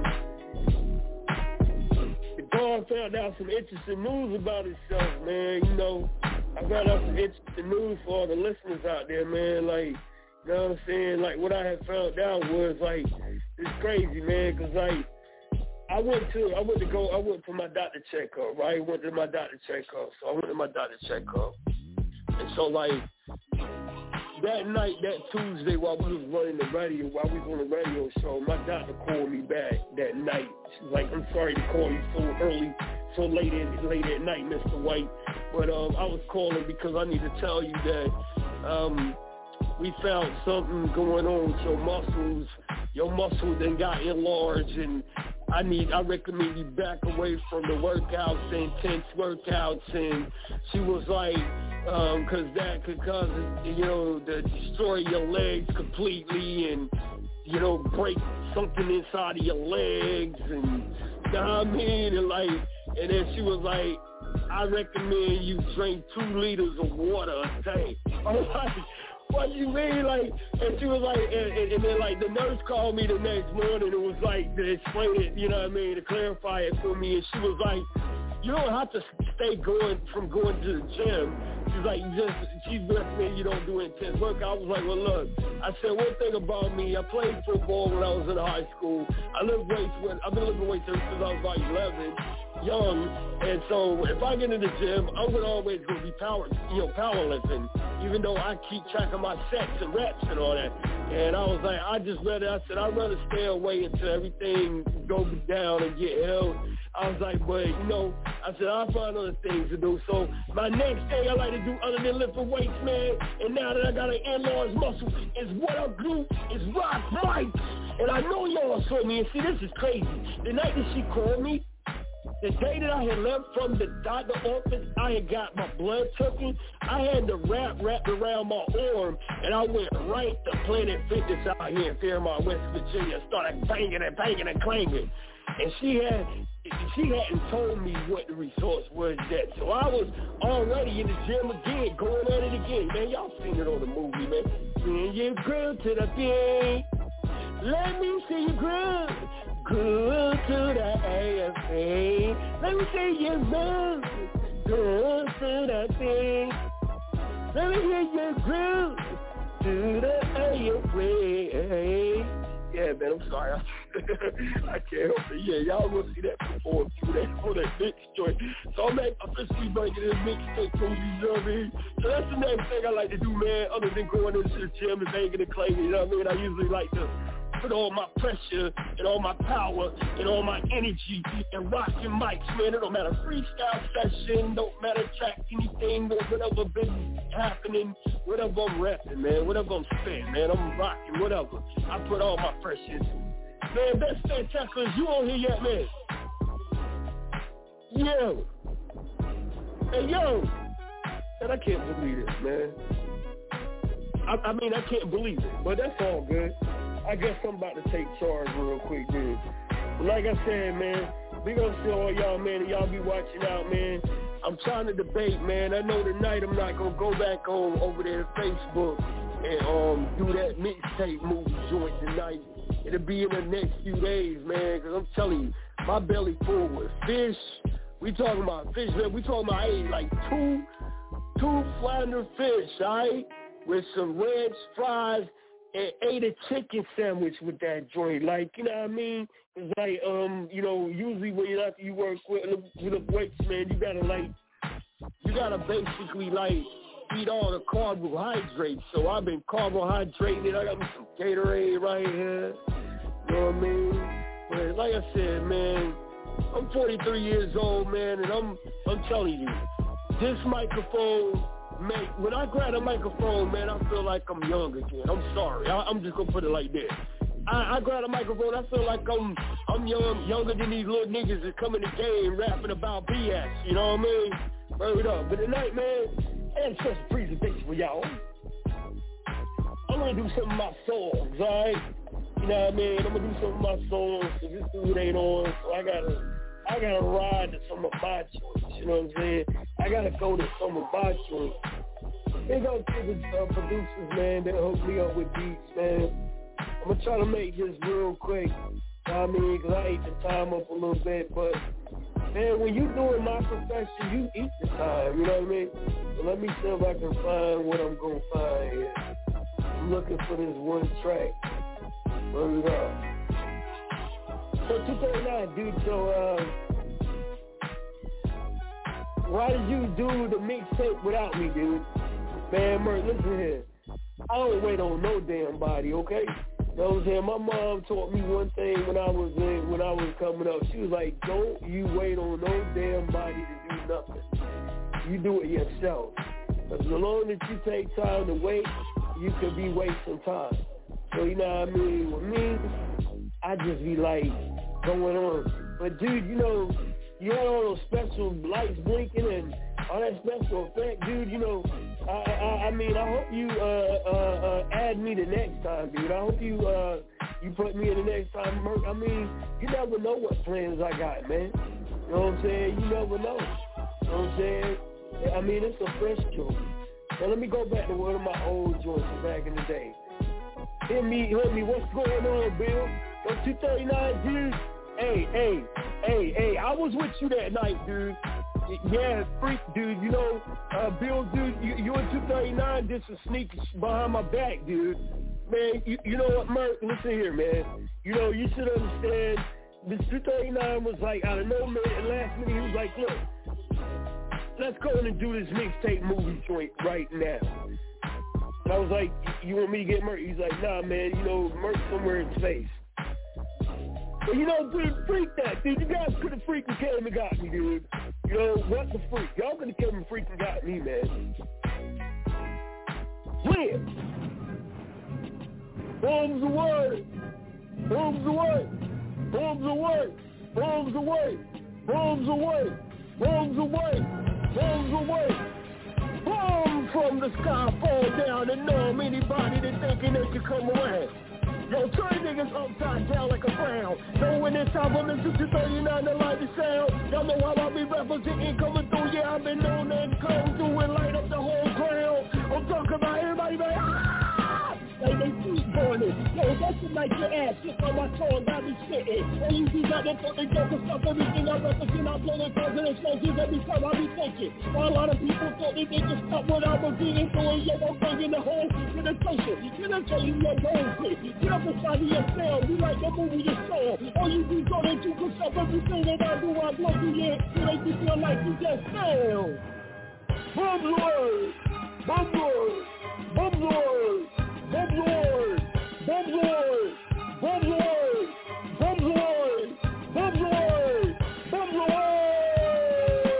S14: Dawn found out some interesting news about himself, man. You know, I found out some interesting news for all the listeners out there, man. Like, you know what I'm saying? Like, what I had found out was, like, it's crazy, man, because, like, I went to my doctor checkup, right? Went to my doctor checkup. So I went to my doctor checkup. And so, like, that night, that Tuesday, while we was running the radio, while we was on the radio show, my doctor called me back that night. She was like, I'm sorry to call you so early, so late at night, Mr. White. But I was calling because I need to tell you that we found something going on with your muscles. Your muscles then got enlarged, and I recommend you back away from the workouts, the intense workouts. And she was like, because that could cause, you know, to destroy your legs completely and, you know, break something inside of your legs. And, you know what I mean? And then she was like, I recommend you drink 2 liters of water a day. I'm like, what you mean? Like, and she was like, and then like the nurse called me the next morning. It was like to explain it, you know what I mean, to clarify it for me. And she was like, you don't have to stay going to the gym. You she's like, she's recommending you don't do intense work. I was like, well, look, I said, one thing about me, I played football when I was in high school. I've been lifting weights since I was like 11, young, and so if I get in the gym, I'm always going to be powerlifting, even though I keep track of my sets and reps and all that. And I was like, I'd rather stay away until everything goes down and get held. I was like, but, I said, I'll find other things to do. So my next thing I like to do other than lifting weights, man, and now that I got an enlarged muscle, is what I do is rock mics. And I know y'all saw me, and see, this is crazy. The night that she called me, the day that I had left from the doctor office, I had got my blood taken. I had the wrapped around my arm, and I went right to Planet Fitness out here in Fairmont, West Virginia, started banging and clanging. And she hadn't told me what the results was yet. So I was already in the gym again, going at it again. Man, y'all seen it on the movie, man. Bring your girl to the thing. Let me see you groove. Groove to the AFA. Let me see you move. Groove to the thing. Let me hear you groove to the AFA. Yeah, man, I'm sorry. I can't help it. Yeah, y'all will see that before on that mix joint. So I'm officially making this mixtape for you, you know what I mean? So that's the next thing I like to do, man, other than going into the gym and banging and clanging, you know what I mean? I usually like to put all my pressure and all my power and all my energy and rocking mics, man. It don't matter freestyle session, don't matter track anything, whatever been happening, whatever I'm rapping, man, whatever I'm spitting, man, I'm rocking, whatever. I put all my pressure into it. Man, that's fantastic. You on here yet, man? Yo. Hey, yo. Man, I can't believe it, man. I mean, I can't believe it, but that's all good. I guess I'm about to take charge real quick, dude. Like I said, man, big up to all y'all, man, and y'all be watching out, man. I'm trying to debate, man. I know tonight I'm not going to go back on over there to Facebook and do that mixtape movie joint tonight. It'll be in the next few days, man, because I'm telling you, my belly full with fish. We talking about fish, man. We talking about, hey, like two flounder fish, all right, with some red fries, and ate a chicken sandwich with that joint. Like, you know what I mean? It's like, usually when you work with the weights, man, you gotta basically, like, eat all the carbohydrates. So I've been carbohydrating. I got me some Gatorade right here. You know what I mean? But like I said, man, I'm 43 years old, man, and I'm telling you, this microphone, man, when I grab a microphone, man, I feel like I'm young again. I'm sorry. I'm just gonna put it like that. I grab a microphone, I feel like I'm younger than these little niggas that come in the game rapping about BS. You know what I mean? Word up. But tonight, man, I had such a presentation for y'all. I'm gonna do some of my songs, alright? You know what I mean? I'm gonna do some of my songs because this dude ain't on, so I gotta ride to some of my joints, you know what I'm saying? I gotta go to some of my joints. Big up to the producers, man, that hooked me up with beats, man. I'm gonna try to make this real quick, you know what I mean? Because I ate the time up a little bit, but, man, when you doing my profession, you eat the time, you know what I mean? So let me see if I can find what I'm gonna find here. I'm looking for this one track. Where we go? So 239, dude, so, why did you do the mixtape without me, dude? Man, Mert, listen here. I don't wait on no damn body, okay? You know what I'm saying? My mom taught me one thing when I was coming up. She was like, don't you wait on no damn body to do nothing. You do it yourself. Because the longer that you take time to wait, you could be wasting time. So, you know what I mean? With me, I just be like, going on. But, dude, you know, you had all those special lights blinking and all that special effect, dude, you know, I mean, I hope you add me the next time, dude. I hope you put me in the next time. I mean, you never know what plans I got, man. You know what I'm saying? You never know. You know what I'm saying? I mean, it's a fresh joint. Now, let me go back to one of my old joints from back in the day. Hit me, what's going on, Bill? Yo, 239, dude. Hey, I was with you that night, dude. Yeah, freak, dude. You know, Bill, dude, you and 239 did some sneaks behind my back, dude. Man, you know what, Merk? Listen here, man. You know, you should understand. This 239 was like, out of nowhere, and last minute he was like, look, let's go in and do this mixtape movie joint right now. And I was like, you want me to get Merk? He's like, nah, man, you know, Merk's somewhere in space. But you know, dude, freak that, dude. You guys could have freaking came and got me, dude. You know, what the freak? Y'all could have came and freaking got me, man. When? Bombs away! Bombs away! Bombs away! Bombs away! Bombs away! Bombs away! Bombs away! Bombs from the sky fall down and numb anybody that thinking they could come around. Yo, turn niggas upside down like a frown. Know when it's time for the 239 to light the sound. Y'all know how I be representing coming through. Yeah, I've been known and come through and light up the whole ground. I'm talking about everybody like, like they keep going in. Yo, that's it like your ass. Shit on my tongue, I be spitting. And you see that they fucking joke and stuff. Everything I represent, I'm blowing thousand explosions every time I be thinking. While a lot of people thought they just stop what I was getting doing. Yo, I'm bringing the whole penetration. Can I tell you your whole thing? Get up inside of your cell. You like the movie you saw. All you do so that you can stop everything that I do. I blow through your head. So make you feel like you just fell. Bombs away! Bombs away! Bombs away! Bombs away! Bombs away! Bombs away! Bombs away! Bombs away! Bombs away!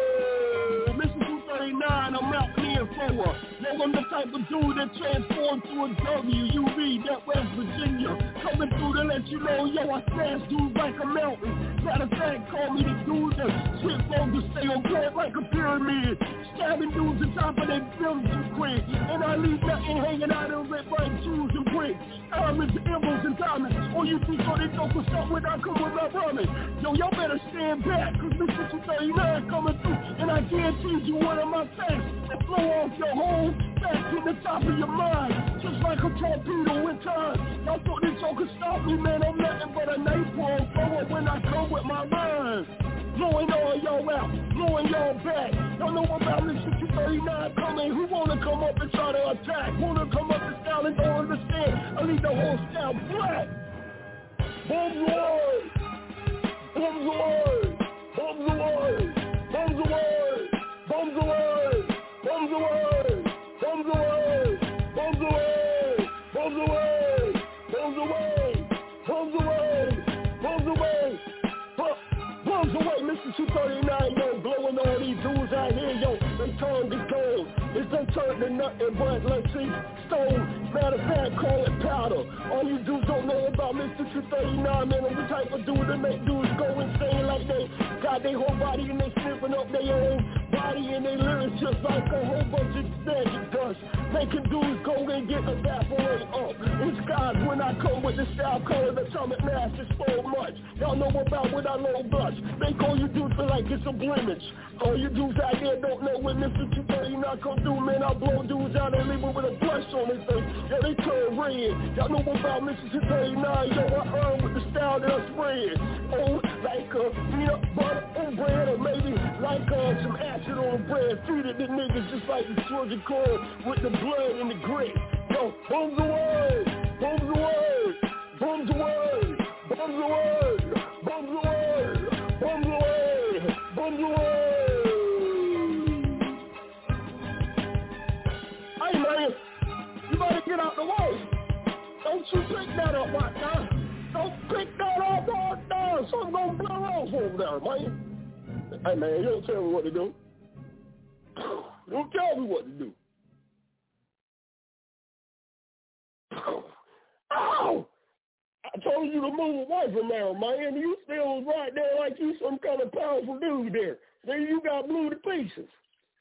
S14: Mr. 239, I'm out here for. Yo, I'm the type of dude that transformed to a W. You read that West Virginia. Coming through to let you know, yo, I smash dudes like a mountain. Matter of fact, call me the dude that switch on to stay on point like a pyramid. Stabbing dudes on top of their buildings too quick. And I leave nothing hanging out of red bright shoes and bricks. Diamonds, emeralds, and diamonds. All you think so they don't what's up when I come with my running. Yo, y'all better stand back, cause Mr. 239 coming through. And I guarantee you one of my facts will blow off your whole back to the top of your mind. Just like a torpedo in time. Y'all thought this all could stop me, man. I'm nothing but a napalm thrower when I come with my rhymes. Blowing all y'all out, blowing y'all back. Y'all know about Mr. 239 coming. Who wanna come up and try to attack? Wanna come up and style and don't understand? I leave the whole style black. Bombs away! Bombs away! Bombs away! Bombs away! Bombs away! Bombs away! Bombs away! Bombs away! Bombs away! Bombs away! Bombs away! Bombs away! Bombs away, Mr. 239, yo, blowing all these dudes out here, yo, they tongue is gold. It's done turned to nothing but, let's see, stone. Matter of fact, call it powder. All you dudes don't know about Mr. 239, man, I'm the type of dude that make dudes go insane like they got their whole body and they sniffing up their own body and they lyrics just like a whole bunch of magic dust. Making dudes go and get evaporate up in skies when I come with the style called atomic mass explode much. Y'all know about what I low blush. Make all you dudes feel like it's a blemish. All you dudes out there don't know when Mr. 239 come through, man, I blow dudes out and leave them with a blush on their face. Yeah, they turn red. Y'all know about Mr. 239, yo, I earn with the style that I spread. Oh, like peanut butter on bread, or maybe like some acid on bread. Feed it to niggas just like the Georgia corn with the blood and the grit. Yo, bombs away! Bombs away! Bombs away! Bombs away! Bombs away! Bombs away! Bombs away! Hey man, you better get out the way. Don't you pick that up right now. Don't pick that up right now. Something's gonna blow off over there, man. Hey man, you don't tell me what to do. You don't tell me what to do. Ow! I told you to move away from there, man. You still was right there like you some kind of powerful dude there. Then you got blew to pieces.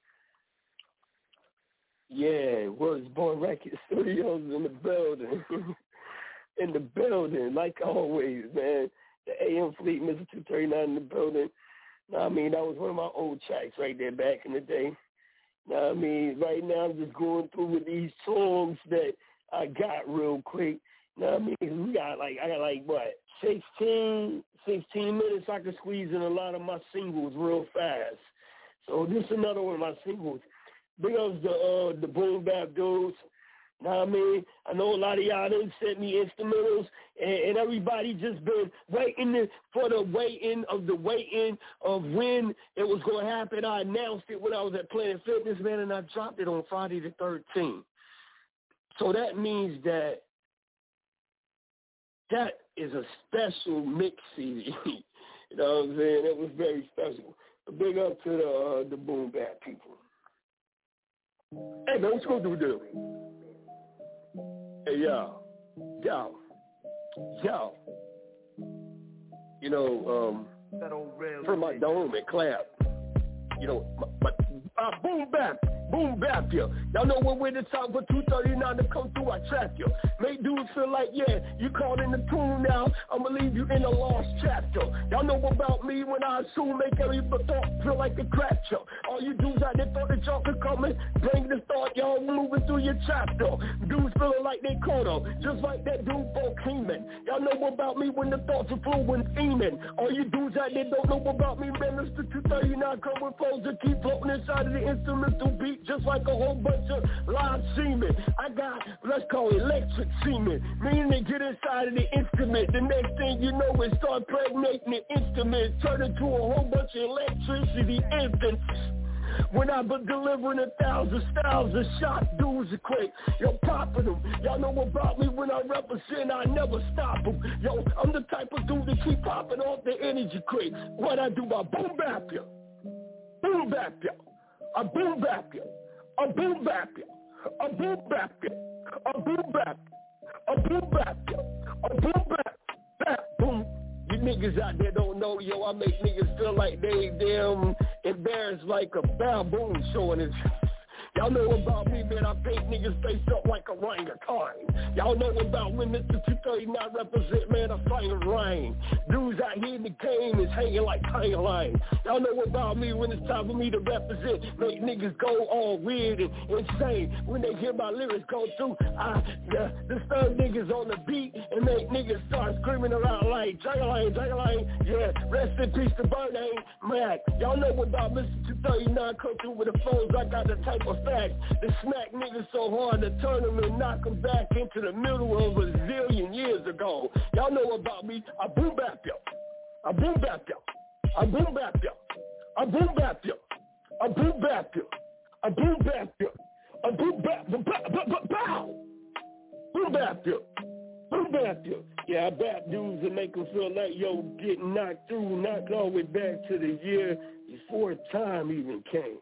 S14: Yeah, Words Born Record Studios in the building. In the building, like always, man. The AM Fleet, Mr. 239 in the building. I mean, that was one of my old tracks right there back in the day. I mean, right now I'm just going through with these songs that I got real quick. I mean, I got what, 16 minutes I can squeeze in a lot of my singles real fast. So this is another one of my singles. Big ups the Boom Bap dudes. Know what I mean? I know a lot of y'all done sent me instrumentals, and everybody just been waiting for the waiting of when it was going to happen. I announced it when I was at Planet Fitness, man, and I dropped it on Friday the 13th. So that means that is a special mix CD. You know what I'm saying? It was very special. A big up to the Boom Bap people. Hey, man, what's going to do? Hey, yo. You know, from my dome and clap. You know, Boom Bap, yo. Y'all know when we're the top for 239 to come through, I trap, yo. Make dudes feel like, yeah, you caught in the tune now, I'ma leave you in a lost chapter. Y'all know about me when I assume make every thought feel like a crack, yo. All you dudes out there thought that y'all could come in, bring the thought, y'all moving through your chapter. Dudes feeling like they caught up, just like that dude Bo Keenan. Y'all know about me when the thoughts are flowing, steaming. All you dudes out there don't know about me, man, Mr. 239 come with flows that keep floating inside of the instrumental beat, just like a whole bunch of live semen. I got, let's call it electric semen, meaning they get inside of the instrument. The next thing you know, it start impregnating the instrument, turn into a whole bunch of electricity infants. When I been delivering 1,000 styles of shot, dudes are quick. Yo, popping them. Y'all know about me when I represent, I never stop them. Yo, I'm the type of dude that keep popping off the energy quick. What I do, I boom bap yo. Boom bap yo. I boom bap yo. I boom bap yo. I boom bap yo. I boom bap. I boom bap yo. I boom bap. Bap boom. You niggas out there don't know, yo, I make niggas feel like they damn embarrassed like a baboon showing his... Y'all know about me, man, I paint niggas face up like a orangutan. Y'all know about when Mr. 239 represent, man, I fight a rain. Dudes out here in the game is hanging like hanging lines. Y'all know about me when it's time for me to represent, make niggas go all weird and insane. When they hear my lyrics go through, I disturb niggas on the beat and make niggas start screaming around like, Jagaline, yeah, rest in peace to Bernay Mac. Y'all know about Mr. 239 come through with the flows, I got the type of facts that smack niggas so hard to turn them and knock them back into the middle of a zillion years ago. Y'all know about me, I boom bap yo. I boom bap yo. I boom bap yo. I boom bap yo. I boom bap yo. I boom bap yo. I boom bap bow. Boom bap yo. Boom bap yo. Yeah, I bap dudes and make them feel like, yo, getting knocked through, knocked all the way back to the year before time even came.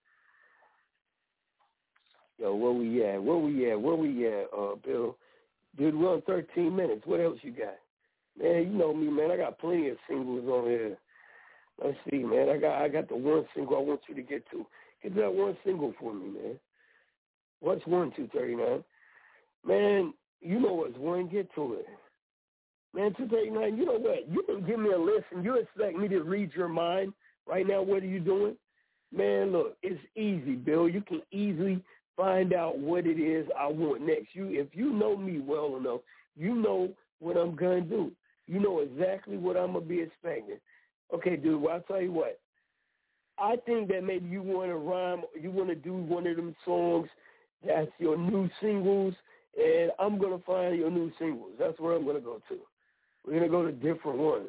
S14: Yo, where we at, Bill? Dude, we're on 13 minutes. What else you got? Man, you know me, man. I got plenty of singles on here. Let's see, man. I got the one single I want you to get to. Get that one single for me, man. What's 1, 239? Man, you know what's one. Get to it. Man, 239, you know what? You can give me a list and you expect me to read your mind right now. What are you doing? Man, look, it's easy, Bill. You can easily find out what it is I want next. If you know me well enough, you know what I'm going to do. You know exactly what I'm going to be expecting. Okay, dude, well, I'll tell you what. I think that maybe you want to rhyme, you want to do one of them songs that's your new singles, and I'm going to find your new singles. That's where I'm going to go to. We're going to go to different ones.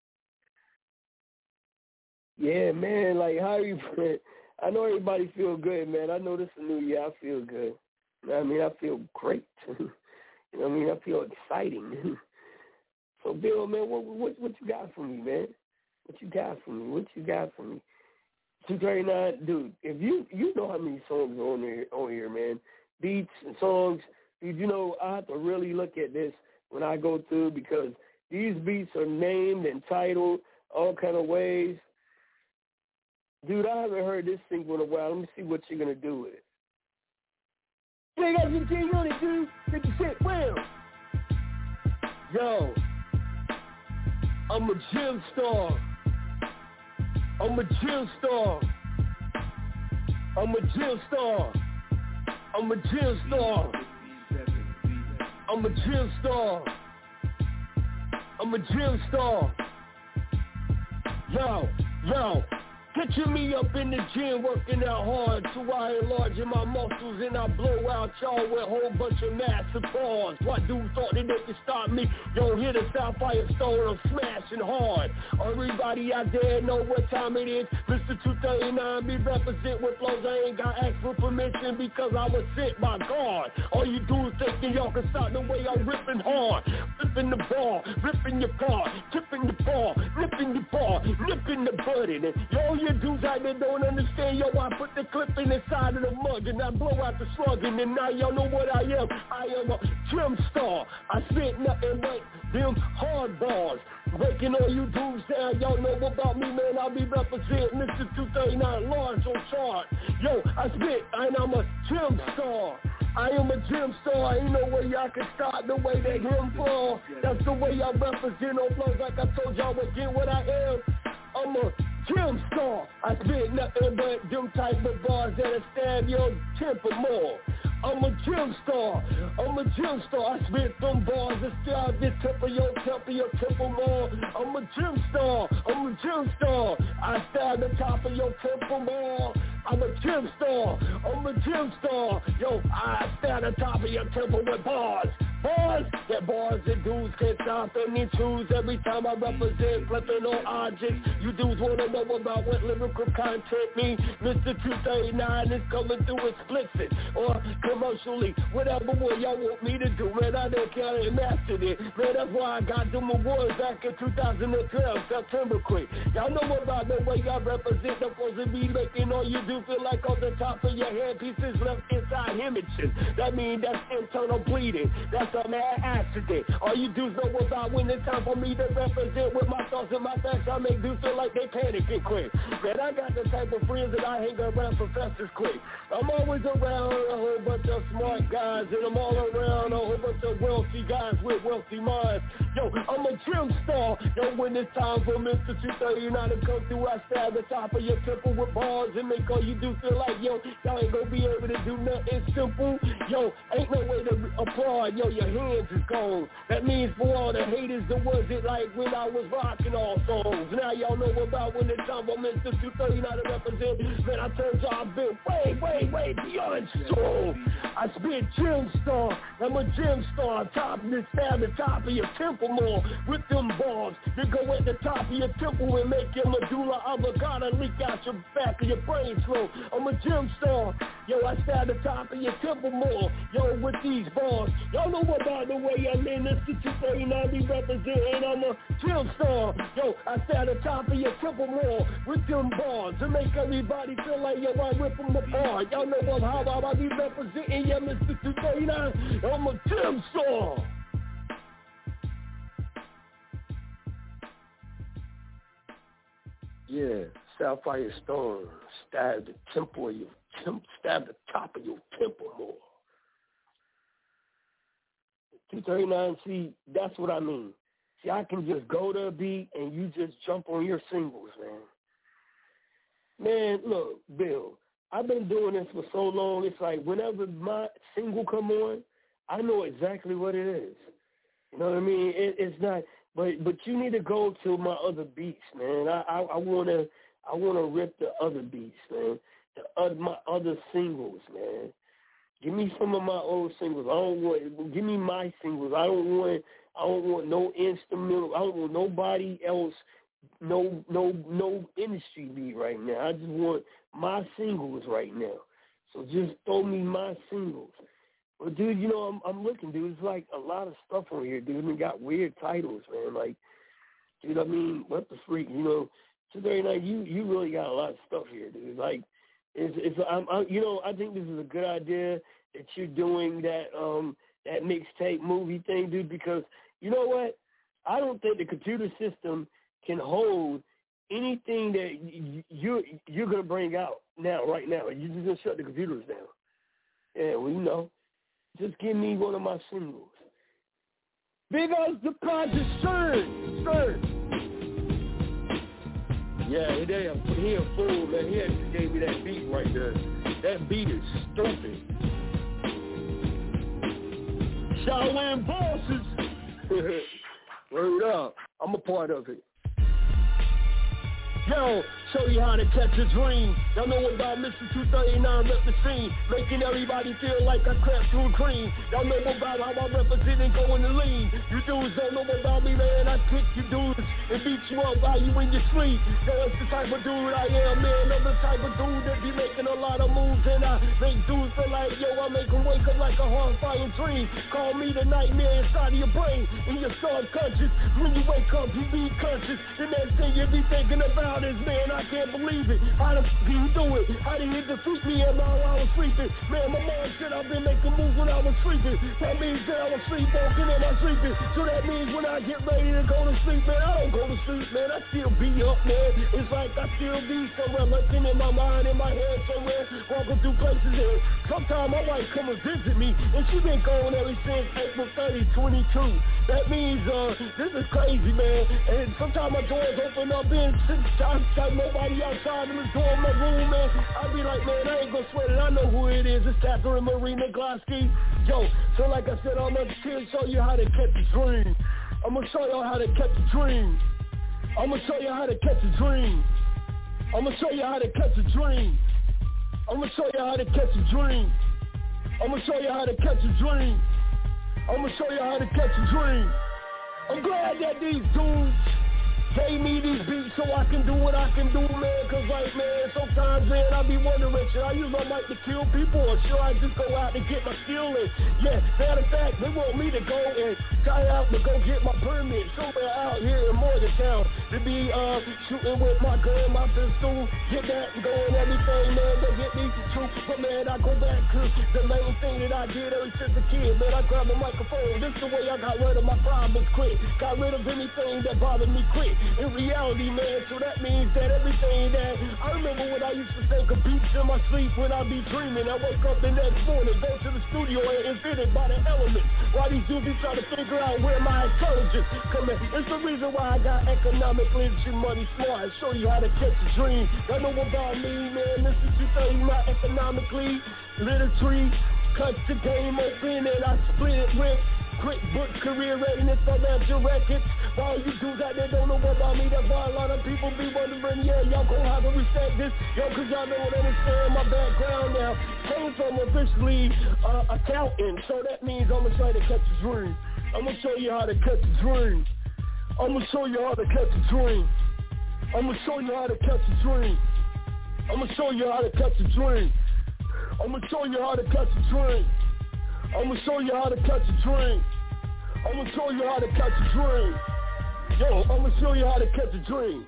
S14: Yeah, man, like, how are you, man? I know everybody feel good, man. I know this is a new year. I feel good. You know what I mean? I feel great. You know what I mean? I feel exciting. So, Bill, man, what you got for me, man? What you got for me? 239, dude, if you know how many songs are on here, man. Beats and songs. Dude, you know, I have to really look at this when I go through because these beats are named and titled all kind of ways. Dude, I haven't heard this single in a while. Let me see what you're going to do with it. Hey, guys, you can't on it, dude. 50 Cent, well. Yo, I'm a gym star. I'm a gym star. I'm a gym star. I'm a gym star. I'm a gym star. I'm a gym star. Yo. Picture me up in the gym working out hard till I enlarging my muscles and I blow out y'all with a whole bunch of massive bars. What dudes thought that they could stop me? Yo, hit a Sapphire Stone, I'm smashing hard. Everybody out there know what time it is. Mr. 239, me represent with flows. I ain't got asked for permission because I was sent by God. All you dudes thinking y'all can stop the way I'm ripping hard. Ripping the ball, ripping your car, tipping the ball, nipping the ball, nipping the button. And yo, you dudes out there don't understand, yo, I put the clip in the side of the mug and I blow out the slug, and then now y'all know what I am. I am a gym star. I spit nothing but them hard bars. Breaking all you dudes down, y'all know about me, man. I'll be representing Mr. 239 Lawrence on chart. Yo, I spit and I'm a gym star. I am a gym star, ain't no way y'all can stop the way that him fall. That's the way I represent on flows, like I told y'all again what I am. I'm a gym star. I spit nothing but them type of bars that'll stab your temper more. I'm a gym star. I'm a gym star. I spit them bars that stab your temper more. I'm a gym star. I'm a gym star. I stab the top of your temper more. I'm a gym star. I'm a gym star. Yo, I stab the top of your temper with bars. Bars, yeah, bars that dudes can't stop any choose. Every time I represent flipping on objects, you dudes wanna know about what lyrical content means. Mr. 239 is coming through explicit or commercially, whatever way y'all want me to do, man. I don't care, I mastered it, man. That's why I got them awards back in 2012, September quick. Y'all know about the way y'all represent. I'm supposed to be making all you do feel like on the top of your head pieces left inside hemorrhaging. That means that's internal bleeding. That's a mad accident. All you dudes know about when it's time for me to represent with my thoughts and my facts. I make dudes feel like they panicking quick. Man, I got the type of friends that I hang around professors quick. I'm always around a whole bunch of smart guys, and I'm all around a whole bunch of wealthy guys with wealthy minds. Yo, I'm a gym star. Yo, when it's time for Mr. 239 to come through, I stab the top of your temple with bars and make all you do feel like, yo, y'all ain't gonna be able to do nothing simple. Yo, ain't no way to applaud. Yo, your hands is gone. That means for all the haters, the ones that like when I was rocking all songs. Now y'all know about when it's time for Mr. 239 to represent. Man, I told y'all I've been way beyond strong. I spit gym star. I'm a gym star. Top and stab the top of your temple more with them balls that go at the top of your temple and make your medulla oblongata leak out your back of your brain flow. I'm a gym star. Yo, I stab the top of your temple more. Yo, with these balls. Y'all know about the way I'm in this 239 be representing. I'm a gym star. Yo, I stab the top of your temple more with them balls to make everybody feel like, yo, I rip them apart. Y'all know how I be representing, yeah, Mr. 239. I'm a gym star. Yeah, Sapphire Stone, stab the temple of your stab the top of your temple more. 239, see, that's what I mean. See, I can just go to a beat and you just jump on your singles, man. Man, look, Bill, I've been doing this for so long, it's like whenever my single come on, I know exactly what it is. You know what I mean? It's not, but you need to go to my other beats, man. I wanna rip the other beats, man. My other singles, man. Give me some of my old singles. Give me my singles. I don't want no instrumental. I don't want nobody else, no industry beat right now. I just want my singles right now. So just throw me my singles. But dude, you know, I'm looking, dude. It's like a lot of stuff on here, dude. And got weird titles, man. Like, dude, I mean, what the freak, you know? 239, you really got a lot of stuff here, dude. Like, I think this is a good idea that you're doing that mixtape movie thing, dude, because you know what? I don't think the computer system can hold anything that you're gonna bring out right now. You're just gonna shut the computers down. Yeah, well, you know, just give me one of my singles. Big ups the Project Stern. Yeah, he a fool, man. He just gave me that beat right there. That beat is stupid. Shaolin Bosses. Word up. I'm a part of it. Yo, show you how to catch a dream. Y'all know about Mr. 239 rep the scene, making everybody feel like I crept through cream. Y'all know about how I represent and go in the lean. You dudes don't know about me, man. I kick you dudes and beat you up while you in your sleep. Yo, it's the type of dude I am, man. I'm the type of dude that be making a lot of moves, and I make dudes feel like, yo, I make them wake up like a horrifying dream. Call me the nightmare inside of your brain, in your subconscious. When you wake up, you be conscious. The next thing you be thinking about is, man, I can't believe it. How the f*** do you do it? How did you defeat me while I was sleeping? Man, my mom said I've been making moves when I was sleeping. That means that I was sleepwalking in my sleeping. So that means when I get ready to go to sleep, man, I don't go to sleep, man. I still be up, man. It's like I still be somewhere, lurking in my mind, in my head somewhere, walking through places. And sometimes my wife come and visit me, and she been gone ever since April 30, 22. That means this is crazy, man. And sometimes my doors open up and got nobody outside in the door of my room, man. I be like, man, I ain't gonna sweat it. I know who it is. It's Catherine Marie McGlosky. Yo, so like I said, I'm gonna show you how to catch a dream. I'm gonna show you how to catch a dream. I'm gonna show you how to catch a dream. I'm gonna show you how to catch a dream. I'm gonna show you how to catch a dream. I'm gonna show you how to catch a dream. I'm gonna show you how to catch a dream. I'm glad that these dudes gave me these beats so I can do what I can do, man. Cause like, man, sometimes, man, I be wondering, should I use my mic to kill people or should I just go out and get my skill in? Yeah, matter of fact, they want me to go and try out to go get my permit somewhere out here in Morgantown to be shooting with my gun, my pistol, get that and go and everything, man. They get me too, but man, I go back to the main thing that I did ever since a kid, man. I grabbed a microphone. This is the way I got rid of my problems quick. Got rid of anything that bothered me quick. In reality, man, so that means that everything that I remember when I used to think of beats in my sleep when I be dreaming. I wake up the next morning, go to the studio and invent it by the elements. While these dudes be trying to figure out where my intelligence come in. It's the reason why I got economic literacy, money smart. I show you how to catch a dream. Y'all know about me, man. This is you tell you my economically literacy. Cut the game open and I split it with quick book career readiness, financial records. All you dudes out there don't know about me. That's why a lot of people be wondering, yeah, y'all gon' have to respect this. Yo, cause y'all don't understand my background now. Came from officially accountant, so that means I'm gonna try to catch a dream. I'm gonna show you how to catch a dream. I'm gonna show you how to catch a dream. I'm gonna show you how to catch a dream. I'm gonna show you how to catch a dream. I'm gonna show you how to catch a dream. I'm gonna show you how to catch a dream. I'm gonna show you how to catch a dream. Yo, I'm gonna show you how to catch a dream.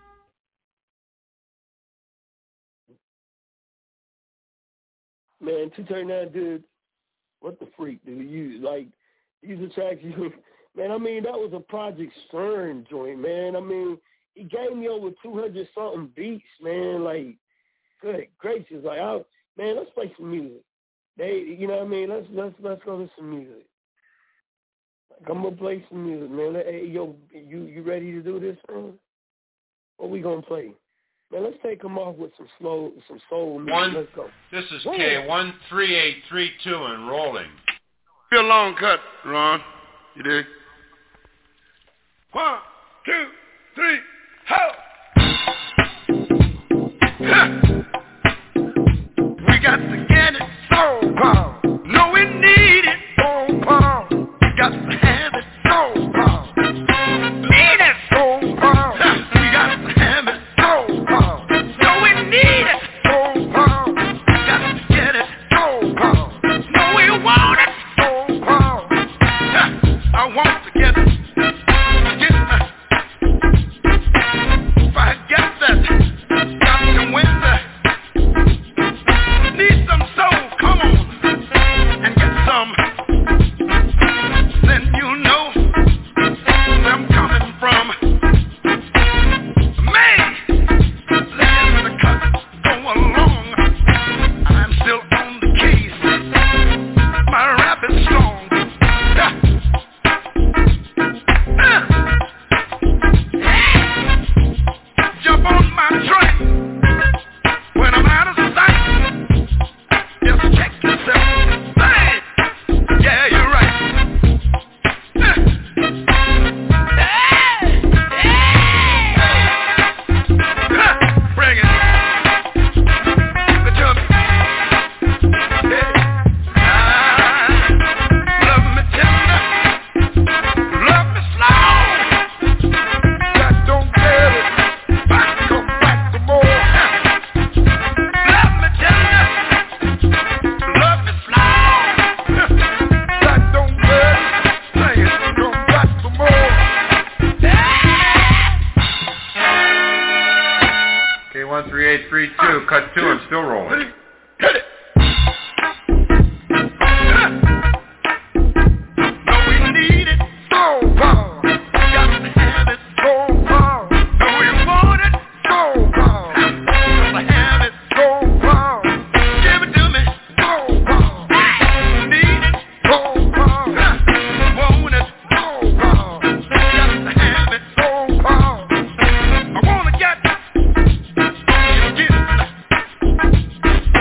S14: Man, 239, dude, what the freak, dude? You, like, these tracks, you, man, I mean, that was a Project Stern joint, man. I mean, he gave me over 200-something beats, man. Like, good gracious. Like, man, let's play some music. You know what I mean? Let's go to some music. Like, I'm gonna play some music, man. Hey, yo, you ready to do this, man? What we gonna play? Man, let's take them off with some soul music. Let's go.
S12: This is K13832 and rolling.
S15: Be a long cut, Ron. You dig? 1, 2, 3, ho! We got to get it soul power. No, we need it soul power. Got to have it soul power. Need it soul power. We got to have it soul power. No, we need it soul power. Got to get it soul power. No, we want it soul power. I want to get it. If I get that, got to win that. Need some soul, come on, and get some. Then you know where I'm coming from. Man, let the cut go along. I'm still on the case. My rap is strong.
S12: 3-2, cut 2, I'm still rolling.
S15: Hit it. No, we need it so wrong. Got to have it so wrong. No, we want it so wrong. Got to have it so wrong. Give it to me so wrong. Need it so wrong. Want it so wrong. Got to have it so wrong. I wanna get it.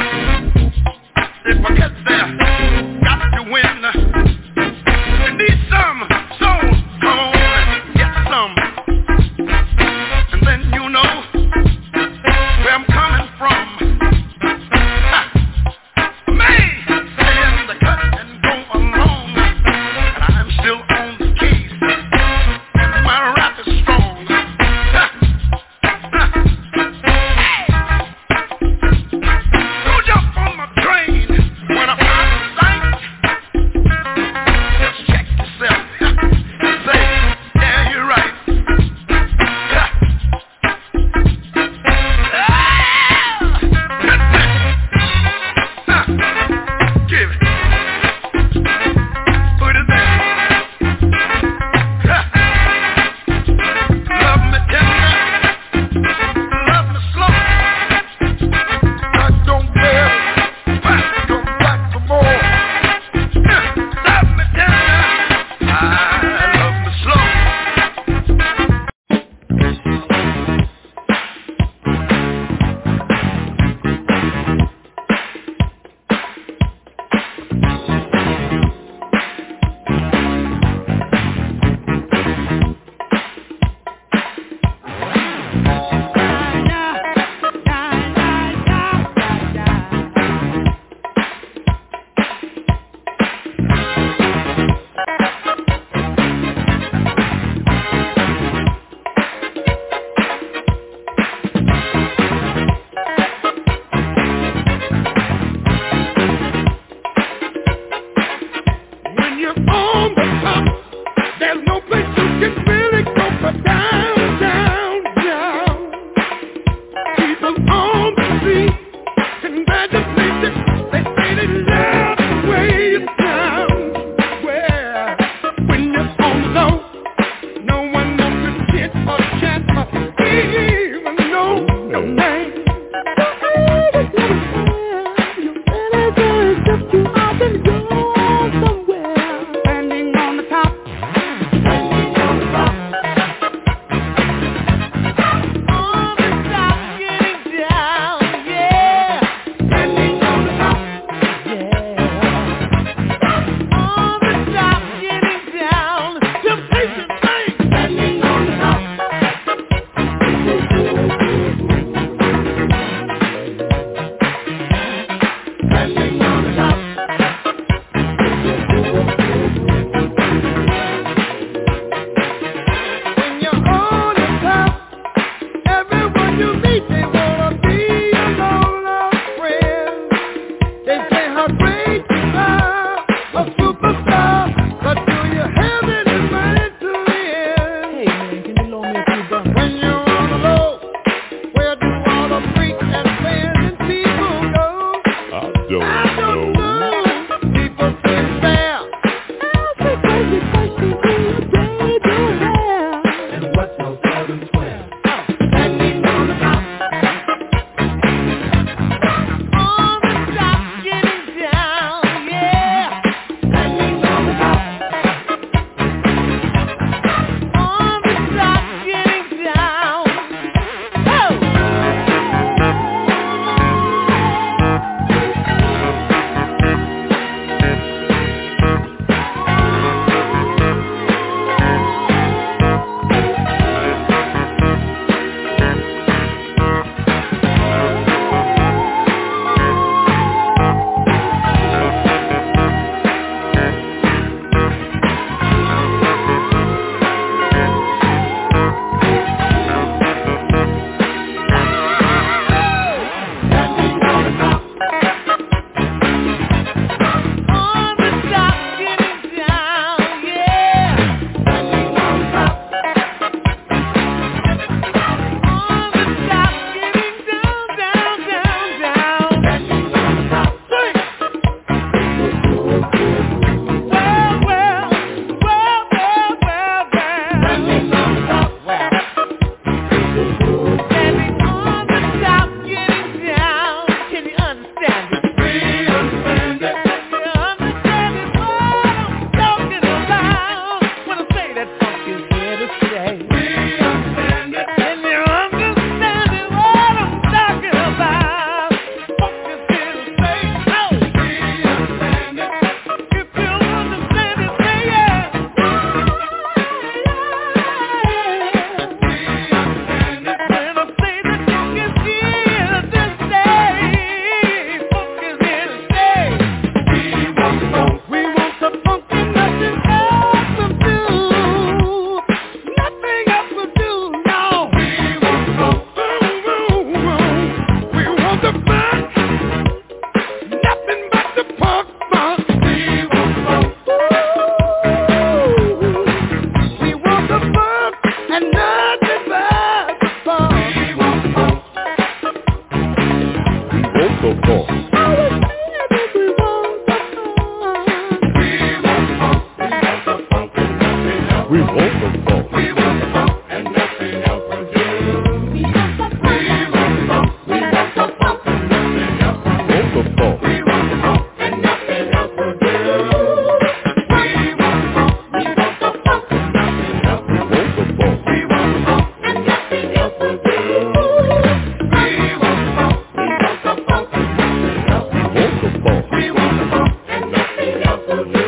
S18: We want the funk.
S10: We want the funk, and nothing else will do. We want the funk. We want the funk, and nothing else will do.
S18: Want the funk.
S10: We want the funk, and nothing else will do. We want the funk. We want the funk, and nothing else will do.
S18: Want the funk.
S10: We want the funk, and nothing else will do. We want the funk. We want the funk, and nothing else will do.
S18: Want the funk.
S10: We want the funk, and nothing else will do.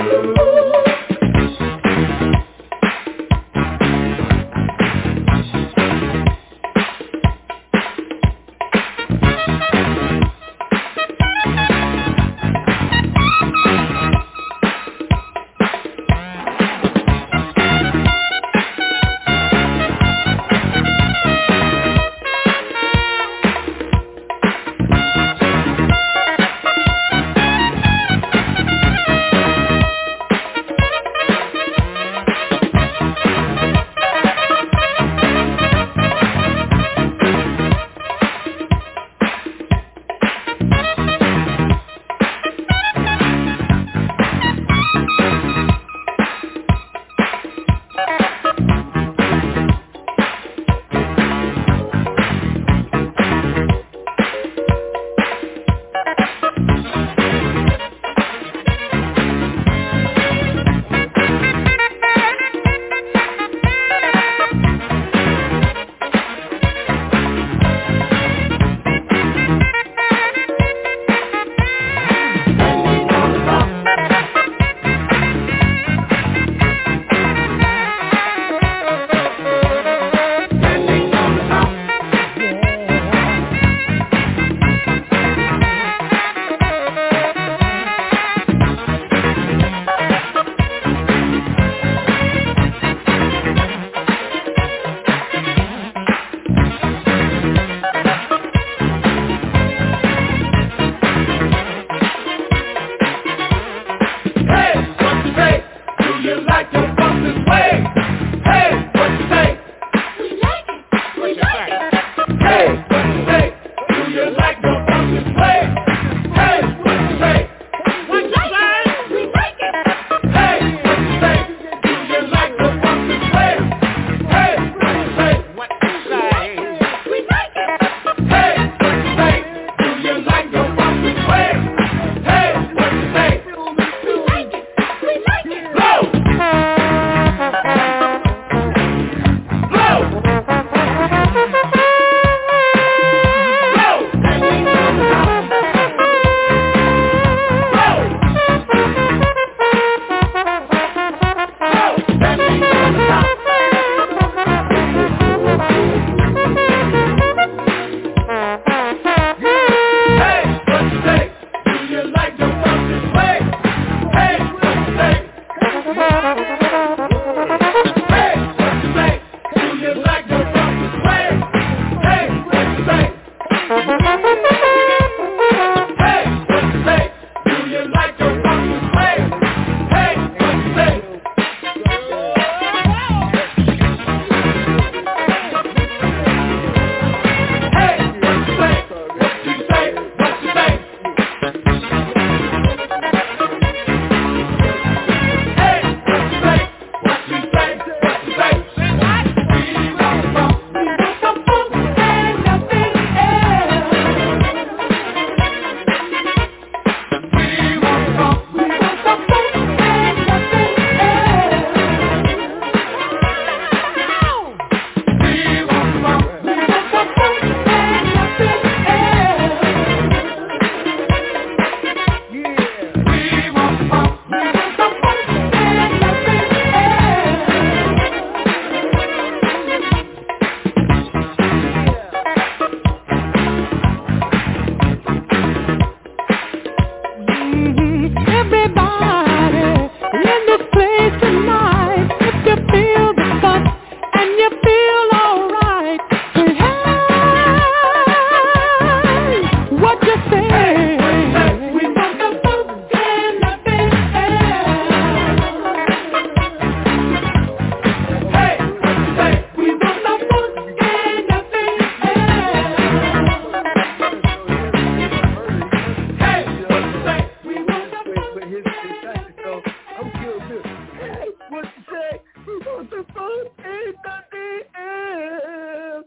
S14: What the fuck in the DM?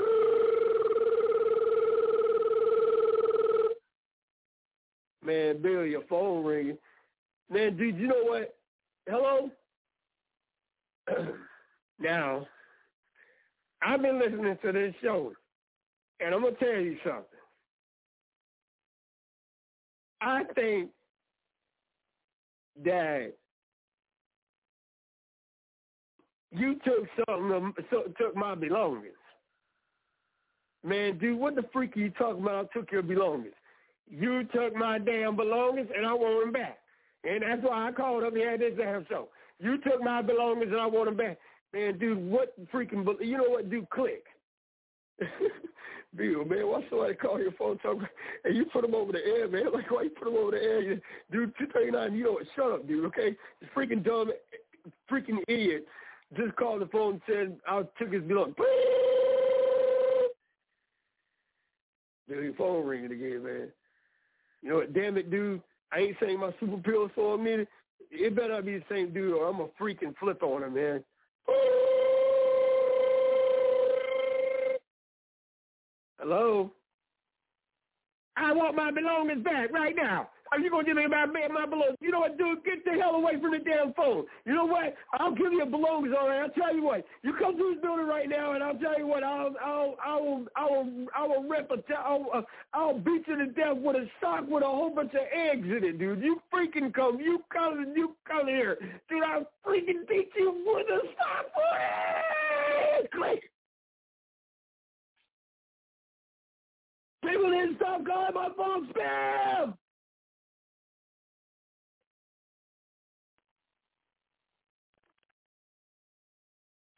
S14: Man, Bill, your phone ringing. Man, dude, you know what? Hello? Now, I've been listening to this show, and I'm going to tell you something. I think that you took took my belongings. Man, dude, what the freak are you talking about? I took your belongings. You took my damn belongings, and I want them back. And that's why I called up and had this damn show. You took my belongings, and I want them back. Man, dude, what freaking, you know what, dude, click. Bill, man, why somebody call your phone talking, and you put them over the air, man? Like, why you put them over the air? Dude, 239, you know what, shut up, dude, okay? This freaking dumb, freaking idiot just called the phone and said, I took his belongings. Dude, your phone ringing again, man. You know what, damn it, dude, I ain't saying my super pills for a minute. It better not be the same dude or I'm going to freaking flip on him, man. Hello? I want my belongings back right now. Are you going to give me my belongings? You know what, dude? Get the hell away from the damn phone. You know what? I'll give you belongings, all right? I'll tell you what. You come to this building right now, and I'll tell you what. I'll beat you to death with a sock with a whole bunch of eggs in it, dude. You freaking come. You come here, dude. I'll freaking beat you with a sock. Click. People didn't stop calling my phone spam.